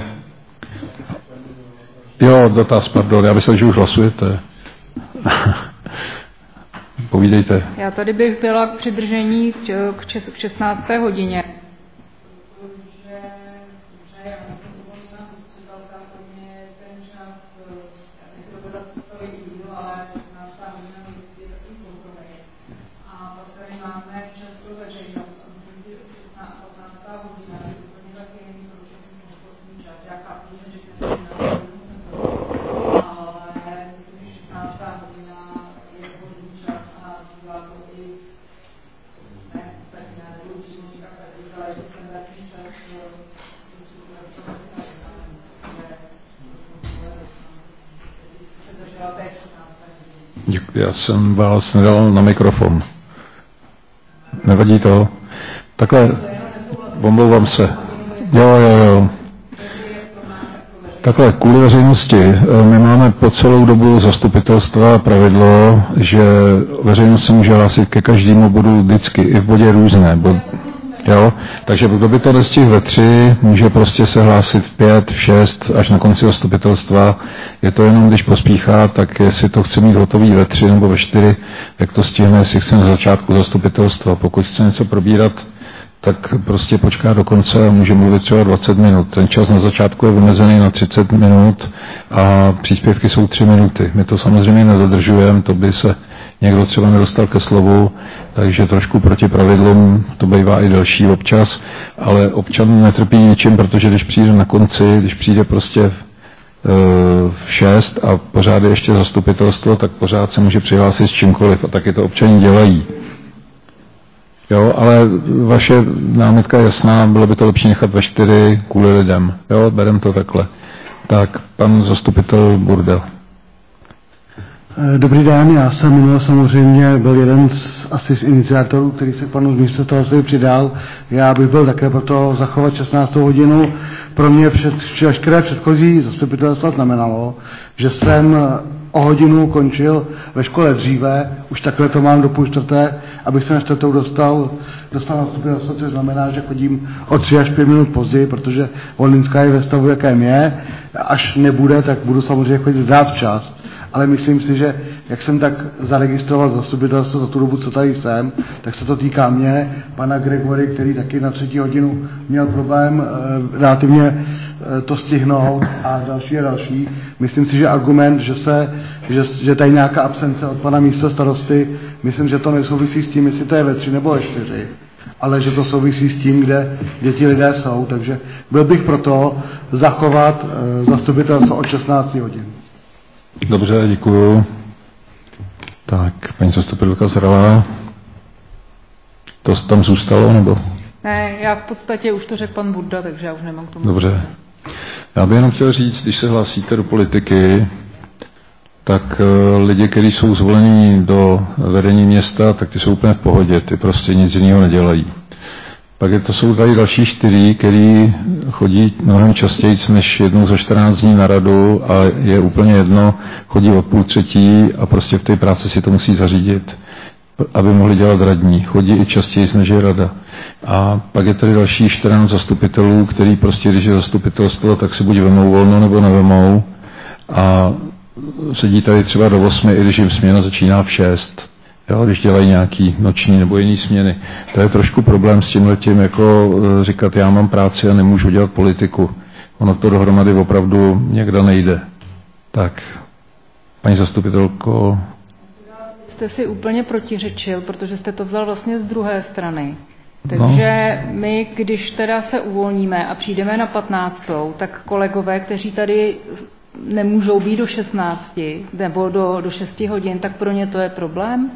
Jo, dotaz, pardon, já myslím, že už hlasujete. Povídejte. Já tady bych byla k přidržení k, čes, k šestnácté hodině. Já jsem vás nedal na mikrofon. Nevadí to? Takhle, omlouvám se. Jo, jo, jo. Takhle, kvůli veřejnosti. My máme po celou dobu zastupitelstva pravidlo, že veřejnost se může hlásit ke každému bodu vždycky, i v bodě různé. Bod, jo? Takže kdo by to nestihl ve tři, může prostě se hlásit v pět, v šest, až na konci zastupitelstva. Je to jenom, když pospíchá, tak jestli to chce mít hotový ve tři nebo ve čtyři, jak to stihne, jestli chce na začátku zastupitelstva. Pokud chce něco probírat, tak prostě počká do konce a může mluvit třeba dvacet minut. Ten čas na začátku je vymezený na třicet minut a příspěvky jsou tři minuty. My to samozřejmě nedodržujeme, to by se někdo třeba nedostal ke slovu, takže trošku proti pravidlům, to bývá i delší občas, ale občan netrpí ničím, protože když přijde na konci, když přijde prostě v šest a pořád je ještě zastupitelstvo, tak pořád se může přihlásit s čímkoliv a taky to občani dělají. Jo, ale vaše námitka je jasná, bylo by to lepší nechat ve čtyři kvůli lidem. Jo, berem to takhle. Tak, pan zastupitel Burda. Dobrý den, já jsem minule samozřejmě byl jeden z, asi z iniciátorů, který se k panu z místostarosty přidal. Já bych byl také proto zachovat šestnáctou hodinu. Pro mě před, veškeré předchozí zastupitelstvo znamenalo, že jsem o hodinu končil ve škole dříve, už takhle to mám do půl čtvrté, abych se na čtvrtou dostal, dostal na zastupitelstvo, což znamená, že chodím o tři až pět minut později, protože Volninská je ve stavu, jakém je. Až nebude, tak budu samozřejmě chodit dát včas. Ale myslím si, že jak jsem tak zaregistroval zastupitelstvo za tu dobu, co tady jsem, tak se to týká mě, pana Gregory, který taky na třetí hodinu měl problém e, relativně e, to stihnout a další a další. Myslím si, že argument, že, se, že, že tady nějaká absence od pana místostarosty, myslím, že to nesouvisí s tím, jestli to je ve tři nebo ve čtyři, ale že to souvisí s tím, kde, kde ti lidé jsou. Takže byl bych proto zachovat e, zastupitelstvo od šestnácti hodin. Dobře, děkuju. Tak, paní zastupitelka Zralá. To tam zůstalo, nebo? Ne, já v podstatě už to řekl pan Burda, takže já už nemám k tomu. Dobře. Já bych jenom chtěl říct, když se hlásíte do politiky, tak lidi, kteří jsou zvolení do vedení města, tak ty jsou úplně v pohodě, ty prostě nic jiného nedělají. Pak je to jsou tady další čtyři, který chodí mnohem častěji než jednou za čtrnáct dní na radu a je úplně jedno, chodí od půl třetí a prostě v té práci si to musí zařídit, aby mohli dělat radní. Chodí i častěji než je rada. A pak je tady další čtrnáct zastupitelů, který prostě, když je zastupitelstvo, tak si buď vemou volno nebo nevemou a sedí tady třeba do osmi, i když jim směna začíná v šest. Jo, když dělají nějaký noční nebo jiný směny. To je trošku problém s tímhletím, jako říkat, já mám práci a nemůžu dělat politiku. Ono to dohromady opravdu někde nejde. Tak, paní zastupitelko. Jste si úplně protiřečil, protože jste to vzal vlastně z druhé strany. Takže no. My, když teda se uvolníme a přijdeme na patnáctou, tak kolegové, kteří tady nemůžou být do šestnácti nebo do, do šesti hodin, tak pro ně to je problém?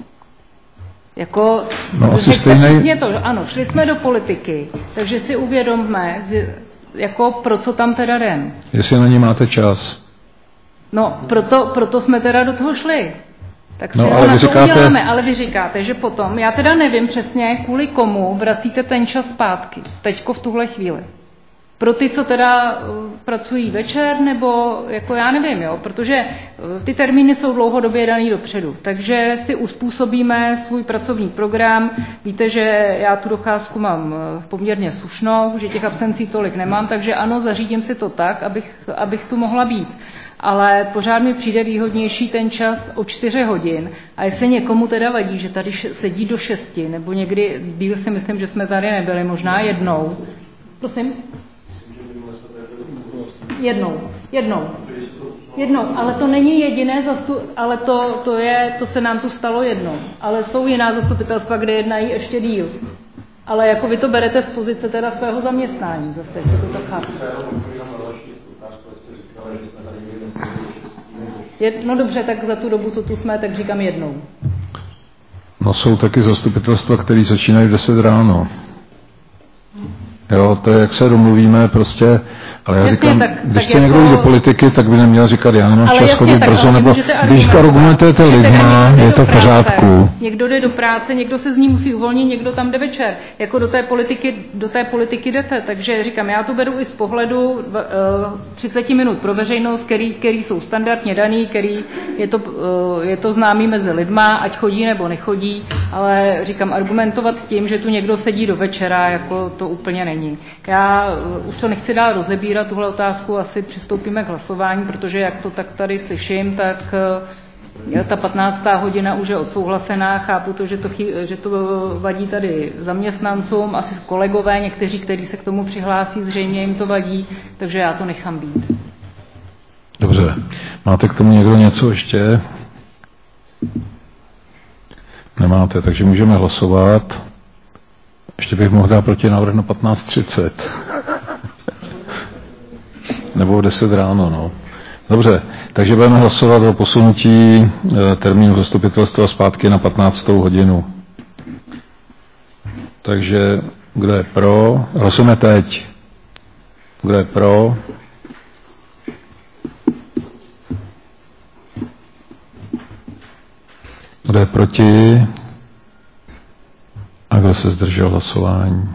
Jako, no, asi stejnej... to, ano, šli jsme do politiky, takže si uvědomme, jako pro co tam teda jdem. Jestli na ní máte čas. No, proto, proto jsme teda do toho šli. Tak si no, ale ale na to říkáte... uděláme, ale vy říkáte, že potom, já teda nevím přesně, kvůli komu vracíte ten čas zpátky, teďko v tuhle chvíli. Pro ty, co teda pracují večer, nebo jako já nevím, jo, protože ty termíny jsou dlouhodobě daný dopředu, takže si uspůsobíme svůj pracovní program. Víte, že já tu docházku mám poměrně slušnou, že těch absencí tolik nemám, takže ano, zařídím si to tak, abych, abych tu mohla být. Ale pořád mi přijde výhodnější ten čas o čtyři hodin. A jestli někomu teda vadí, že tady sedí do šesti, nebo někdy, díl si myslím, že jsme tady nebyli, možná jednou. Prosím? Jednou, jednou, jednou, ale to není jediné zastup, ale to, to, je, to se nám tu stalo jednou, ale jsou jiná zastupitelstva, kde jednají ještě díl. Ale jako vy to berete z pozice teda svého zaměstnání zase, že to tak chápu. Je, no dobře, tak za tu dobu, co tu jsme, tak říkám jednou. No jsou taky zastupitelstva, které začínají v deset ráno. Jo, to je, jak se domluvíme, prostě, ale já jasně, říkám, tak, když chce někdo jít do politiky, tak by neměl říkat, já nemám ale čas chodit brzo, nebo když argumentujete lidma, je to v pořádku. Někdo jde do práce, někdo se z ní musí uvolnit, někdo tam jde večer. Jako do té politiky, do té politiky jdete, takže říkám, já to beru i z pohledu uh, třicet minut pro veřejnost, který, který jsou standardně daný, který je to, uh, je to známý mezi lidma, ať chodí nebo nechodí, ale říkám, argumentovat tím, že tu někdo sedí do večera, jako to úplně není. Já uh, už to nechci dál rozebírat, tuhle otázku, asi přistoupíme k hlasování, protože jak to tak tady slyším, tak uh, ta patnáctá hodina už je odsouhlasená, chápu to, že to, chy, že to vadí tady zaměstnancům, asi kolegové, někteří, kteří se k tomu přihlásí, zřejmě jim to vadí, takže já to nechám být. Dobře, máte k tomu někdo něco ještě? Nemáte, takže můžeme hlasovat. Ještě bych mohl dát protinávrh na patnáct třicet. Nebo v deset ráno, no. Dobře, takže budeme hlasovat o posunutí e, termínu zastupitelstva zpátky na patnáctou hodinu. Takže kdo je pro? Hlasujeme teď. Kdo je pro? Kdo je proti? A kdo se zdržel hlasování?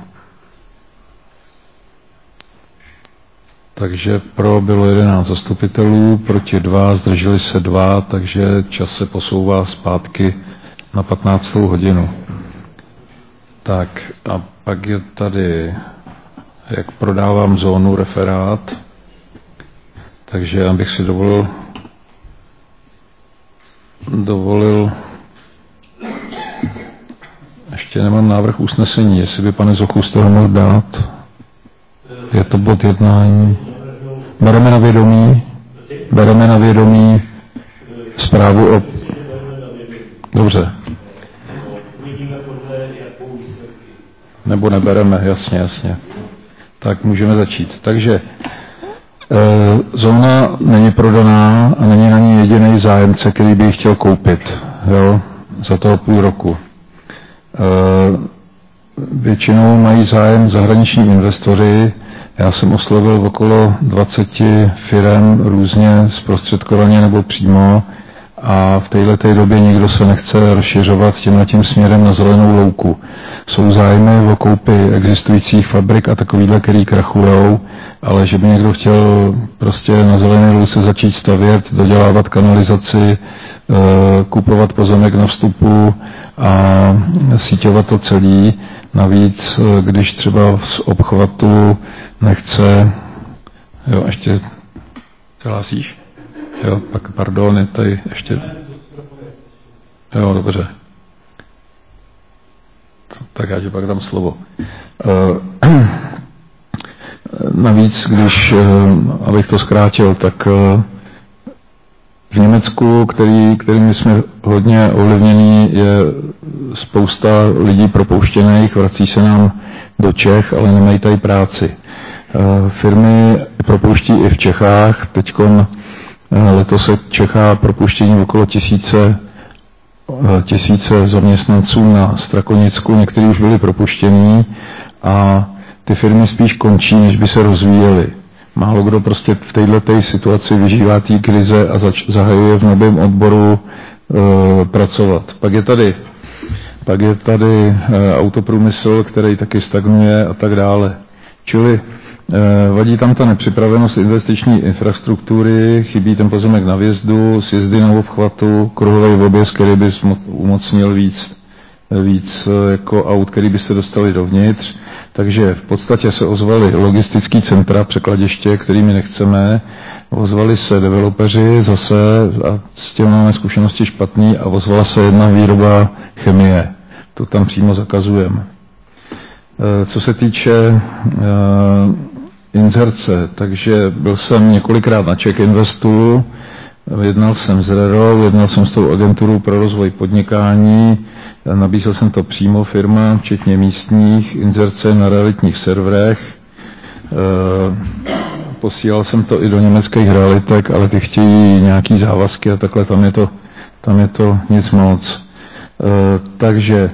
Takže pro bylo jedenáct zastupitelů, proti dva, zdrželi se dva, takže čas se posouvá zpátky na patnáctou hodinu. Tak a pak je tady, jak prodávám zónu, referát. Takže já bych si dovolil dovolil ještě nemám návrh usnesení, jestli by pane Zochu z toho mohl dát. Je to bod jednání. Bereme na vědomí, bereme na vědomí zprávu o... Dobře. Nebo nebereme, jasně, jasně. Tak můžeme začít. Takže e, zóna není prodaná a není na ní jediný zájemce, který by ji chtěl koupit, jo, za toho půl roku. E, většinou mají zájem zahraniční investoři. Já jsem oslovil okolo dvacet firem různě zprostředkovaně nebo přímo a v této době nikdo se nechce rozšiřovat tímhletím směrem na zelenou louku. Jsou zájmy o koupy existujících fabrik a takovýhle, který krachujou, ale že by někdo chtěl prostě na zelené louce začít stavět, dodělávat kanalizaci, kupovat pozemek na vstupu a síťovat to celý. Navíc, když třeba z obchvatu nechce, jo, ještě se hlásíš? Jo, pak pardon, je tady ještě, jo, dobře. Tak já ti pak dám slovo. Navíc, když, abych to zkrátil, tak v Německu, který, kterými jsme hodně ovlivnění, je spousta lidí propouštěných, vrací se nám do Čech, ale nemají tady práci. Firmy propouští i v Čechách. Teďkon letos se Čechá propuštění okolo tisíce, tisíce zaměstnanců na Strakonicku, někteří už byli propuštění a ty firmy spíš končí, než by se rozvíjely. Málo kdo prostě v této situaci vyžívá té krize a zač- zahajuje v novém odboru e, pracovat. Pak je tady, pak je tady e, autoprůmysl, který taky stagnuje a tak dále. Čili e, vadí tam ta nepřipravenost investiční infrastruktury, chybí ten pozemek na vjezdu, sjezdy na obchvatu, kruhový objezd, který by umocnil víc, víc jako aut, který by se dostali dovnitř. Takže v podstatě se ozvali logistický centra, překladiště, kterými nechceme, ozvali se developeři zase, a s tím máme zkušenosti špatný, a ozvala se jedna výroba chemie. To tam přímo zakazujeme. Co se týče uh, inzerce, takže byl jsem několikrát na Czech Investu, jednal jsem s Rerou, jednal jsem s tou agenturou pro rozvoj podnikání, nabízel jsem to přímo firmám, včetně místních, inzerce na realitních serverech. Posílal jsem to i do německých realitek, ale ty chtějí nějaký závazky a takhle, tam je to, tam je to nic moc. Takže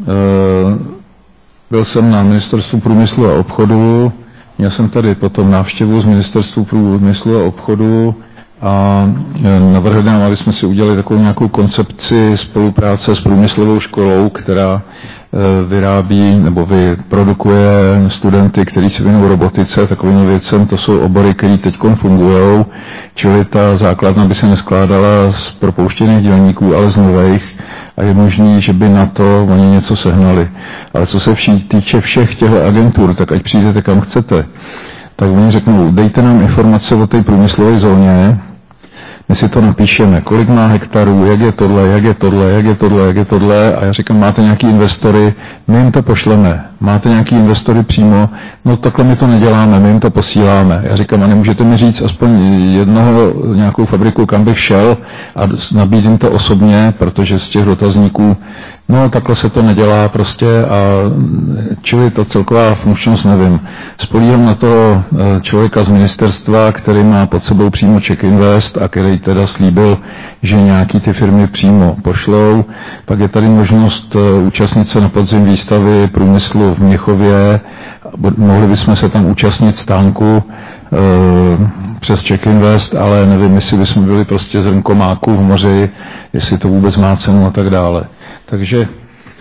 byl jsem na Ministerstvu průmyslu a obchodu, měl jsem tady potom návštěvu z Ministerstvu průmyslu a obchodu a navrhl nám, aby jsme si udělali takovou nějakou koncepci spolupráce s průmyslovou školou, která vyrábí nebo vyprodukuje studenty, kteří se věnují robotice, takovým věcem. To jsou obory, které teď fungují, čili ta základna by se neskládala z propouštěných dělníků, ale z nových, a je možný, že by na to oni něco sehnali. Ale co se vší, týče všech těchto agentur, tak ať přijdete kam chcete, tak oni řeknou, dejte nám informace o té průmyslové zóně, my si to napíšeme, kolik má hektarů, jak je tohle, jak je tohle, jak je tohle, jak je tohle, a já říkám, máte nějaký investory, my jim to pošleme, máte nějaký investory přímo, no takhle my to neděláme, my jim to posíláme. Já říkám, a nemůžete mi říct aspoň jednoho nějakou fabriku, kam bych šel, a nabídím to osobně, protože z těch dotazníků, no takhle se to nedělá prostě, a čili to celková funkčnost nevím. Spolíhám na toho člověka z ministerstva, který má pod sebou přímo Czech Invest a který teda slíbil, že nějaký ty firmy přímo pošlou. Pak je tady možnost účastnit se na podzim výstavy průmyslu v Měchově mohli bychom se tam účastnit stánku e, přes Czech Invest, ale nevím, jestli bychom byli prostě zrnkomáků v moři, jestli to vůbec má cenu a tak dále. Takže e,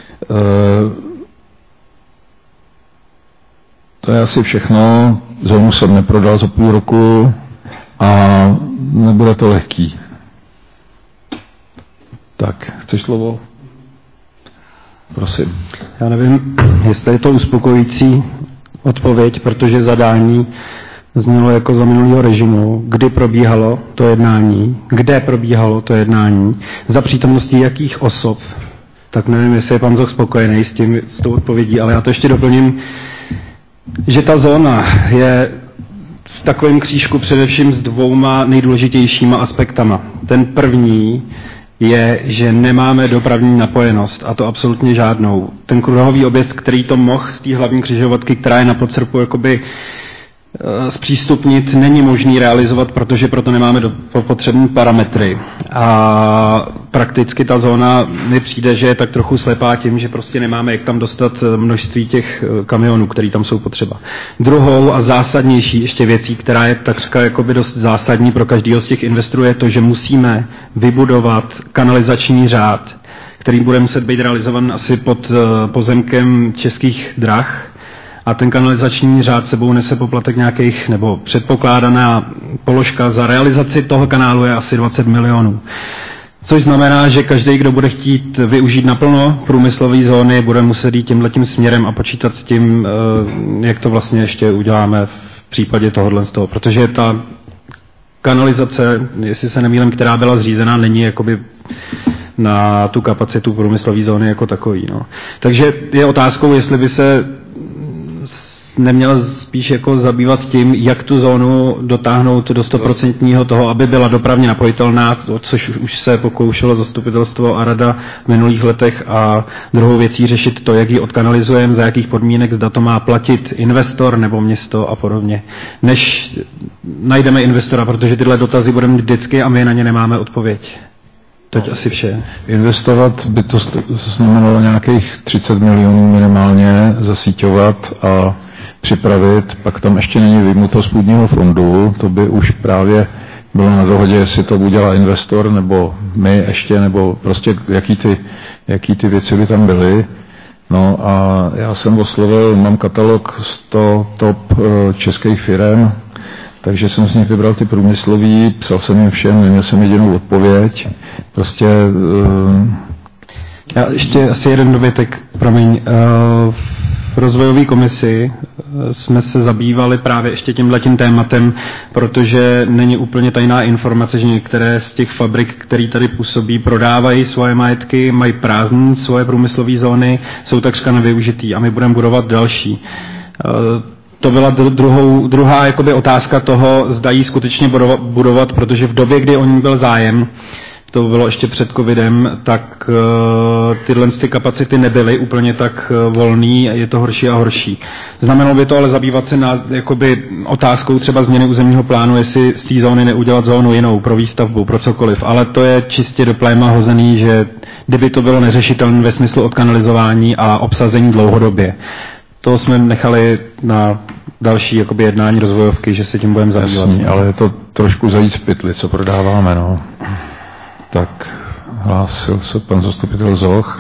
to je asi všechno. Zónu jsem neprodal za půl roku a nebude to lehký. Tak, chceš slovo? Prosím. Já nevím, jestli je to uspokojící odpověď, protože zadání znělo jako za minulého režimu, kdy probíhalo to jednání, kde probíhalo to jednání, za přítomnosti jakých osob. Tak nevím, jestli je pan Zoch spokojený s tím, s tou odpovědí, ale já to ještě doplním, že ta zóna je v takovém křížku především s dvouma nejdůležitějšíma aspektama. Ten první je, že nemáme dopravní napojenost, a to absolutně žádnou. Ten kruhový objezd, který to mohl z té hlavní křižovatky, která je na Podserpu jakoby zpřístupnit, není možný realizovat, protože proto nemáme do, potřebné parametry. A prakticky ta zóna mi přijde, že je tak trochu slepá tím, že prostě nemáme jak tam dostat množství těch kamionů, které tam jsou potřeba. Druhou a zásadnější ještě věcí, která je takřka jakoby dost zásadní pro každého z těch investorů, je to, že musíme vybudovat kanalizační řád, který bude muset být realizovan asi pod pozemkem Českých drah. A ten kanalizační řád sebou nese poplatek nějakých, nebo předpokládaná položka za realizaci toho kanálu je asi dvacet milionů. Což znamená, že každý, kdo bude chtít využít naplno průmyslové zóny, bude muset jít tímhletím směrem a počítat s tím, jak to vlastně ještě uděláme v případě tohohle z toho. Protože ta kanalizace, jestli se nemýlím, která byla zřízená, není jakoby na tu kapacitu průmyslové zóny jako takový. No. Takže je otázkou, jestli by se neměl spíš jako zabývat tím, jak tu zónu dotáhnout do stoprocentního toho, aby byla dopravně napojitelná, což už se pokoušelo zastupitelstvo a rada v minulých letech, a druhou věcí řešit to, jak ji odkanalizujeme, za jakých podmínek, zda to má platit investor nebo město a podobně. Než najdeme investora, protože tyhle dotazy budeme mít vždycky a my na ně nemáme odpověď. Teď asi vše. Investovat by to znamenalo nějakých třicet milionů minimálně zasíťovat a připravit, pak tam ještě není vyjmuto z půdního fondu, to by už právě bylo na dohodě, jestli to udělá investor, nebo my ještě, nebo prostě jaký ty, jaký ty věci by tam byly. No a já jsem oslovil, mám katalog sto top českých firem, takže jsem z nich vybral ty průmyslový, psal jsem jim všem, neměl jsem jedinou odpověď. Prostě... Uh... Já ještě asi jeden dovětek, promiň. Uh, v rozvojové komisi jsme se zabývali právě ještě tímhletím tématem, protože není úplně tajná informace, že některé z těch fabrik, které tady působí, prodávají svoje majetky, mají prázdné svoje průmyslové zóny, jsou takřka nevyužitý a my budeme budovat další. Uh, To byla druhou, druhá jakoby otázka toho, zda jí skutečně budovat, protože v době, kdy o ní byl zájem, to bylo ještě před covidem, tak uh, tyhle ty kapacity nebyly úplně tak uh, volný, je to horší a horší. Znamenalo by to ale zabývat se na jakoby otázkou třeba změny územního plánu, jestli z té zóny neudělat zónu jinou pro výstavbu, pro cokoliv, ale to je čistě do pléma hozený, že kdyby to bylo neřešitelné ve smyslu odkanalizování a obsazení dlouhodobě. To jsme nechali na další jakoby jednání rozvojovky, že se tím budeme zabývat. Ale je to trošku zajíc v pytli, co prodáváme, no. Tak hlásil se pan zastupitel Zoch.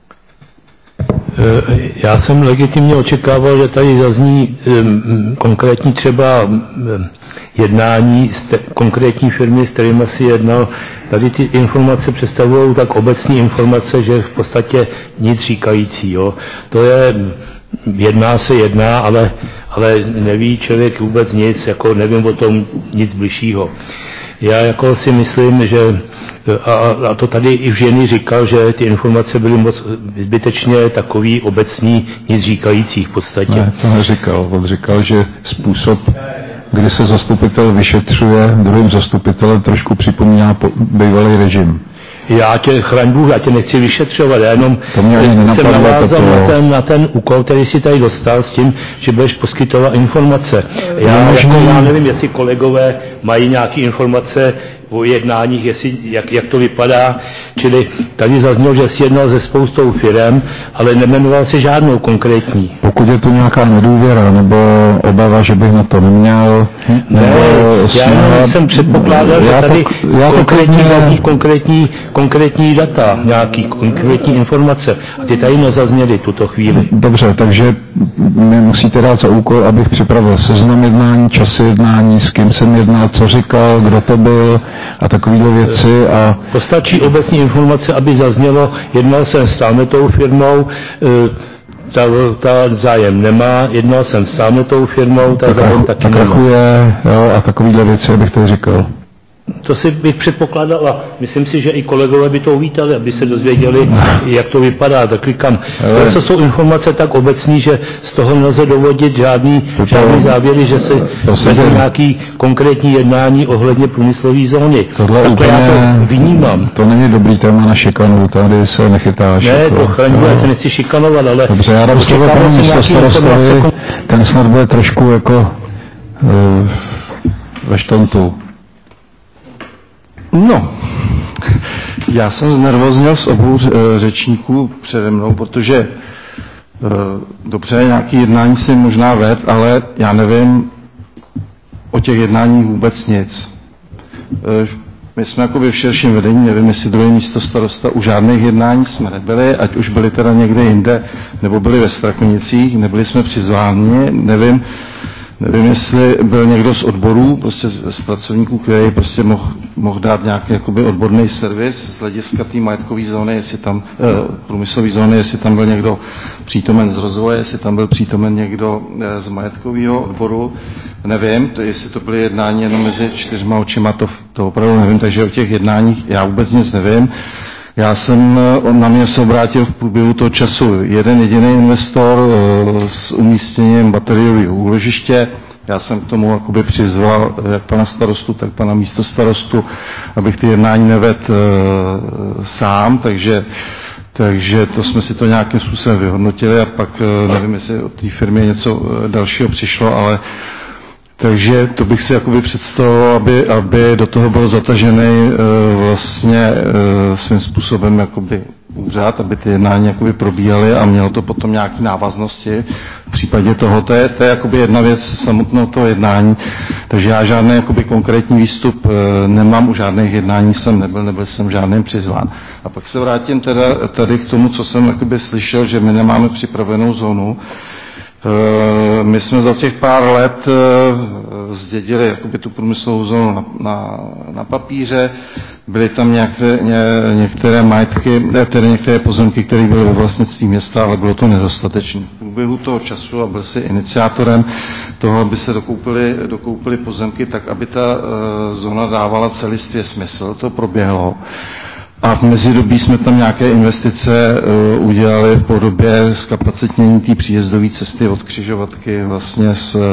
Já jsem legitimně očekával, že tady zazní konkrétní třeba jednání z te, konkrétní firmy, s kterými si jednal. Tady ty informace představují tak obecní informace, že v podstatě nic říkající. Jo. To je... Jedná se jedná, ale, ale neví člověk vůbec nic, jako nevím o tom nic bližšího. Já jako si myslím, že, a, a to tady i v ženy říkal, že ty informace byly moc zbytečně takový obecní, nic říkající v podstatě. Ne, to neříkal. On říkal, že způsob, kdy se zastupitel vyšetřuje druhým zastupitelem, trošku připomíná bývalý režim. Já tě, chraň Bůh, já tě nechci vyšetřovat, já jenom jsem navázal na ten, na ten úkol, který si tady dostal s tím, že budeš poskytovat informace. Já, jako, já nevím, jestli kolegové mají nějaké informace, o jednáních, jestli, jak, jak to vypadá. Čili tady zaznělo, že si jednal se spoustou firem, ale nemenoval se žádnou konkrétní. Pokud je to nějaká nedůvěra nebo obava, že bych na to neměl, ne, já jsem předpokládal, že tady to, já konkrétní, to konkrétní, konkrétní data, nějaký konkrétní informace. A ty tady nezazněly tuto chvíli. Dobře, takže mi musíte dát za úkol, abych připravil seznam jednání, časy jednání, s kým jsem jednal, co říkal, kdo to byl a takovýhle věci. A to stačí obecní informace, aby zaznělo, jednal jsem s tou firmou, ta, ta zájem nemá, jednal jsem s tou firmou, ta zájem taky nemá. Krachuje, jo, a takovýhle věci, abych to říkal. To si bych předpokládal a myslím si, že i kolegové by to uvítali, aby se dozvěděli, jak to vypadá. Tak říkám, to jsou informace tak obecní, že z toho nelze dovodit žádný, žádný závěry, že se vede nějaký konkrétní jednání ohledně průmyslové zóny. Takhle já to vnímám. To není dobrý téma na šikanu, tady se nechytáš. Ne, jako, to chraňuje, já se nechci šikanovat, ale... Dobře, já dám slovo panu místostarostovi, ten snad bude trošku jako uh, ve štontu. No, já jsem znervozněl z obou řečníků přede mnou, protože dobře, nějaký jednání si možná ved, ale já nevím o těch jednáních vůbec nic. My jsme jakoby v širším vedení, nevím, jestli druhé místo starosta, u žádných jednání jsme nebyli, ať už byli teda někde jinde, nebo byli ve Strakonicích, nebyli jsme přizváni, nevím, Nevím, jestli byl někdo z odborů, prostě z pracovníků, který prostě mohl, mohl dát nějaký jakoby odborný servis z hlediska té majetkové zóny, jestli tam, eh, průmyslové zóny, jestli tam byl někdo přítomen z rozvoje, jestli tam byl přítomen někdo eh, z majetkového odboru, nevím, to, jestli to byly jednání jenom mezi čtyřma očima, to, to opravdu nevím, takže o těch jednáních já vůbec nic nevím. Já jsem, on na mě se obrátil v průběhu toho času jeden jediný investor s umístěním bateriového úložiště. Já jsem k tomu jakoby přizval jak pana starostu, tak pana místostarostu, abych ty jednání nevedl sám, takže, takže to jsme si to nějakým způsobem vyhodnotili a pak nevím, jestli od té firmy něco dalšího přišlo, ale takže to bych si jakoby představoval, aby, aby do toho byl zatažený e, vlastně e, svým způsobem jakoby úřad, aby ty jednání jakoby probíhaly a mělo to potom nějaké návaznosti. V případě toho, to je, to je jakoby jedna věc samotného toho jednání, takže já žádný jakoby konkrétní výstup e, nemám, u žádných jednání jsem nebyl, nebyl jsem žádným přizván. A pak se vrátím teda tady k tomu, co jsem jakoby slyšel, že my nemáme připravenou zónu. My jsme za těch pár let zdědili jakoby tu průmyslovou zónu na, na, na papíře, byly tam některé, ně, některé majetky, tedy některé pozemky, které byly ve vlastnictví města, ale bylo to nedostatečné. V průběhu toho času a byl si iniciátorem toho, aby se dokoupily, dokoupily pozemky tak, aby ta uh, zóna dávala celistvě smysl, to proběhlo. A v mezidobí jsme tam nějaké investice uh, udělali v podobě zkapacitnění té příjezdové cesty od Křižovatky vlastně s, uh,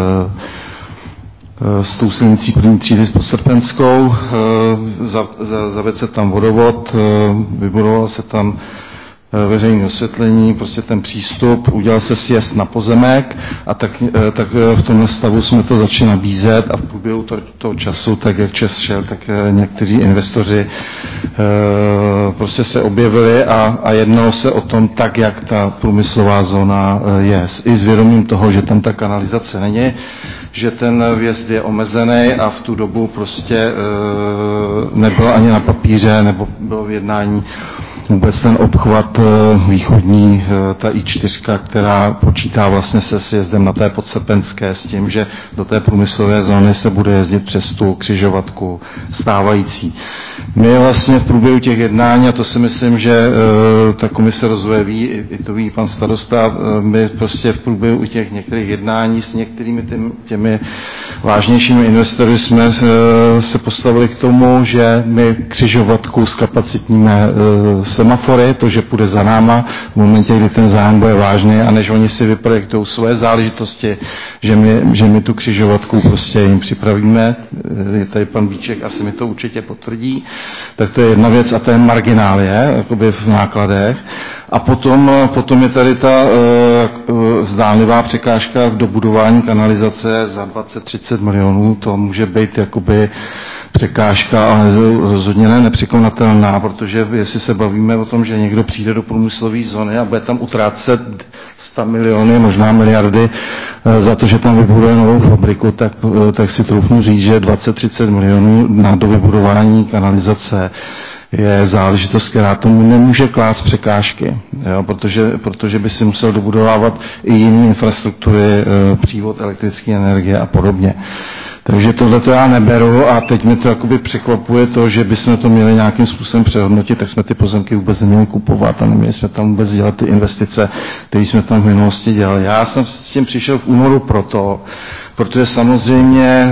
s tou silnicí první třídy s Podsrpenskou. Uh, za, za, zavedl se tam vodovod, uh, vybudoval se tam veřejné osvětlení, prostě ten přístup, udělal se sjezd na pozemek a tak, tak v tomhle stavu jsme to začali nabízet a v průběhu toho, toho času, tak jak čas šel, tak někteří investoři prostě se objevili a, a jednalo se o tom tak, jak ta průmyslová zóna je. I s vědomím toho, že tam ta kanalizace není, že ten vjezd je omezený a v tu dobu prostě nebyl ani na papíře, nebo bylo v jednání vůbec ten obchvat východní, ta í čtyři, která počítá vlastně se sjezdem na té Podsrpenské s tím, že do té průmyslové zóny se bude jezdit přes tu křižovatku stávající. My vlastně v průběhu těch jednání, a to si myslím, že ta komise rozvoje ví, i to ví pan starosta, my prostě v průběhu těch některých jednání s některými těmi, těmi vážnějšími investory jsme se postavili k tomu, že my křižovatku zkapacitníme semafory, to, že půjde za náma v momentě, kdy ten zájem bude vážný a než oni si vyprojektují svoje záležitosti, že my, že my tu křižovatku prostě jim připravíme, je tady pan Bíček, asi mi to určitě potvrdí, tak to je jedna věc a to je marginálie, jakoby v nákladech. A potom, potom je tady ta uh, zdánlivá překážka v dobudování kanalizace za dvacet třicet milionů, to může být jakoby překážka, ale rozhodně ne nepřekonatelná, protože jestli se bavíme o tom, že někdo přijde do průmyslové zóny a bude tam utrácet sto miliony, možná miliardy za to, že tam vybuduje novou fabriku, tak, tak si troufnu říct, že dvacet třicet milionů na dovybudování kanalizace je záležitost, která tomu nemůže klást překážky, jo, protože, protože by si musel dobudovávat i jiné infrastruktury, přívod elektrické energie a podobně. Takže tohle to já neberu a teď mi to jakoby překvapuje to, že bychom to měli nějakým způsobem přehodnotit, tak jsme ty pozemky vůbec neměli kupovat a neměli jsme tam vůbec dělat ty investice, které jsme tam v minulosti dělali. Já jsem s tím přišel v únoru proto, protože samozřejmě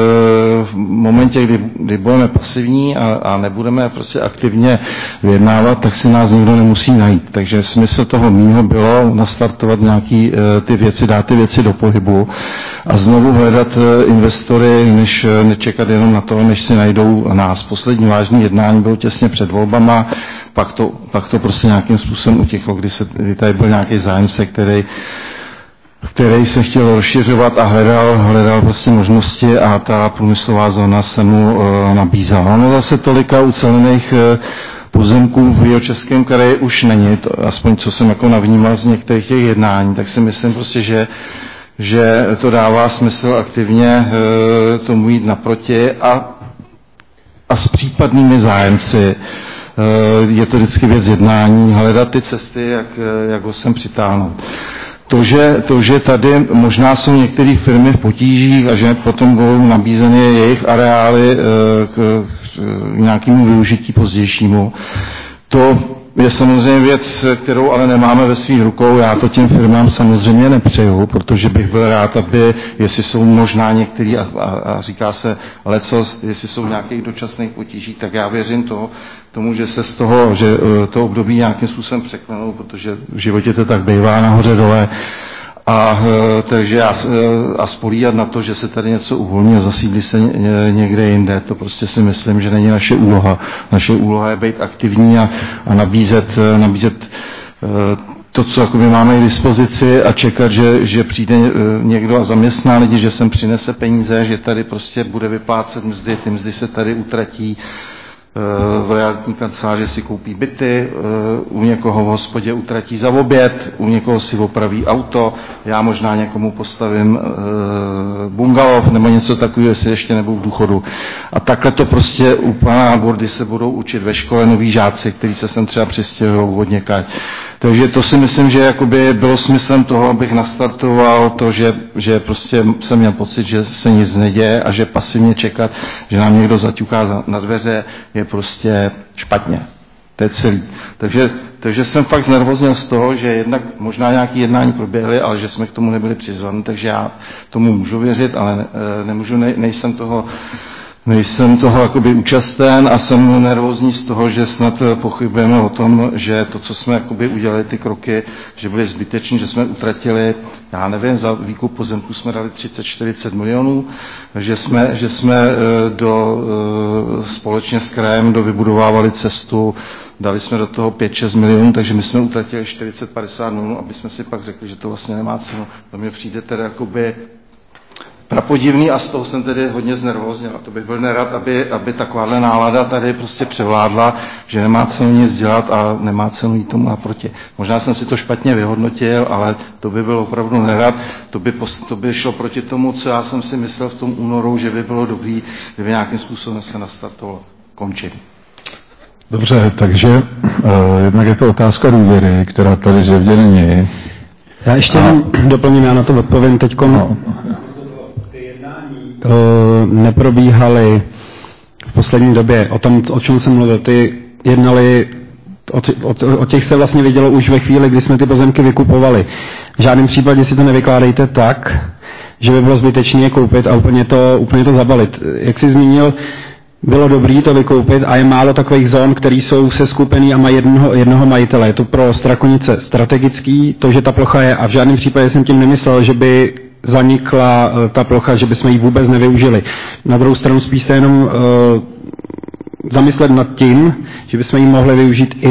v momentě, kdy, kdy budeme pasivní a, a nebudeme prostě aktivně vyjednávat, tak si nás nikdo nemusí najít. Takže smysl toho mýho bylo nastartovat nějaký ty věci, dát ty věci do pohybu a znovu hledat investory, než nečekat jenom na to, než si najdou nás. Poslední vážný jednání bylo těsně před volbama, pak to, pak to prostě nějakým způsobem utichlo, kdy, se, kdy tady byl nějaký zájemce, který který se chtěl rozšiřovat a hledal, hledal prostě možnosti a ta průmyslová zóna se mu e, nabízela. No zase tolika ucelených e, pozemků v Jihočeském kraji už není, to, aspoň co jsem jako navnímal z některých těch jednání, tak si myslím prostě, že, že to dává smysl aktivně e, tomu jít naproti a, a s případnými zájemci e, je to vždycky věc jednání, hledat ty cesty, jak, jak ho sem přitáhnout. To že, to, že tady možná jsou některé firmy v potížích a že potom budou nabízeny jejich areály k nějakému využití pozdějšímu, to je samozřejmě věc, kterou ale nemáme ve svých rukou. Já to těm firmám samozřejmě nepřeju, protože bych byl rád, aby, jestli jsou možná některý, a, a, a říká se lecos, jestli jsou nějakých dočasných potíží, tak já věřím to, tomu, že se z toho, že to období nějakým způsobem překlenou, protože v životě to tak bývá nahoře dole. A takže já, a spolíhat na to, že se tady něco uvolní a zasídlí se někde jinde, to prostě si myslím, že není naše úloha. Naše úloha je být aktivní a, a nabízet, nabízet to, co jakoby máme k dispozici a čekat, že, že přijde někdo a zaměstná lidi, že sem přinese peníze, že tady prostě bude vyplácet mzdy, ty mzdy se tady utratí, v realitní kanceláři si koupí byty, u někoho v hospodě utratí za oběd, u někoho si opraví auto, já možná někomu postavím bungalov nebo něco takového, jestli ještě nebudu v důchodu. A takhle to prostě u pana Bordy se budou učit ve škole noví žáci, kteří se sem třeba přistěhují od někať. Takže to si myslím, že jakoby bylo smyslem toho, abych nastartoval to, že, že prostě jsem měl pocit, že se nic neděje a že pasivně čekat, že nám někdo zaťuká na dveře, je prostě špatně. To je celý. Takže, takže jsem fakt znervozněl z toho, že jednak možná nějaké jednání proběhly, ale že jsme k tomu nebyli přizvaní, takže já tomu můžu věřit, ale ne, nemůžu, ne, nejsem toho Nejsem toho jakoby účasten a jsem nervózní z toho, že snad pochybujeme o tom, že to, co jsme jakoby udělali, ty kroky, že byly zbytečné, že jsme utratili, já nevím, za výkup pozemku jsme dali třicet čtyřicet milionů, že jsme, že jsme do, společně s krajem dovybudovávali cestu, dali jsme do toho pět šest milionů, takže my jsme utratili čtyřicet padesát milionů, aby jsme si pak řekli, že to vlastně nemá cenu. To mi přijde tedy jakoby prapodivný a z toho jsem tedy hodně znervózněl. A to bych byl nerad, aby, aby takováhle nálada tady prostě převládla, že nemá cenu nic dělat a nemá cenu jít tomu naproti. Možná jsem si to špatně vyhodnotil, ale to by bylo opravdu nerad. To by, to by šlo proti tomu, co já jsem si myslel v tom únoru, že by bylo dobrý, kdyby nějakým způsobem se nastartovalo. Končím. Dobře, takže uh, jednak je to otázka důvěry, která tady zjevně není. Já ještě a... doplním, já na to odpovím teďkom. No. Neprobíhaly v poslední době, o tom, o čem jsem mluvil, ty jednali, o, o, o těch se vlastně vidělo už ve chvíli, kdy jsme ty pozemky vykupovali. V žádném případě si to nevykládejte tak, že by bylo zbytečné je koupit a úplně to, úplně to zabalit. Jak jsi zmínil, bylo dobré to vykoupit a je málo takových zón, které jsou seskupený a mají jednoho, jednoho majitele. Je to pro Strakonice strategický, to, že ta plocha je, a v žádném případě jsem tím nemyslel, že by zanikla ta plocha, že bychom ji vůbec nevyužili. Na druhou stranu spíš se jenom uh, zamyslet nad tím, že bychom ji mohli využít i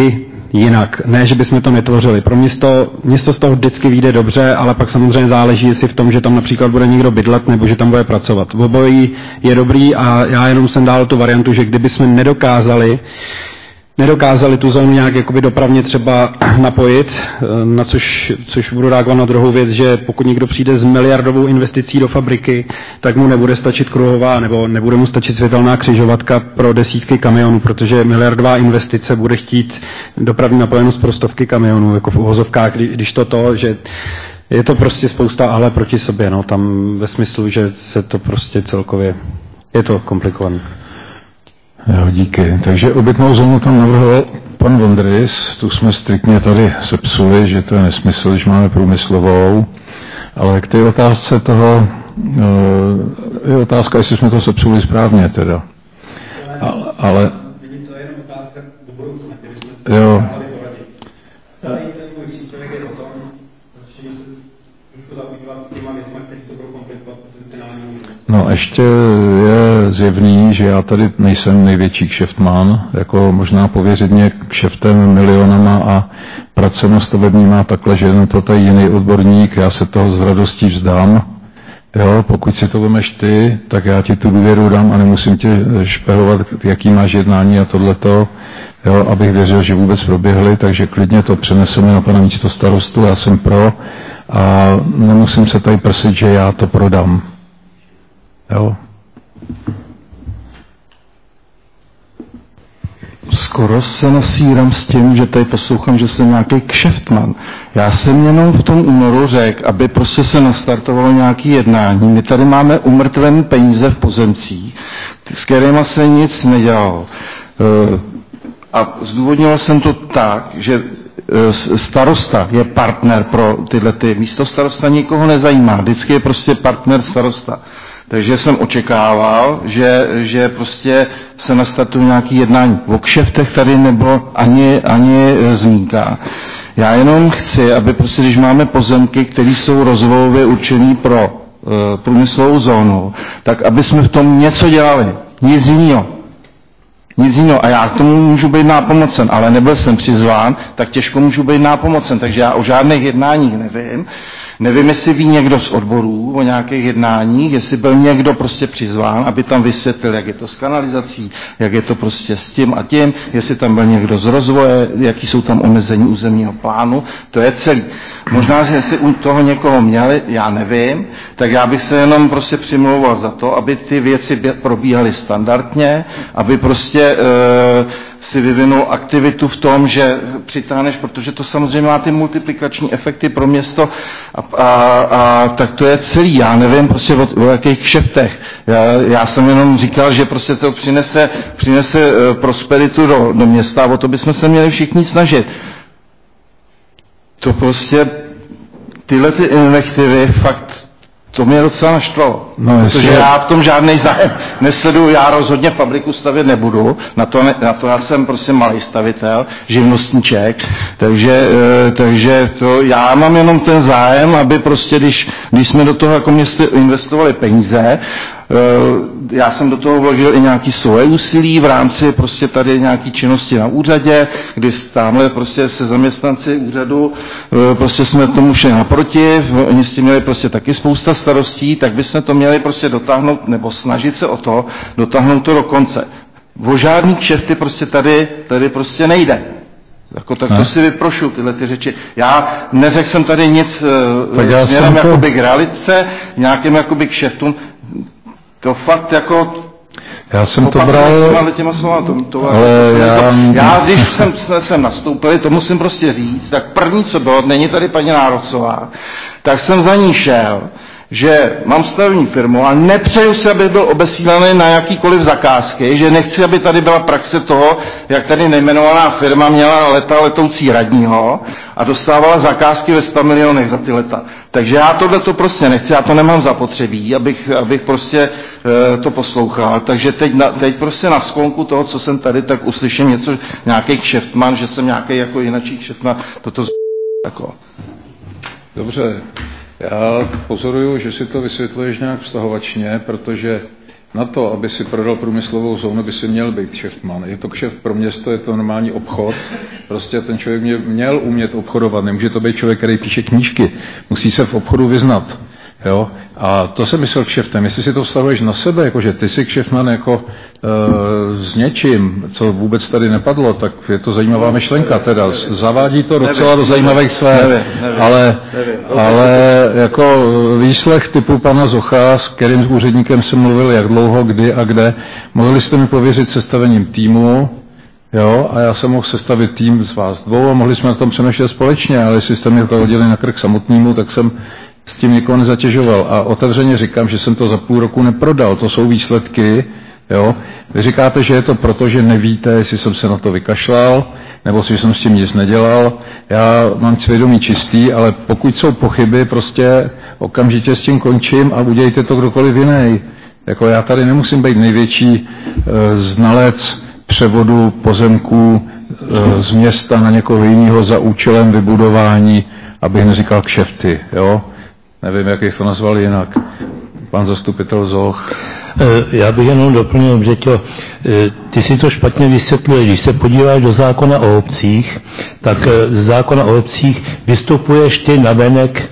jinak. Ne, že bychom to netvořili. Pro město, město z toho vždycky vyjde dobře, ale pak samozřejmě záleží, jestli v tom, že tam například bude někdo bydlet nebo že tam bude pracovat. Obojí je dobrý a já jenom jsem dal tu variantu, že kdybychom nedokázali nedokázali tu zónu nějak jakoby dopravně třeba napojit, na což, což budu reagovat na druhou věc, že pokud někdo přijde s miliardovou investicí do fabriky, tak mu nebude stačit kruhová nebo nebude mu stačit světelná křižovatka pro desítky kamionů, protože miliardová investice bude chtít dopravní napojenost pro stovky kamionů, jako v uvozovkách, když to to, že je to prostě spousta ale proti sobě, no, tam ve smyslu, že se to prostě celkově, je to komplikované. Jo, díky. Takže obytnou zónu tam navrhoval pan Vondrys, tu jsme striktně tady sepsuli, že to je nesmysl, když máme průmyslovou, ale k té otázce toho, je otázka, jestli jsme to sepsuli správně teda. Ale, ale není to jenom otázka do budoucna, kdyby jsme jo. Tady ten můj příspěvek je o tom, že se trošku zabývat těma věcma, které to budou komplikovat potenciální. No ještě je zjevný, že já tady nejsem největší kšeftman, jako možná pověřit mě kšeftem milionama a pracema stavebníma takhle, že jen to tady jiný odborník, já se toho s radostí vzdám. Jo, pokud si to vemeš ty, tak já ti tu důvěru dám a nemusím tě špehovat, jaký máš jednání a tohleto, jo, abych věřil, že vůbec proběhly, takže klidně to přeneseme na pana místostarostu, já jsem pro a nemusím se tady prsit, že já to prodám. Jo. Skoro se nasírám s tím, že tady poslouchám, že jsem nějaký kšeftman. Já jsem jenom v tom únoru řekl, aby prostě se nastartovalo nějaké jednání. My tady máme umrtvené peníze v pozemcích, s kterýma se nic nedělalo. A zdůvodnil jsem to tak, že starosta je partner pro tyhle ty. Místo starosta nikoho nezajímá, vždycky je prostě partner starosta. Takže jsem očekával, že, že prostě se nastartují nějaké jednání. O kšeftech tady nebylo ani, ani zmínka. Já jenom chci, aby prostě, když máme pozemky, které jsou rozvojově určené pro uh, průmyslovou zónu, tak aby jsme v tom něco dělali. Nic jiného. Nic jiného. A já k tomu můžu být nápomocen, ale nebyl jsem přizván, tak těžko můžu být nápomocen. Takže já o žádných jednáních nevím. Nevím, jestli ví někdo z odborů o nějakých jednáních, jestli byl někdo prostě přizván, aby tam vysvětlil, jak je to s kanalizací, jak je to prostě s tím a tím, jestli tam byl někdo z rozvoje, jaký jsou tam omezení územního plánu, to je celý. Možná, že jestli u toho někoho měli, já nevím, tak já bych se jenom prostě přimlouval za to, aby ty věci probíhaly standardně, aby prostě e, si vyvinul aktivitu v tom, že přitáhneš, protože to samozřejmě má ty multiplikační efekty pro město a, a, a tak to je celý. Já nevím prostě o, o jakých kšeftech. Já, já jsem jenom říkal, že prostě to přinese, přinese prosperitu do, do města a o to bychom se měli všichni snažit. To prostě tyhle ty invektivy fakt to mě docela naštvalo, no, protože jestli... já v tom žádnej zájem nesleduju, já rozhodně fabriku stavět nebudu, na to, ne, na to já jsem prostě malý stavitel, živnostníček, takže, takže to, já mám jenom ten zájem, aby prostě, když, když jsme do toho jako město investovali peníze, já jsem do toho vložil i nějaký svoje úsilí v rámci prostě tady nějaký činnosti na úřadě, kdy tamhle prostě se zaměstnanci úřadu prostě jsme tomu šli naproti, oni s tím měli prostě taky spousta starostí, tak bychom to měli prostě dotáhnout, nebo snažit se o to, dotáhnout to do konce. O žádný kšefty prostě tady, tady prostě nejde. Jako, tak to si vyprošu, tyhle ty řeči. Já neřekl jsem tady nic uh, směrem to... jakoby k realitce, nějakým jakoby k kšeftům. To fakt jako... Já jsem to bral... Ale těma slova, to, to, ale to, já... To, já, když jsem, jsem nastoupil, to musím prostě říct, tak první, co bylo, není tady paní Nárocová, tak jsem za ní šel, že mám stavební firmu a nepřeju si, aby byl obesílaný na jakýkoliv zakázky, že nechci, aby tady byla praxe toho, jak tady nejmenovaná firma měla leta letoucí radního a dostávala zakázky ve sta milionech za ty leta. Takže já tohle to prostě nechci, já to nemám zapotřebí, abych, abych prostě e, to poslouchal. Takže teď, na, teď prostě na sklonku toho, co jsem tady, tak uslyším něco, nějaký kšeftman, že jsem nějaký jako jinačí kšeftman, toto z... jako. Dobře. Já pozoruju, že si to vysvětluješ nějak vztahovačně, protože Na to, aby si prodal průmyslovou zónu, by si měl být kšeftman. Je to kšeft pro město, je to normální obchod. Prostě ten člověk mě, měl umět obchodovat. Nemůže to být člověk, který píše knížky. Musí se v obchodu vyznat. Jo? A to jsem myslel kšeftem. Jestli si to vztahuješ na sebe, jakože ty jsi kšeftman jako e, s něčím, co vůbec tady nepadlo, tak je to zajímavá myšlenka. Teda zavádí to docela do zajímavých sfér, ale, ale jako výslech typu pana Zocha, s kterým úředníkem jsem mluvil, jak dlouho, kdy a kde, mohli jste mi pověřit sestavením týmu, jo, a já jsem mohl sestavit tým z vás dvou a mohli jsme na tom přemýšlet společně, ale jestli jste mi to hodili na krk samotnému, tak jsem s tím nikoho nezatěžoval. A otevřeně říkám, že jsem to za půl roku neprodal. To jsou výsledky. Jo? Vy říkáte, že je to proto, že nevíte, jestli jsem se na to vykašlal, nebo jestli jsem s tím nic nedělal. Já mám svědomí čistý, ale pokud jsou pochyby, prostě okamžitě s tím končím a udějte to kdokoliv jiný. Jako já tady nemusím být největší e, znalec převodu pozemků e, z města na někoho jiného za účelem vybudování, abych neříkal kšefty. Jo? Nevím, jak jich to nazval jinak. Pan zastupitel Zoch. Já bych jenom doplnil, Břeťo, ty si to špatně vysvětluješ. Když se podíváš do zákona o obcích, tak z zákona o obcích vystupuješ ty navenek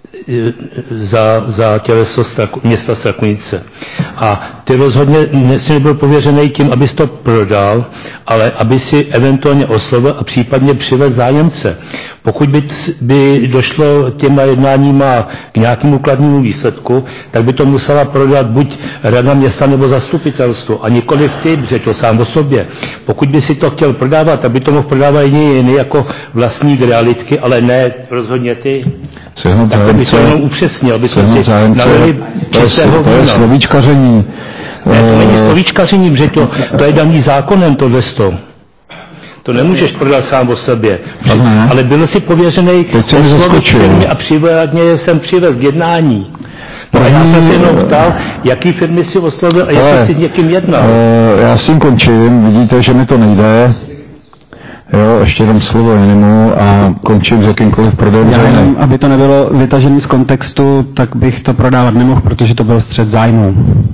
za, za těleso Straku, města Strakonice. A ty rozhodně si nebyl pověřený tím, abys to prodal, ale aby si eventuálně oslovil a případně přivedl zájemce. Pokud by, by došlo těma jednáníma k nějakému kladnému výsledku, tak by to musela prodat buď rada města nebo zastupitelstvo, a nikoliv ty, protože to sám o sobě. Pokud by si to chtěl prodávat, tak by to mohl prodávat jiný, jiný jako vlastník realitky, ale ne rozhodně ty. Sehnat tak to by to jenom upřesnil, aby jsme si nalili čistého vína. To je slovíčkaření. Ne, to není slovíčkaření, protože to, to je daný zákonem tohle sto. To nemůžeš prodat sám o sobě. Aha. Ale byl si pověřený oslovit firmy a přivádně jsem přivez k jednání. No a já jsem se jenom ptal, jaký firmy si oslovil a jestli si s někým jednal. Uh, já s tím končím, vidíte, že mi to nejde. Jo, ještě jenom slovo minimu a končím s jakýmkoliv prodejem. Já jenom, aby to nebylo vytažené z kontextu, tak bych to prodávat nemohl, protože to byl střet zájmu.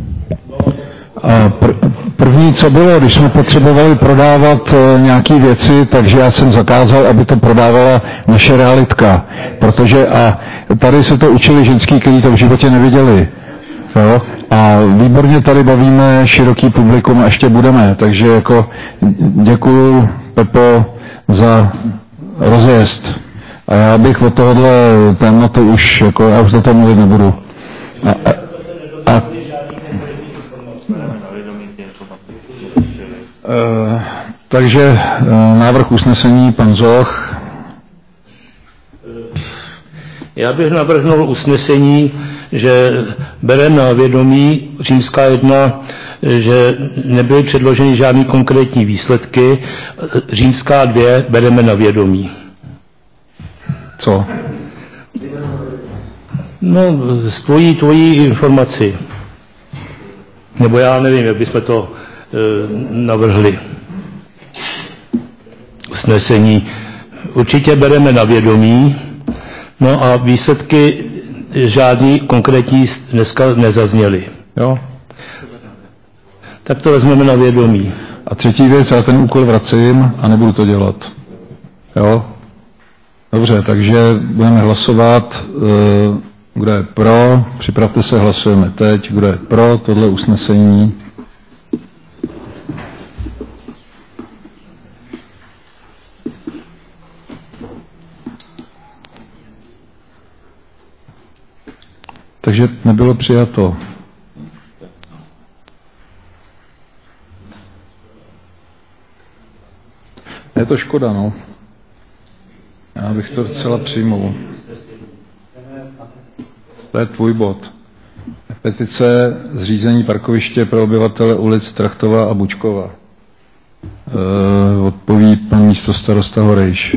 A pr- první, co bylo, když jsme potřebovali prodávat e, nějaké věci, takže já jsem zakázal, aby to prodávala naše realitka. Protože a tady se to učili ženský, kteří to v životě neviděli. Jo? A výborně tady bavíme široký publikum a ještě budeme. Takže jako děkuju, Pepo, za rozjezd. A já bych od tohohle tématu už, jako já už do toho mluvit nebudu. A, a, a Uh, takže uh, návrh usnesení, pan Zoch. Já bych navrhnul usnesení, že bereme na vědomí římská jedna, že nebyly předloženy žádný konkrétní výsledky. Římská dvě bereme na vědomí. Co? No, tvojí, tvojí informaci. Nebo já nevím, jak bychom to navrhli. Usnesení určitě bereme na vědomí, no a výsledky žádný konkrétní dneska nezazněly. Jo? Tak to vezmeme na vědomí. A třetí věc, já ten úkol vracím a nebudu to dělat. Jo? Dobře, takže budeme hlasovat. Kdo je pro? Připravte se, hlasujeme teď. Kdo je pro tohle usnesení? Takže nebylo přijato. Je to škoda, no. Já bych to celá přijmul. To je tvůj bod. Petice zřízení parkoviště pro obyvatele ulic Trachtova a Bučkova. E, odpoví pan místostarosta Horejš.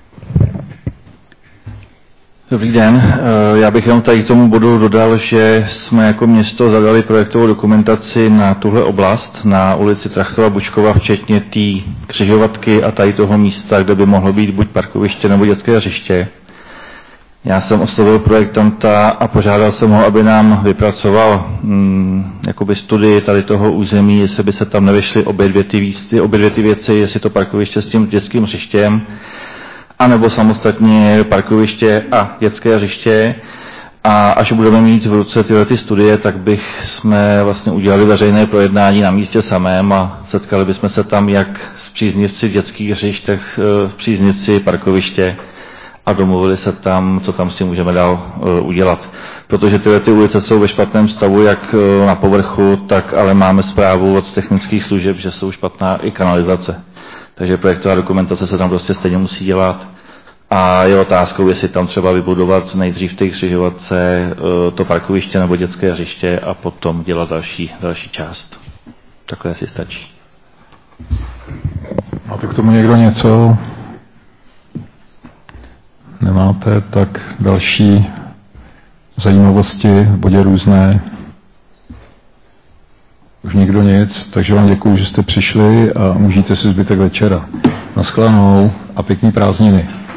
Dobrý den, já bych jenom tady k tomu bodu dodal, že jsme jako město zadali projektovou dokumentaci na tuhle oblast, na ulici Trachtova Bučkova, včetně té křižovatky a tady toho místa, kde by mohlo být buď parkoviště nebo dětské hřiště. Já jsem oslovil projektanta a požádal jsem ho, aby nám vypracoval hm, jakoby studii tady toho území, jestli by se tam nevyšly obě dvě ty, výsty, obě dvě ty věci, jestli to parkoviště s tím dětským hřištěm, anebo samostatně parkoviště a dětské hřiště. A až budeme mít v ruce tyhle ty studie, tak bych jsme vlastně udělali veřejné projednání na místě samém a setkali bychom se tam jak s příznivci dětských hřišť, tak s příznivci parkoviště a domluvili se tam, co tam s tím můžeme dál udělat. Protože tyhle ty ulice jsou ve špatném stavu, jak na povrchu, tak ale máme zprávu od technických služeb, že jsou špatná i kanalizace. Takže projektová dokumentace se tam prostě stejně musí dělat. A je otázkou, jestli tam třeba vybudovat nejdřív té křižovatce to parkoviště nebo dětské hřiště a potom dělat další, další část. Takhle si stačí. Máte k tomu někdo něco? Nemáte, tak další zajímavosti v bodě různé. Už nikdo nic, takže vám děkuju, že jste přišli a užijte si zbytek večera. Naschledanou a pěkný prázdniny.